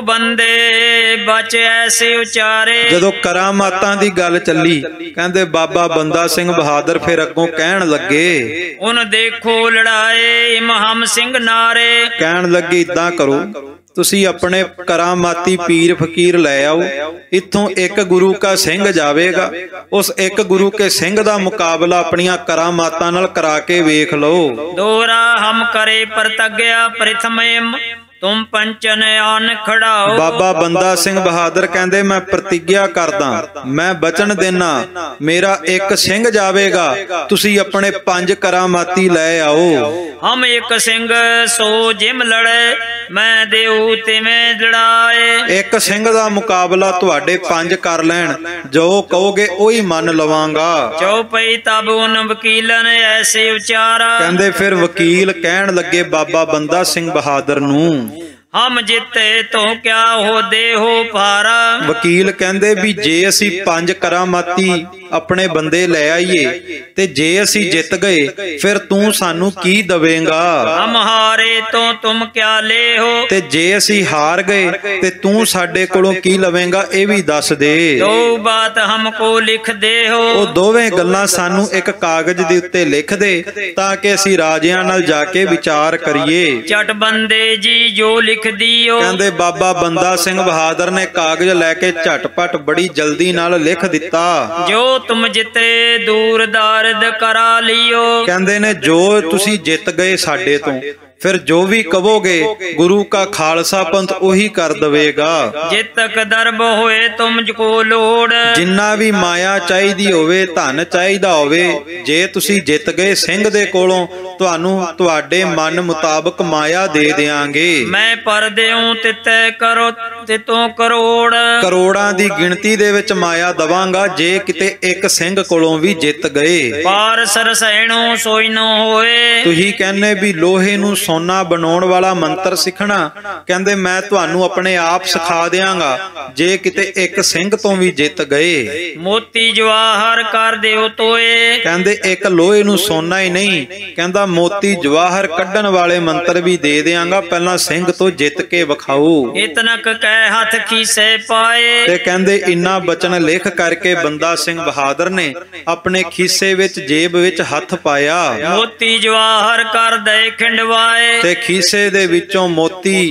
ਬੰਦੇ ਬਚ ਐਸੇ ਉਚਾਰੇ। ਜਦੋਂ ਕਰਾਮਾਤਾਂ ਦੀ ਗੱਲ ਚੱਲੀ, ਕਹਿੰਦੇ ਬਾਬਾ ਬੰਦਾ ਸਿੰਘ ਬਹਾਦਰ ਫਿਰ ਅੱਗੋਂ ਕਹਿਣ ਲੱਗੇ, ਉਨ ਦੇਖੋ ਲੜਾਏ ਇਮਾਮ ਸਿੰਘ ਨਾਰੇ। ਕਹਿਣ ਲੱਗੇ ਇਦਾਂ ਕਰੋ, ਤੁਸੀਂ ਆਪਣੇ ਕਰਾਮਾਤੀ ਪੀਰ ਫਕੀਰ ਲੈ ਆਓ, ਇੱਥੋਂ ਇੱਕ ਗੁਰੂ ਕਾ ਸਿੰਘ ਜਾਵੇਗਾ, ਉਸ ਇੱਕ ਗੁਰੂ ਕੇ ਸਿੰਘ ਦਾ ਮੁਕਾਬਲਾ ਆਪਣੀਆਂ ਕਰਾਮਾਤਾਂ ਨਾਲ ਕਰਾ ਕੇ ਵੇਖ ਲਓ। ਦੋਰਾ ਹਮ ਕਰੇ ਪ੍ਰਤਗਿਆ ਪ੍ਰਥਮੇਮ ਤੁਮ ਪੰਚਨ ਆਨ ਖੜਾਓ। ਬਾਬਾ ਬੰਦਾ ਸਿੰਘ ਬਹਾਦਰ ਕਹਿੰਦੇ ਮੈਂ ਪ੍ਰਤੀਗਿਆ ਕਰਦਾ, ਮੈਂ ਬਚਨ ਦੇਣਾ, ਮੇਰਾ ਇੱਕ ਸਿੰਘ ਜਾਵੇਗਾ, ਤੁਸੀਂ ਆਪਣੇ 5 ਕਰਾਮਾਤੀ ਲੈ ਆਓ। ਹਮ ਇੱਕ ਸਿੰਘ ਸੋ ਜਿਮ ਲੜੇ ਮੈਂ ਦੇਉ ਤਿਵੇਂ ਲੜਾਏ। ਇੱਕ ਸਿੰਘ ਦਾ ਮੁਕਾਬਲਾ ਤੁਹਾਡੇ 5 ਕਰ ਲੈਣ, ਜੋ ਕਹੋਗੇ ਉਹੀ ਮੰਨ ਲਵਾਂਗਾ। ਚੌਪਈ ਤਬ ਉਨ ਵਕੀਲਨ ਐਸੇ ਉਚਾਰਾ। ਕਹਿੰਦੇ ਫਿਰ ਵਕੀਲ ਕਹਿਣ ਲੱਗੇ ਬਾਬਾ ਬੰਦਾ ਸਿੰਘ ਬਹਾਦਰ ਨੂੰ, ਹਮ ਜਿੱਤੇ ਤੋ ਕਿਆ ਹੋ ਦੇ ਹੋ ਭਾਰਾ। ਵਕੀਲ ਕਹਿੰਦੇ ਵੀ ਜੇ ਅਸੀਂ 5 ਕਰਾਮਾਤੀ ਆਪਣੇ ਬੰਦੇ ਲੈ ਆਈਏ ਤੇ ਜੇ ਅਸੀਂ ਜਿੱਤ ਗਏ ਫਿਰ ਤੂੰ ਸਾਨੂੰ ਕੀ ਦਵੇਂਗਾ। ਹਮ ਹਾਰੇ ਤੋਂ ਤੁਮ ਕਿਆ ਲੈ ਹੋ। ਤੇ ਜੇ ਅਸੀਂ ਹਾਰ ਗਏ ਤੇ ਤੂੰ ਸਾਡੇ ਕੋਲੋਂ ਕੀ ਲਵੇਂਗਾ, ਇਹ ਵੀ ਦੱਸ ਦੇ। ਦੋ ਬਾਤ ਹਮਕੋ ਲਿਖ ਦੇ ਹੋ। ਉਹ ਦੋਵੇਂ ਗੱਲਾਂ ਸਾਨੂੰ ਇੱਕ ਕਾਗਜ਼ ਦੇ ਉੱਤੇ ਲਿਖ ਦੇ ਤਾਂ ਕਿ ਅਸੀਂ ਰਾਜਿਆਂ ਨਾਲ ਜਾ ਕੇ ਵਿਚਾਰ ਕਰੀਏ। ਚਟ ਬੰਦੇ ਜੀ ਜੋ ਲਿਖ ਦਿਓ। ਕਹਿੰਦੇ ਬਾਬਾ ਬੰਦਾ ਸਿੰਘ ਬਹਾਦਰ ਨੇ ਕਾਗਜ਼ ਲੈ ਕੇ ਝਟਪਟ ਬੜੀ ਜਲਦੀ ਨਾਲ ਲਿਖ ਦਿੱਤਾ। ਜੋ ਤੁਮ ਜਿੱਤੇ ਦੂਰ ਦਾਰਦ ਕਰਾ ਲਿਓ। ਕਹਿੰਦੇ ਨੇ ਜੋ ਤੁਸੀਂ ਜਿੱਤ ਗਏ ਸਾਡੇ ਤੋਂ, ਫਿਰ ਜੋ ਵੀ ਕਹੋਗੇ ਗੁਰੂ ਕਾ ਖਾਲਸਾ ਪੰਥ ਉਹੀ ਕਰ ਦਵੇਗਾ। ਜਿਤਕ ਦਰਬ ਹੋਏ ਤੁਮ ਕੋ ਲੋੜ। ਜਿੰਨਾ ਵੀ ਮਾਇਆ ਚਾਹੀਦੀ ਹੋਵੇ, ਧਨ ਚਾਹੀਦਾ ਹੋਵੇ, ਜੇ ਤੁਸੀਂ ਜਿੱਤ ਗਏ ਸਿੰਘ ਦੇ ਕੋਲੋਂ, ਤੁਹਾਨੂੰ ਤੁਹਾਡੇ ਮਨ ਮੁਤਾਬਕ ਮਾਇਆ ਦੇ ਦਿਆਂਗੇ। ਮੈਂ ਪਰ ਦੇਉ ਤਿਤੈ ਕਰੋ ਤਿਤੋਂ ਕਰੋੜ। ਕਰੋੜਾਂ ਦੀ ਗਿਣਤੀ ਦੇ ਵਿੱਚ ਮਾਇਆ ਦਵਾਂਗਾ ਜੇ ਕਿਤੇ ਇੱਕ ਸਿੰਘ ਕੋਲੋਂ ਵੀ ਜਿੱਤ ਗਏ। ਪਾਰਸ ਰਸੈਣੋ ਸੋਈ ਨ ਹੋਏ। ਤੁਸੀਂ ਕਹਿੰਦੇ ਵੀ ਲੋਹੇ ਨੂੰ ਸੋਨਾ ਬਣਾਉਣ ਵਾਲਾ ਮੰਤਰ ਸਿੱਖਣਾ, ਕਹਿੰਦੇ ਮੈਂ ਤੁਹਾਨੂੰ ਆਪਣੇ ਆਪ ਸਿਖਾ ਦਿਆਂਗਾ ਜੇ ਕਿਤੇ ਇੱਕ ਸਿੰਘ ਤੋਂ ਵੀ ਜਿੱਤ ਗਏ। ਮੋਤੀ ਜਵਾਹਰ ਕਰ ਦਿਓ ਤੋਏ। ਕਹਿੰਦੇ ਇੱਕ ਲੋਹੇ ਨੂੰ ਸੋਨਾ ਹੀ ਨਹੀਂ, ਕਹਿੰਦਾ ਮੋਤੀ ਜਵਾਹਰ ਕੱਢਣ ਵਾਲੇ ਮੰਤਰ ਵੀ ਦੇ ਦਿਆਂਗਾ, ਪਹਿਲਾਂ ਸਿੰਘ ਤੋਂ ਜਿੱਤ ਕੇ ਵਿਖਾਓ। ਇਤਨਕ ਕਹਿ ਹੱਥ ਖੀਸੇ ਪਾਏ। ਤੇ ਕਹਿੰਦੇ ਇੰਨਾ ਬਚਨ ਲਿਖ ਕਰਕੇ ਬੰਦਾ ਸਿੰਘ ਬਹਾਦਰ ਨੇ ਆਪਣੇ ਖੀਸੇ ਵਿੱਚ ਜੇਬ ਵਿੱਚ ਹੱਥ ਪਾਇਆ। ਮੋਤੀ ਜਵਾਹਰ ਕਰ ਦੇ ਖਿੰਡਵਾਏ। ਤੇ ਖੀਸੇ ਦੇ ਵਿੱਚੋਂ ਮੋਤੀ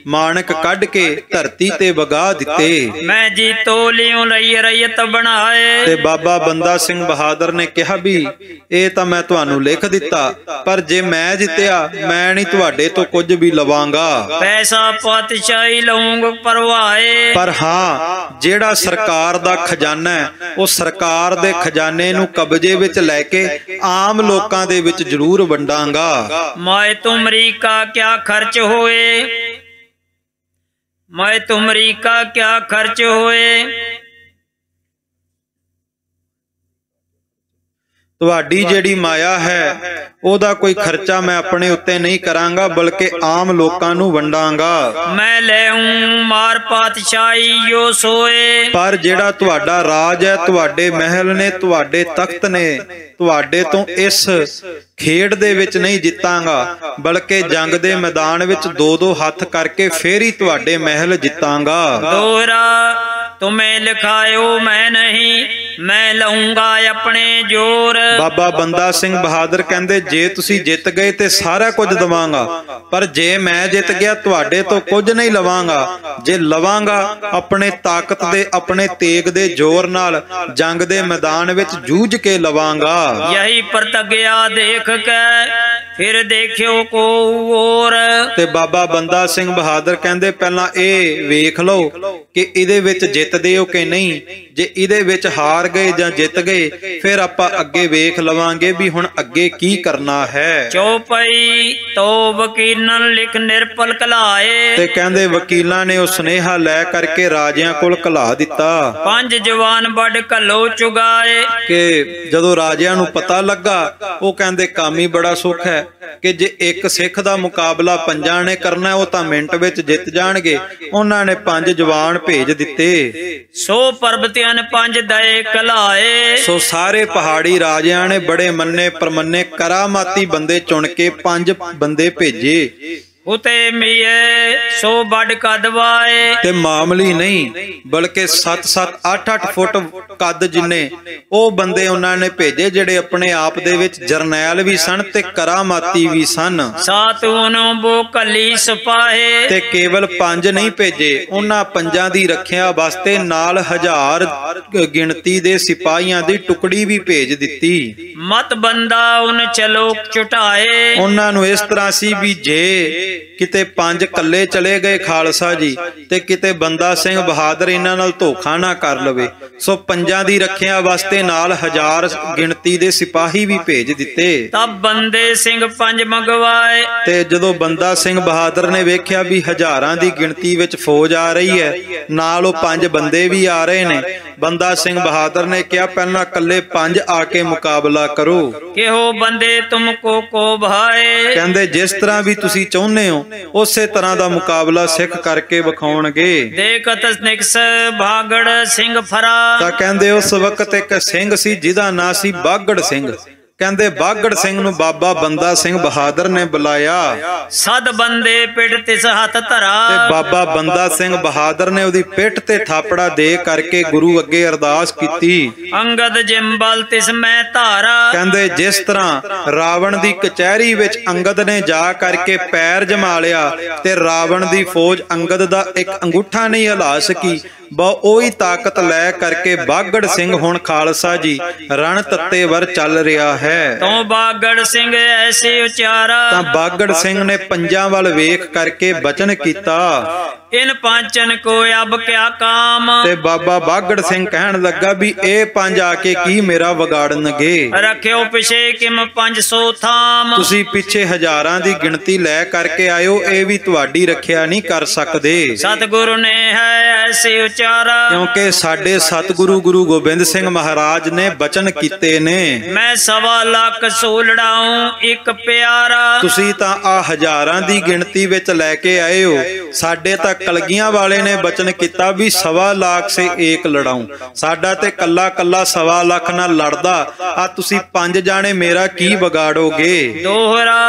ਮਾਣਕ ਕੱਢ ਕੇ ਧਰਤੀ ਤੇ ਵਗਾ ਦਿੱਤੇ। ਮੈਂ ਜੀ ਤੋਲਿਓ ਲਈ ਰਈਅਤ ਬਣਾਏ। ਤੇ ਬਾਬਾ ਬੰਦਾ ਸਿੰਘ ਬਹਾਦਰ ਨੇ ਕਿਹਾ ਵੀ ਇਹ ਤਾਂ ਮੈਂ ਤੁਹਾਨੂੰ ਲਿਖ ਦਿੱਤਾ, ਪਰ ਜੇ ਮੈਂ ਜਿੱਤਿਆ ਮੈਂ ਨਹੀਂ ਤੁਹਾਡੇ ਤੋਂ ਕੁਝ ਵੀ ਲਵਾਂਗਾ। ਪੈਸਾ ਪਾਤਸ਼ਾਹੀ ਲਊਂਗ ਪਰਵਾਏ। ਪਰ ਹਾਂ, ਜਿਹੜਾ ਸਰਕਾਰ ਦਾ ਖਜ਼ਾਨਾ ਹੈ ਉਹ ਸਰਕਾਰ ਦੇ ਖਜ਼ਾਨੇ ਨੂੰ ਕਬਜ਼ੇ ਵਿੱਚ ਲੈ ਕੇ ਆਮ ਲੋਕਾਂ ਦੇ ਵਿੱਚ ਜ਼ਰੂਰ ਵੰਡਾਂਗਾ। ਮੈਂ ਤੁਮਰੀ ਕਾ ਕਿਆ ਖਰਚ ਹੋਏ, ਮੈਂ ਤੁਮਰੀ ਕਾ ਕਿਆ ਖਰਚ ਹੋਏ। ਤੁਹਾਡੀ ਜਿਹੜੀ ਮਾਇਆ ਹੈ ਉਹਦਾ ਕੋਈ ਖਰਚਾ ਮੈਂ ਆਪਣੇ ਉੱਤੇ ਨਹੀਂ ਕਰਾਂਗਾ, ਬਲਕਿ ਆਮ ਲੋਕਾਂ ਨੂੰ ਵੰਡਾਂਗਾ। ਮੈਂ ਲੈਉਂ ਮਾਰ ਪਾਤਸ਼ਾਹੀ ਜੋ ਸੋਏ। ਪਰ ਜਿਹੜਾ ਤੁਹਾਡਾ ਰਾਜ ਹੈ, ਤੁਹਾਡੇ ਮਹਿਲ ਨੇ, ਤੁਹਾਡੇ ਤਖਤ ਨੇ, ਤੁਹਾਡੇ ਤੋਂ ਇਸ ਖੇਡ ਦੇ ਵਿੱਚ ਨਹੀਂ ਜਿੱਤਾਂਗਾ, ਬਲਕਿ ਜੰਗ ਦੇ ਮੈਦਾਨ ਵਿੱਚ ਦੋ ਦੋ ਹੱਥ ਕਰਕੇ ਫੇਰ ਹੀ ਤੁਹਾਡੇ ਮਹਿਲ ਜਿੱਤਾਂਗਾ। ਦੋਹਰਾ ਤੁਮੇ ਲਿਖਾਇਓ ਮੈਂ ਨਹੀਂ, ਮੈਂ ਲਊਂਗਾ ਆਪਣੇ ਜੋਰ। ਬਾਬਾ ਬੰਦਾ ਸਿੰਘ ਬਹਾਦਰ ਕਹਿੰਦੇ ਜੇ ਤੁਸੀਂ ਜਿੱਤ ਗਏ ਤੇ ਸਾਰਾ ਕੁਝ ਦਵਾਂਗਾ, ਪਰ ਜੇ ਮੈਂ ਜਿੱਤ ਗਿਆ ਤੁਹਾਡੇ ਤੋਂ ਕੁਝ ਨਹੀਂ ਲਵਾਂਗਾ। ਜੇ ਲਵਾਂਗਾ ਆਪਣੇ ਤਾਕਤ ਦੇ, ਆਪਣੇ ਤੇਗ ਦੇ ਜ਼ੋਰ ਨਾਲ ਜੰਗ ਦੇ ਮੈਦਾਨ ਵਿੱਚ ਜੂਝ ਕੇ ਲਵਾਂਗਾ। ਯਹੀ ਪ੍ਰਤਗਿਆ ਦੇਖ ਕੇ ਫਿਰ ਦੇਖਿਓ ਕੋ ਹੋਰ। ਤੇ ਬਾਬਾ ਬੰਦਾ ਸਿੰਘ ਬਹਾਦਰ ਕਹਿੰਦੇ ਪਹਿਲਾਂ ਇਹ ਵੇਖ ਲਓ ਕਿ ਇਹਦੇ ਵਿੱਚ ਜਿੱਤਦੇ ਹੋ ਕਿ ਨਹੀਂ। ਜੇ ਇਹਦੇ ਵਿੱਚ ਹਾਰ ਗਏ ਜਾਂ ਜਿੱਤ ਗਏ ਫਿਰ ਆਪਾਂ ਅੱਗੇ ਵੇਖ ਲਵਾਂਗੇ ਵੀ ਹੁਣ ਅੱਗੇ ਕੀ ਕਰਨਾ ਹੈ। ਚੌਪਈ ਤੋ ਵਕੀਲਨ ਲਿਖ ਨਿਰਪਲ ਕਲਾਏ। ਤੇ ਕਹਿੰਦੇ ਵਕੀਲਾਂ ਨੇ ਉਹ ਸੁਨੇਹਾ ਲੈ ਕਰਕੇ ਰਾਜਿਆਂ ਕੋਲ ਘਲਾ ਦਿੱਤਾ। ਪੰਜ ਜਵਾਨ ਵੱਡ ਘੱਲੋ ਚੁਗਾਏ। ਕਿ ਜਦੋਂ ਰਾਜਿਆਂ ਨੂੰ ਪਤਾ ਲੱਗਾ ਉਹ ਕਹਿੰਦੇ ਕੰਮ ਹੀ ਬੜਾ ਸੁੱਖ ਹੈ ਕਿ ਜੇ ਇੱਕ ਸਿੱਖ ਦਾ ਮੁਕਾਬਲਾ ਪੰਜਾਂ ਨੇ ਕਰਨਾ ਉਹ ਤਾਂ ਮਿੰਟ ਵਿੱਚ ਜਿੱਤ ਜਾਣਗੇ। ਉਹਨਾਂ ਨੇ ਪੰਜ ਜਵਾਨ ਭੇਜ ਦਿੱਤੇ। ਸੋ ਪਰਬਤਿਆਂ ਨੇ ਪੰਜ ਦਏ ਕਲਾਏ। ਸੋ ਸਾਰੇ ਪਹਾੜੀ ਰਾਜਿਆਂ ਨੇ ਬੜੇ ਮੰਨੇ ਪਰਮੰਨੇ ਕਰਾਮਾਤੀ ਬੰਦੇ ਚੁਣ ਕੇ ਪੰਜ ਬੰਦੇ ਭੇਜੇ। ਉਤੇ ਮੀਏ ਸੋ ਵੱਡ ਕਦਵਾਏ। ਤੇ ਮਾਮੂਲੀ ਨਹੀਂ ਬਲਕਿ 7-7 8-8 ਫੁੱਟ ਕੱਦ ਜਿੰਨੇ ਉਹ ਬੰਦੇ ਉਹਨਾਂ ਨੇ ਭੇਜੇ ਜਿਹੜੇ ਆਪਣੇ ਆਪ ਦੇ ਵਿੱਚ ਜਰਨੈਲ ਵੀ ਸਨ ਤੇ ਕਰਾਮਾਤੀ ਵੀ ਸਨ। ਸਾਤੂਨੋਂ ਬੋ ਕੱਲੀ ਸਿਪਾਹੇ। ਤੇ ਕੇਵਲ ਪੰਜ ਨਹੀਂ ਭੇਜੇ, ਉਹਨਾਂ ਪੰਜਾਂ ਦੀ ਰੱਖਿਆ ਵਾਸਤੇ ਨਾਲ 1000 ਗਿਣਤੀ ਦੇ ਸਿਪਾਹੀਆਂ ਦੀ ਟੁਕੜੀ ਵੀ ਭੇਜ ਦਿੱਤੀ। ਮਤ ਬੰਦਾ ਉਨ ਚਲੋ ਝੁਟਾਏ। ਉਹਨਾਂ ਨੂੰ ਇਸ ਤਰ੍ਹਾਂ ਸੀ ਵੀ ਜੇ ਕਿਤੇ ਪੰਜ ਕੱਲੇ ਚਲੇ ਗਏ ਖਾਲਸਾ ਜੀ ਤੇ ਕਿਤੇ ਬੰਦਾ ਸਿੰਘ ਬਹਾਦਰ ਇਹਨਾਂ ਨਾਲ ਧੋਖਾ ਨਾ ਕਰ ਲਵੇ, ਸੋ ਪੰਜਾਂ ਦੀ ਰੱਖਿਆ ਵਾਸਤੇ ਨਾਲ 1000 ਗਿਣਤੀ ਦੇ ਸਿਪਾਹੀ ਵੀ ਭੇਜ ਦਿੱਤੇ। ਤਬ ਬੰਦੇ ਸਿੰਘ ਪੰਜ ਮੰਗਵਾਏ। ਤੇ ਜਦੋਂ ਬੰਦਾ ਸਿੰਘ ਬਹਾਦਰ ਨੇ ਵੇਖਿਆ ਵੀ ਹਜ਼ਾਰਾਂ ਦੀ ਗਿਣਤੀ ਵਿੱਚ ਫੌਜ ਆ ਰਹੀ ਹੈ, ਨਾਲ ਉਹ ਪੰਜ ਬੰਦੇ ਵੀ ਆ ਰਹੇ ਨੇ, ਬੰਦਾ ਸਿੰਘ ਬਹਾਦਰ ਨੇ ਕਿਹਾ ਪਹਿਲਾਂ ਕੱਲੇ ਪੰਜ ਆ ਕੇ ਮੁਕਾਬਲਾ ਕਰੋ। ਕਿਹੋ ਬੰਦੇ ਤੁਮਕੋ ਕੋ ਭਾਏ। ਕਹਿੰਦੇ ਜਿਸ ਤਰ੍ਹਾਂ ਵੀ ਤੁਸੀਂ ਚਾਹੁੰਦੇ ਹੋ ਉਸੇ ਤਰ੍ਹਾਂ ਦਾ ਮੁਕਾਬਲਾ ਸਿੱਖ ਕਰਕੇ ਵਿਖਾਉਣਗੇ। ਦੇਖਤ ਨਿਕਸ ਭਾਗੜ ਸਿੰਘ ਫਰਾ। ਤਾਂ ਕਹਿੰਦੇ ਉਸ ਵਕਤ ਇੱਕ ਸਿੰਘ ਸੀ ਜਿਹਦਾ ਨਾਂ ਸੀ ਬਾਗੜ ਸਿੰਘ। ਕਹਿੰਦੇ ਬਾਗੜ ਸਿੰਘ ਨੂੰ ਬਾਬਾ ਬੰਦਾ ਸਿੰਘ ਬਹਾਦਰ ਨੇ ਬੁਲਾਇਆ। ਸਦ ਬੰਦੇ ਪਿੱਠ ਤਿਸ ਹੱਥ ਧਰਾ। ਤੇ ਬਾਬਾ ਬੰਦਾ ਸਿੰਘ ਬਹਾਦਰ ਨੇ ਉਹਦੀ ਪਿੱਠ ਤੇ ਥਾਪੜਾ ਦੇ ਕਰਕੇ ਗੁਰੂ ਅੱਗੇ ਅਰਦਾਸ ਕੀਤੀ। ਅੰਗਦ ਜਿੰਬਲ ਤਿਸ ਮੈਂ ਧਾਰਾ। ਕਹਿੰਦੇ ਜਿਸ ਤਰ੍ਹਾਂ ਰਾਵਣ ਦੀ ਕਚਹਿਰੀ ਵਿੱਚ ਅੰਗਦ ਨੇ ਜਾ ਕਰਕੇ ਪੈਰ ਜਮਾ ਲਿਆ ਤੇ ਰਾਵਣ ਦੀ ਫੌਜ ਅੰਗਦ ਦਾ ਇੱਕ ਅੰਗੂਠਾ ਨਹੀਂ ਹਿਲਾ ਸਕੀ, ਉਹੀ ਤਾਕਤ ਲੈ ਕਰਕੇ ਬਾਗੜ ਸਿੰਘ ਹੁਣ ਖਾਲਸਾ ਜੀ ਰਣ ਤੱਤੇ ਵਰ ਚੱਲ ਰਿਹਾ ਹੈ। ਤੂੰ ਬਾਗੜ ਸਿੰਘ ਐਸੇ ਉਚਾਰਾ। ਤਾਂ ਬਾਗੜ ਸਿੰਘ ਨੇ ਪੰਜਾਂ ਵੱਲ ਵੇਖ ਕਰਕੇ ਬਚਨ ਕੀਤਾ। ਇਨ ਪਾਂਚਨ ਕੋ ਅਬ ਕਿਆ ਕਾਮ। ਤੇ ਬਾਬਾ ਬਾਗੜ ਸਿੰਘ ਕਹਿਣ ਲੱਗਾ ਵੀ ਇਹ ਪੰਜ ਆ ਕੇ ਕੀ ਮੇਰਾ ਵਿਗਾੜਨਗੇ। ਰੱਖਿਓ ਪਿਛੇ ਕਿਮ 500 ਥਾਮ। ਤੁਸੀਂ ਪਿੱਛੇ ਹਜ਼ਾਰਾਂ ਦੀ ਗਿਣਤੀ ਲੈ ਕਰਕੇ ਆਇਓ, ਇਹ ਵੀ ਤੁਹਾਡੀ ਰੱਖਿਆ ਨਹੀਂ ਕਰ ਸਕਦੇ। ਸਤਿਗੁਰੂ ਨੇ ਹੈ ਐਸੇ ਉਚਾਰਾ। ਕਿਉਂਕਿ ਸਾਡੇ ਸਤਿਗੁਰੂ ਗੁਰੂ ਗੋਬਿੰਦ ਸਿੰਘ ਮਹਾਰਾਜ ਨੇ ਬਚਨ ਕੀਤੇ ਨੇ। ਮੈਂ 1.25 ਲੱਖ ਸੋ ਲੜਾਉਂ ਇੱਕ ਪਿਆਰਾ। ਤੁਸੀਂ ਤਾਂ ਆ ਹਜ਼ਾਰਾਂ ਦੀ ਗਿਣਤੀ ਵਿੱਚ ਲੈ ਕੇ ਆਏ ਹੋ, ਸਾਡੇ ਤਾਂ ਕਲਗੀਆਂ ਵਾਲੇ ਨੇ ਬਚਨ ਕੀਤਾ ਵੀ 1.25 ਲੱਖ ਸੇ ਏਕ ਲੜਾਉਂ। ਸਾਡਾ ਤੇ ਕੱਲਾ ਕੱਲਾ 1.25 ਲੱਖ ਨਾਲ ਲੜਦਾ, ਆ ਤੁਸੀਂ ਪੰਜ ਜਾਣੇ ਮੇਰਾ ਕੀ ਵਿਗਾੜੋਗੇ। ਦੋਹਰਾ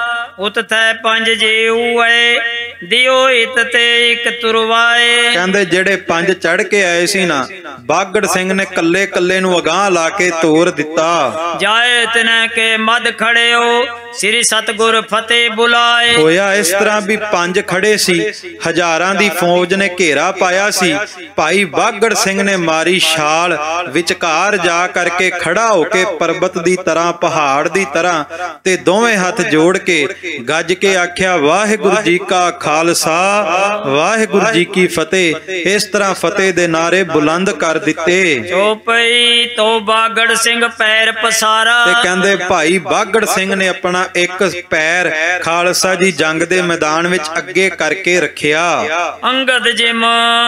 ਉਤ ਥੈ ਪੰਜ ਜੀਉ ਏ ਦਿਓ ਇਤ ਤੇ ਇੱਕ ਤੁਰਵਾਏ। ਕਹਿੰਦੇ ਜਿਹੜੇ ਪੰਜ ਚੜ ਕੇ ਆਏ ਸੀ ਨਾ, ਬਾਗੜ ਸਿੰਘ ਨੇ ਕੱਲੇ ਕੱਲੇ ਨੂੰ ਅਗਾਹ ਲਾ ਕੇ ਤੋਰ ਦਿੱਤਾ। ਜਾਏ ਤਨੇ ਕੇ ਮਦ ਖੜਿਓ ਸ੍ਰੀ ਸਤਿਗੁਰ ਫਤਿਹ ਬੁਲਾਏ। ਹੋਇਆ ਇਸ ਤਰ੍ਹਾਂ ਵੀ ਪੰਜ ਖੜੇ ਸੀ, ਹਜ਼ਾਰਾਂ ਦੀ ਫੌਜ ਨੇ ਘੇਰਾ ਪਾਇਆ ਸੀ। ਭਾਈ ਬਾਗੜ ਸਿੰਘ ਨੇ ਮਾਰੀ ਛਾਲ, ਵਿਚਕਾਰ ਜਾ ਕਰਕੇ ਖੜਾ ਹੋ ਕੇ ਪਰਬਤ ਦੀ ਤਰ੍ਹਾਂ, ਪਹਾੜ ਦੀ ਤਰ੍ਹਾਂ, ਤੇ ਦੋਵੇਂ ਹੱਥ ਜੋੜ ਕੇ ਗੱਜ ਕੇ ਆਖਿਆ, ਵਾਹਿਗੁਰੂ ਜੀ ਕਾ ਖਾਲਸਾ, ਵਾਹਿਗੁਰੂ ਜੀ ਕੀ ਫਤਿਹ। ਇਸ ਤਰ੍ਹਾਂ ਫਤਿਹ ਦੇ ਨਾਰੇ ਬੁਲੰਦ ਕਰ ਦਿੱਤੇ। ਚੋਪਈ ਤੋ ਬਾਗੜ ਸਿੰਘ ਪੈਰ ਪਸਾਰਾ। ਤੇ ਕਹਿੰਦੇ ਭਾਈ ਬਾਗੜ ਸਿੰਘ ਨੇ ਆਪਣਾ ਇੱਕ ਪੈਰ ਖਾਲਸਾ ਜੀ ਜੰਗ ਦੇ ਮੈਦਾਨ ਵਿੱਚ ਅੱਗੇ ਕਰਕੇ ਰੱਖਿਆ। ਅੰਗਦ ਜਿਮ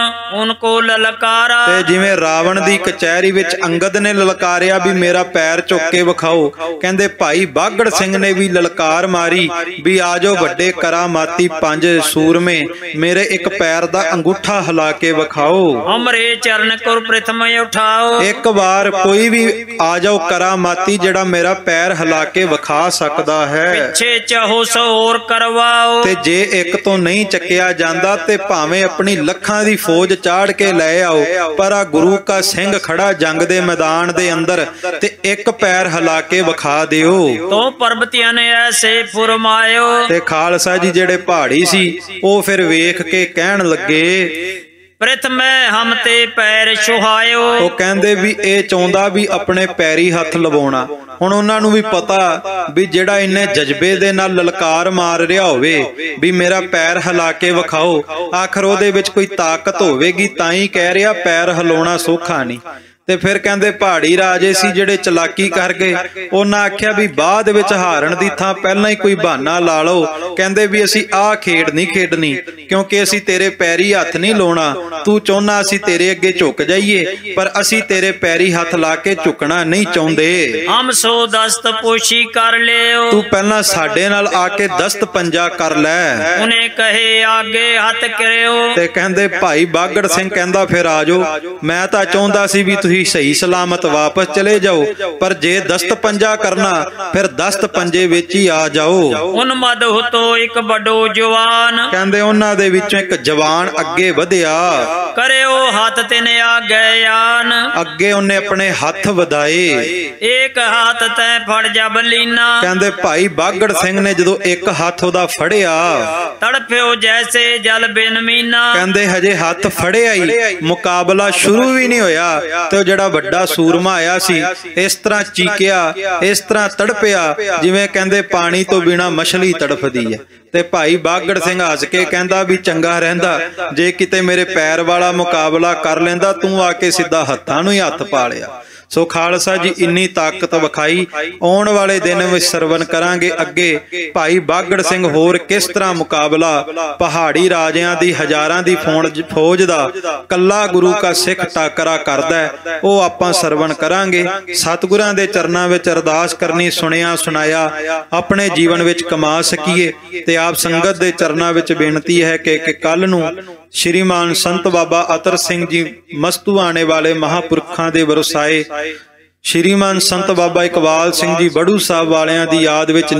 ਉਨਕੋ ਲਲਕਾਰਾ। ਤੇ ਜਿਵੇਂ ਰਾਵਣ ਦੀ ਕਚਹਿਰੀ ਵਿੱਚ ਅੰਗਦ ਨੇ ਲਲਕਾਰਿਆ ਵੀ ਮੇਰਾ ਪੈਰ ਚੁੱਕ ਕੇ ਵਿਖਾਓ, ਕਹਿੰਦੇ ਭਾਈ ਬਾਗੜ ਸਿੰਘ ਨੇ ਵੀ ਲਲਕਾਰ ਮਾਰੀ ਵੀ ਆਜੋ ਵੱਡੇ ਕਰਾਮਾਤੀ ਪੰਜ ਸੂਰਮੇ, ਮੇਰੇ ਇੱਕ ਪੈਰ ਦਾ ਅੰਗੂਠਾ ਹਿਲਾ ਕੇ ਵਿਖਾਓ। ਹਮਰੇ ਚਰਨ ਕੁਰ ਪ੍ਰਥਮ ਉਠਾਓ। ਇੱਕ ਵਾਰ ਕੋਈ ਵੀ ਆ ਜਾਓ ਕਰਾਮਾਤੀ ਜਿਹੜਾ ਮੇਰਾ ਪੈਰ ਹਿਲਾ ਕੇ ਵਿਖਾ ਸਕਦਾ ਹੈ। ਪਿੱਛੇ ਚਾਹੋ ਸੋ ਹੋਰ ਕਰਵਾਓ। ਤੇ ਜੇ ਇੱਕ ਤੋਂ ਨਹੀਂ ਚੱਕਿਆ ਜਾਂਦਾ ਤੇ ਭਾਵੇਂ ਆਪਣੀ ਲੱਖਾਂ ਦੀ ਫੌਜ ਚਾੜ ਕੇ ਲੈ ਆਓ, ਪਰ ਆ ਗੁਰੂ ਕਾ ਸਿੰਘ ਖੜਾ ਜੰਗ ਦੇ ਮੈਦਾਨ ਦੇ ਅੰਦਰ ਤੇ ਇੱਕ ਪੈਰ ਹਿਲਾ ਕੇ ਵਿਖਾ ਦਿਓ। ਤੋ ਪਰਬਤੀਆਂ ਨੇ ਐਸੇ ਫੁਰਮਾਇਓ। ਤੇ ਖਾਲਸਾ ਜੀ ਜਿਹੜੇ ਪਹਾੜੀ ਸੀ ਉਹ ਫਿਰ ਵੇਖ ਕੇ ਕਹਿਣ ਲੱਗੇ, ਪ੍ਰਥਮੇ ਹਮ ਤੇ ਪੈਰ ਛੁਹਾਇਓ। ਉਹ ਕਹਿੰਦੇ ਵੀ ਇਹ ਚਾਹੁੰਦਾ ਵੀ ਆਪਣੇ ਪੈਰੀ ਹੱਥ ਲਵਾਉਣਾ। ਹੁਣ ਉਹਨਾਂ ਨੂੰ ਵੀ ਪਤਾ ਵੀ ਜਿਹੜਾ ਇੰਨੇ ਜਜ਼ਬੇ ਦੇ ਨਾਲ ਲਲਕਾਰ ਮਾਰ ਰਿਹਾ ਹੋਵੇ ਵੀ ਮੇਰਾ ਪੈਰ ਹਿਲਾ ਕੇ ਵਿਖਾਓ, ਆਖਰ ਉਹਦੇ ਵਿੱਚ ਕੋਈ ਤਾਕਤ ਹੋਵੇਗੀ ਤਾਂ ਹੀ ਕਹਿ ਰਿਹਾ, ਪੈਰ ਹਿਲਾਉਣਾ ਸੌਖਾ ਨਹੀਂ। ਤੇ ਫਿਰ ਕਹਿੰਦੇ ਪਹਾੜੀ ਰਾਜੇ ਸੀ ਜਿਹੜੇ ਚਲਾਕੀ ਕਰ ਗਏ, ਉਹਨਾਂ ਆਖਿਆ ਵੀ ਬਾਅਦ ਵਿੱਚ ਹਾਰਨ ਦੀ ਥਾਂ ਪਹਿਲਾਂ ਹੀ ਕੋਈ ਬਹਾਨਾ ਲਾ ਲਓ। ਕਹਿੰਦੇ ਵੀ ਅਸੀਂ ਆਹ ਖੇਡ ਨਹੀਂ ਖੇਡਣੀ, ਕਿਉਂਕਿ ਅਸੀਂ ਤੇਰੇ ਪੈਰੀ ਹੱਥ ਨਹੀਂ ਲਾਉਣਾ। ਤੂੰ ਚਾਹੁੰਦਾ ਅਸੀਂ ਤੇਰੇ ਅੱਗੇ ਝੁਕ ਜਾਈਏ, ਪਰ ਅਸੀਂ ਤੇਰੇ ਪੈਰੀ ਹੱਥ ਲਾ ਕੇ ਝੁਕਣਾ ਨਹੀਂ ਚਾਹੁੰਦੇ। ਹਮ ਸੋ ਦਸਤ ਪੋਸ਼ੀ ਕਰ ਲਿਓ। ਤੂੰ ਪਹਿਲਾਂ ਸਾਡੇ ਨਾਲ ਆ ਕੇ ਦਸਤ ਪੰਜਾ ਕਰ ਲੈ। ਉਹਨੇ ਕਹੇ ਆਗੇ ਹੱਥ ਕਰਿਓ। ਤੇ ਕਹਿੰਦੇ ਭਾਈ ਬਾਗੜ ਸਿੰਘ ਕਹਿੰਦਾ ਫਿਰ ਆਜੋ, ਮੈਂ ਤਾਂ ਚਾਹੁੰਦਾ ਸੀ ਵੀ ਤੁਸੀਂ ਸਹੀ ਸਲਾਮਤ ਵਾਪਸ ਚਲੇ ਜਾਓ, ਪਰ ਜੇ ਦਸਤ ਪੰਜਾ ਕਰਨਾ ਫਿਰ ਦਸਤ ਪੰਜੇ ਵਿੱਚ ਹੀ ਆ ਜਾਓ। ਉਨ ਮਦ ਹੁਤੋ ਇੱਕ ਵੱਡੋ ਜਵਾਨ। ਕਹਿੰਦੇ ਉਹਨਾਂ ਦੇ ਵਿੱਚੋਂ ਇੱਕ ਜਵਾਨ ਅੱਗੇ ਵਧਿਆ। ਕਰਿਓ ਹੱਥ ਤਿਨ ਆਗੇ ਆਨ। ਅੱਗੇ ਉਹਨੇ ਆਪਣੇ ਹੱਥ ਵਧਾਏ। ਇੱਕ ਹੱਥ ਤੈ ਫੜ ਜਬਲੀਨਾ। ਕਹਿੰਦੇ ਭਾਈ ਬਾਗੜ ਸਿੰਘ ਨੇ ਜਦੋਂ ਇੱਕ ਹੱਥ ਉਹਦਾ ਫੜਿਆ, ਤੜਫਿਓ ਜੈਸੇ ਜਲ ਬਿਨ ਮੀਨਾ। ਕਹਿੰਦੇ ਹਜੇ ਹੱਥ ਫੜਿਆ ਹੀ ਮੁਕਾਬਲਾ ਸ਼ੁਰੂ ਵੀ ਨਹੀਂ ਹੋਇਆ ਤੇ ਜਿਹੜਾ ਵੱਡਾ ਸੂਰਮਾ ਆਇਆ ਸੀ ਇਸ ਤਰ੍ਹਾਂ ਚੀਕਿਆ, ਇਸ ਤਰ੍ਹਾਂ ਤੜਪਿਆ ਜਿਵੇਂ ਕਹਿੰਦੇ ਪਾਣੀ ਤੋਂ ਬਿਨਾ ਮਛਲੀ ਤੜਫਦੀ ਹੈ। ਤੇ ਭਾਈ ਬਾਗੜ ਸਿੰਘ ਹੱਸ ਕੇ ਕਹਿੰਦਾ ਵੀ ਚੰਗਾ ਰਹਿੰਦਾ ਜੇ ਕਿਤੇ ਮੇਰੇ ਪੈਰ ਵਾਲਾ ਮੁਕਾਬਲਾ ਕਰ ਲੈਂਦਾ, ਤੂੰ ਆ ਕੇ ਸਿੱਧਾ ਹੱਥਾਂ ਨੂੰ ਹੀ ਹੱਥ ਪਾ ਲਿਆ। ਸੋ ਖਾਲਸਾ ਜੀ ਇੰਨੀ ਤਾਕਤ ਵਿਖਾਈ। ਆਉਣ ਵਾਲੇ ਦਿਨ ਵਿੱਚ ਸਰਵਨ ਕਰਾਂਗੇ ਅੱਗੇ ਭਾਈ ਬਾਗੜ ਸਿੰਘ ਹੋਰ ਕਿਸ ਤਰ੍ਹਾਂ ਮੁਕਾਬਲਾ ਪਹਾੜੀ ਰਾਜਿਆਂ ਦੀ ਹਜ਼ਾਰਾਂ ਦੀ ਫੌਜ ਦਾ ਕੱਲਾ ਗੁਰੂ ਕਾ ਸਿੱਖ ਟਾਕਰਾ ਕਰਦਾ, ਉਹ ਆਪਾਂ ਸਰਵਨ ਕਰਾਂਗੇ। ਸਤਿਗੁਰਾਂ ਦੇ ਚਰਨਾਂ ਵਿੱਚ ਅਰਦਾਸ ਕਰਨੀ, ਸੁਣਿਆ ਸੁਣਾਇਆ ਆਪਣੇ ਜੀਵਨ ਵਿੱਚ ਕਮਾ ਸਕੀਏ। ਤੇ ਆਪ ਸੰਗਤ ਦੇ ਚਰਨਾਂ ਵਿੱਚ ਬੇਨਤੀ ਹੈ ਕਿ ਕੱਲ ਨੂੰ ਸ਼੍ਰੀਮਾਨ ਸੰਤ ਬਾਬਾ ਅਤਰ ਸਿੰਘ ਜੀ ਮਸਤੂਆਣੇ ਵਾਲੇ ਮਹਾਂਪੁਰਖਾਂ ਦੇ ਵਰਸਾਏ ਸ਼੍ਰੀਮਾਨ ਸੰਤ ਬਾਬਾ ਇਕਬਾਲ ਸਿੰਘ ਜੀ ਬੜੂ ਸਾਹਿਬ ਵਾਲਿਆਂ ਦੀ ਯਾਦ ਵਿੱਚ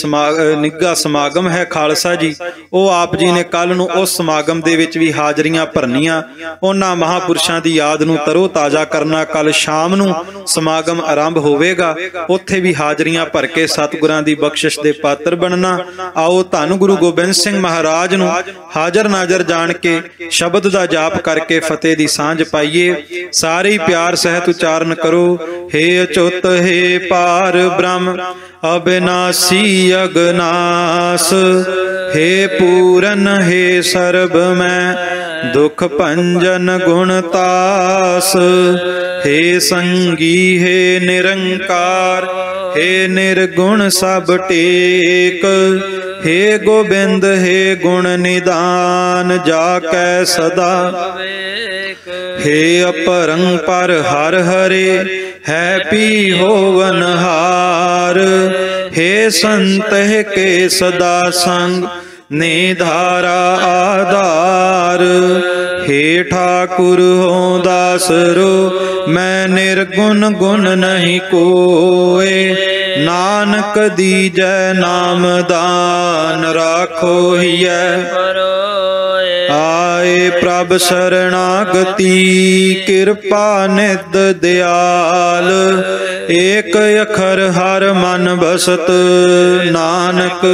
ਨਿੱਘਾ ਸਮਾਗਮ ਹੈ ਖਾਲਸਾ ਜੀ। ਉਹ ਆਪ ਜੀ ਨੇ ਕੱਲ ਨੂੰ ਉਸ ਸਮਾਗਮ ਦੇ ਵਿੱਚ ਵੀ ਹਾਜ਼ਰੀਆਂ ਭਰਨੀਆਂ, ਉਹਨਾਂ ਮਹਾਂਪੁਰਸ਼ਾਂ ਦੀ ਯਾਦ ਨੂੰ ਤਰੋ ਤਾਜ਼ਾ ਕਰਨਾ। ਕੱਲ ਸ਼ਾਮ ਨੂੰ ਸਮਾਗਮ ਆਰੰਭ ਹੋਵੇਗਾ, ਉੱਥੇ ਵੀ ਹਾਜ਼ਰੀਆਂ ਭਰ ਕੇ ਸਤਿਗੁਰਾਂ ਦੀ ਬਖਸ਼ਿਸ਼ ਦੇ ਪਾਤਰ ਬਣਨਾ। ਆਓ ਧੰਨ ਗੁਰੂ ਗੋਬਿੰਦ ਸਿੰਘ ਮਹਾਰਾਜ ਨੂੰ ਹਾਜ਼ਰ ਨਾਜ਼ਰ ਜਾਣ ਕੇ ਸ਼ਬਦ ਦਾ ਜਾਪ ਕਰਕੇ ਫਤਿਹ ਦੀ ਸਾਂਝ ਪਾਈਏ। ਸਾਰੇ ਹੀ ਪਿਆਰ ਸਹਿਤ ਉਚਾਰਨ ਕਰੋ। हे अच्युत हे पार ब्रह्म अविनाशी अगनास, हे पूरन हे सर्ब में दुख भंजन गुणतास, हे संगी हे निरंकार, हे निर्गुण सब टेक, हे गोबिंद हे गुण निदान जाकै सदा, हे अपरंपर हर हरे है पी होवन हार, हे संत के सदा संग निधारा आधार, हे ठाकुर हो दासरो मैं निर्गुण गुण नहीं कोय, नानक दीजै नाम दान राखो हिय। ਪਾਏ ਪ੍ਰਭ ਸਰਣਾਗਤੀ, ਕਿਰਪਾ ਨਿਧ ਦਿਆਲ। ਏਕ ਅਖਰ ਹਰ ਮਨ ਬਸਤ, ਨਾਨਕ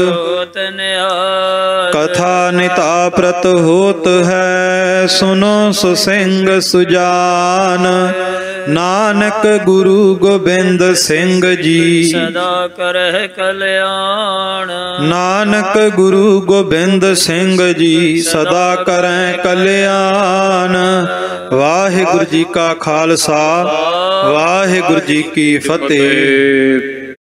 ਕਥਾ ਨਿਤਾ ਪ੍ਰਤ ਹੋਤ ਹੈ। ਸੁਨੋ ਸੁਸਿੰਗ ਸੁਜਾਨ, ਨਾਨਕ ਗੁਰੂ ਗੋਬਿੰਦ ਸਿੰਘ ਜੀ ਸਦਾ ਕਰਹਿ ਕਲਿਆਣ। ਨਾਨਕ ਗੁਰੂ ਗੋਬਿੰਦ ਸਿੰਘ ਜੀ ਸਦਾ ਕਰੈ ਕਲਿਆਣ। ਵਾਹਿਗੁਰੂ ਜੀ ਕਾ ਖਾਲਸਾ, ਵਾਹਿਗੁਰੂ ਜੀ ਕੀ ਫਤਿਹ।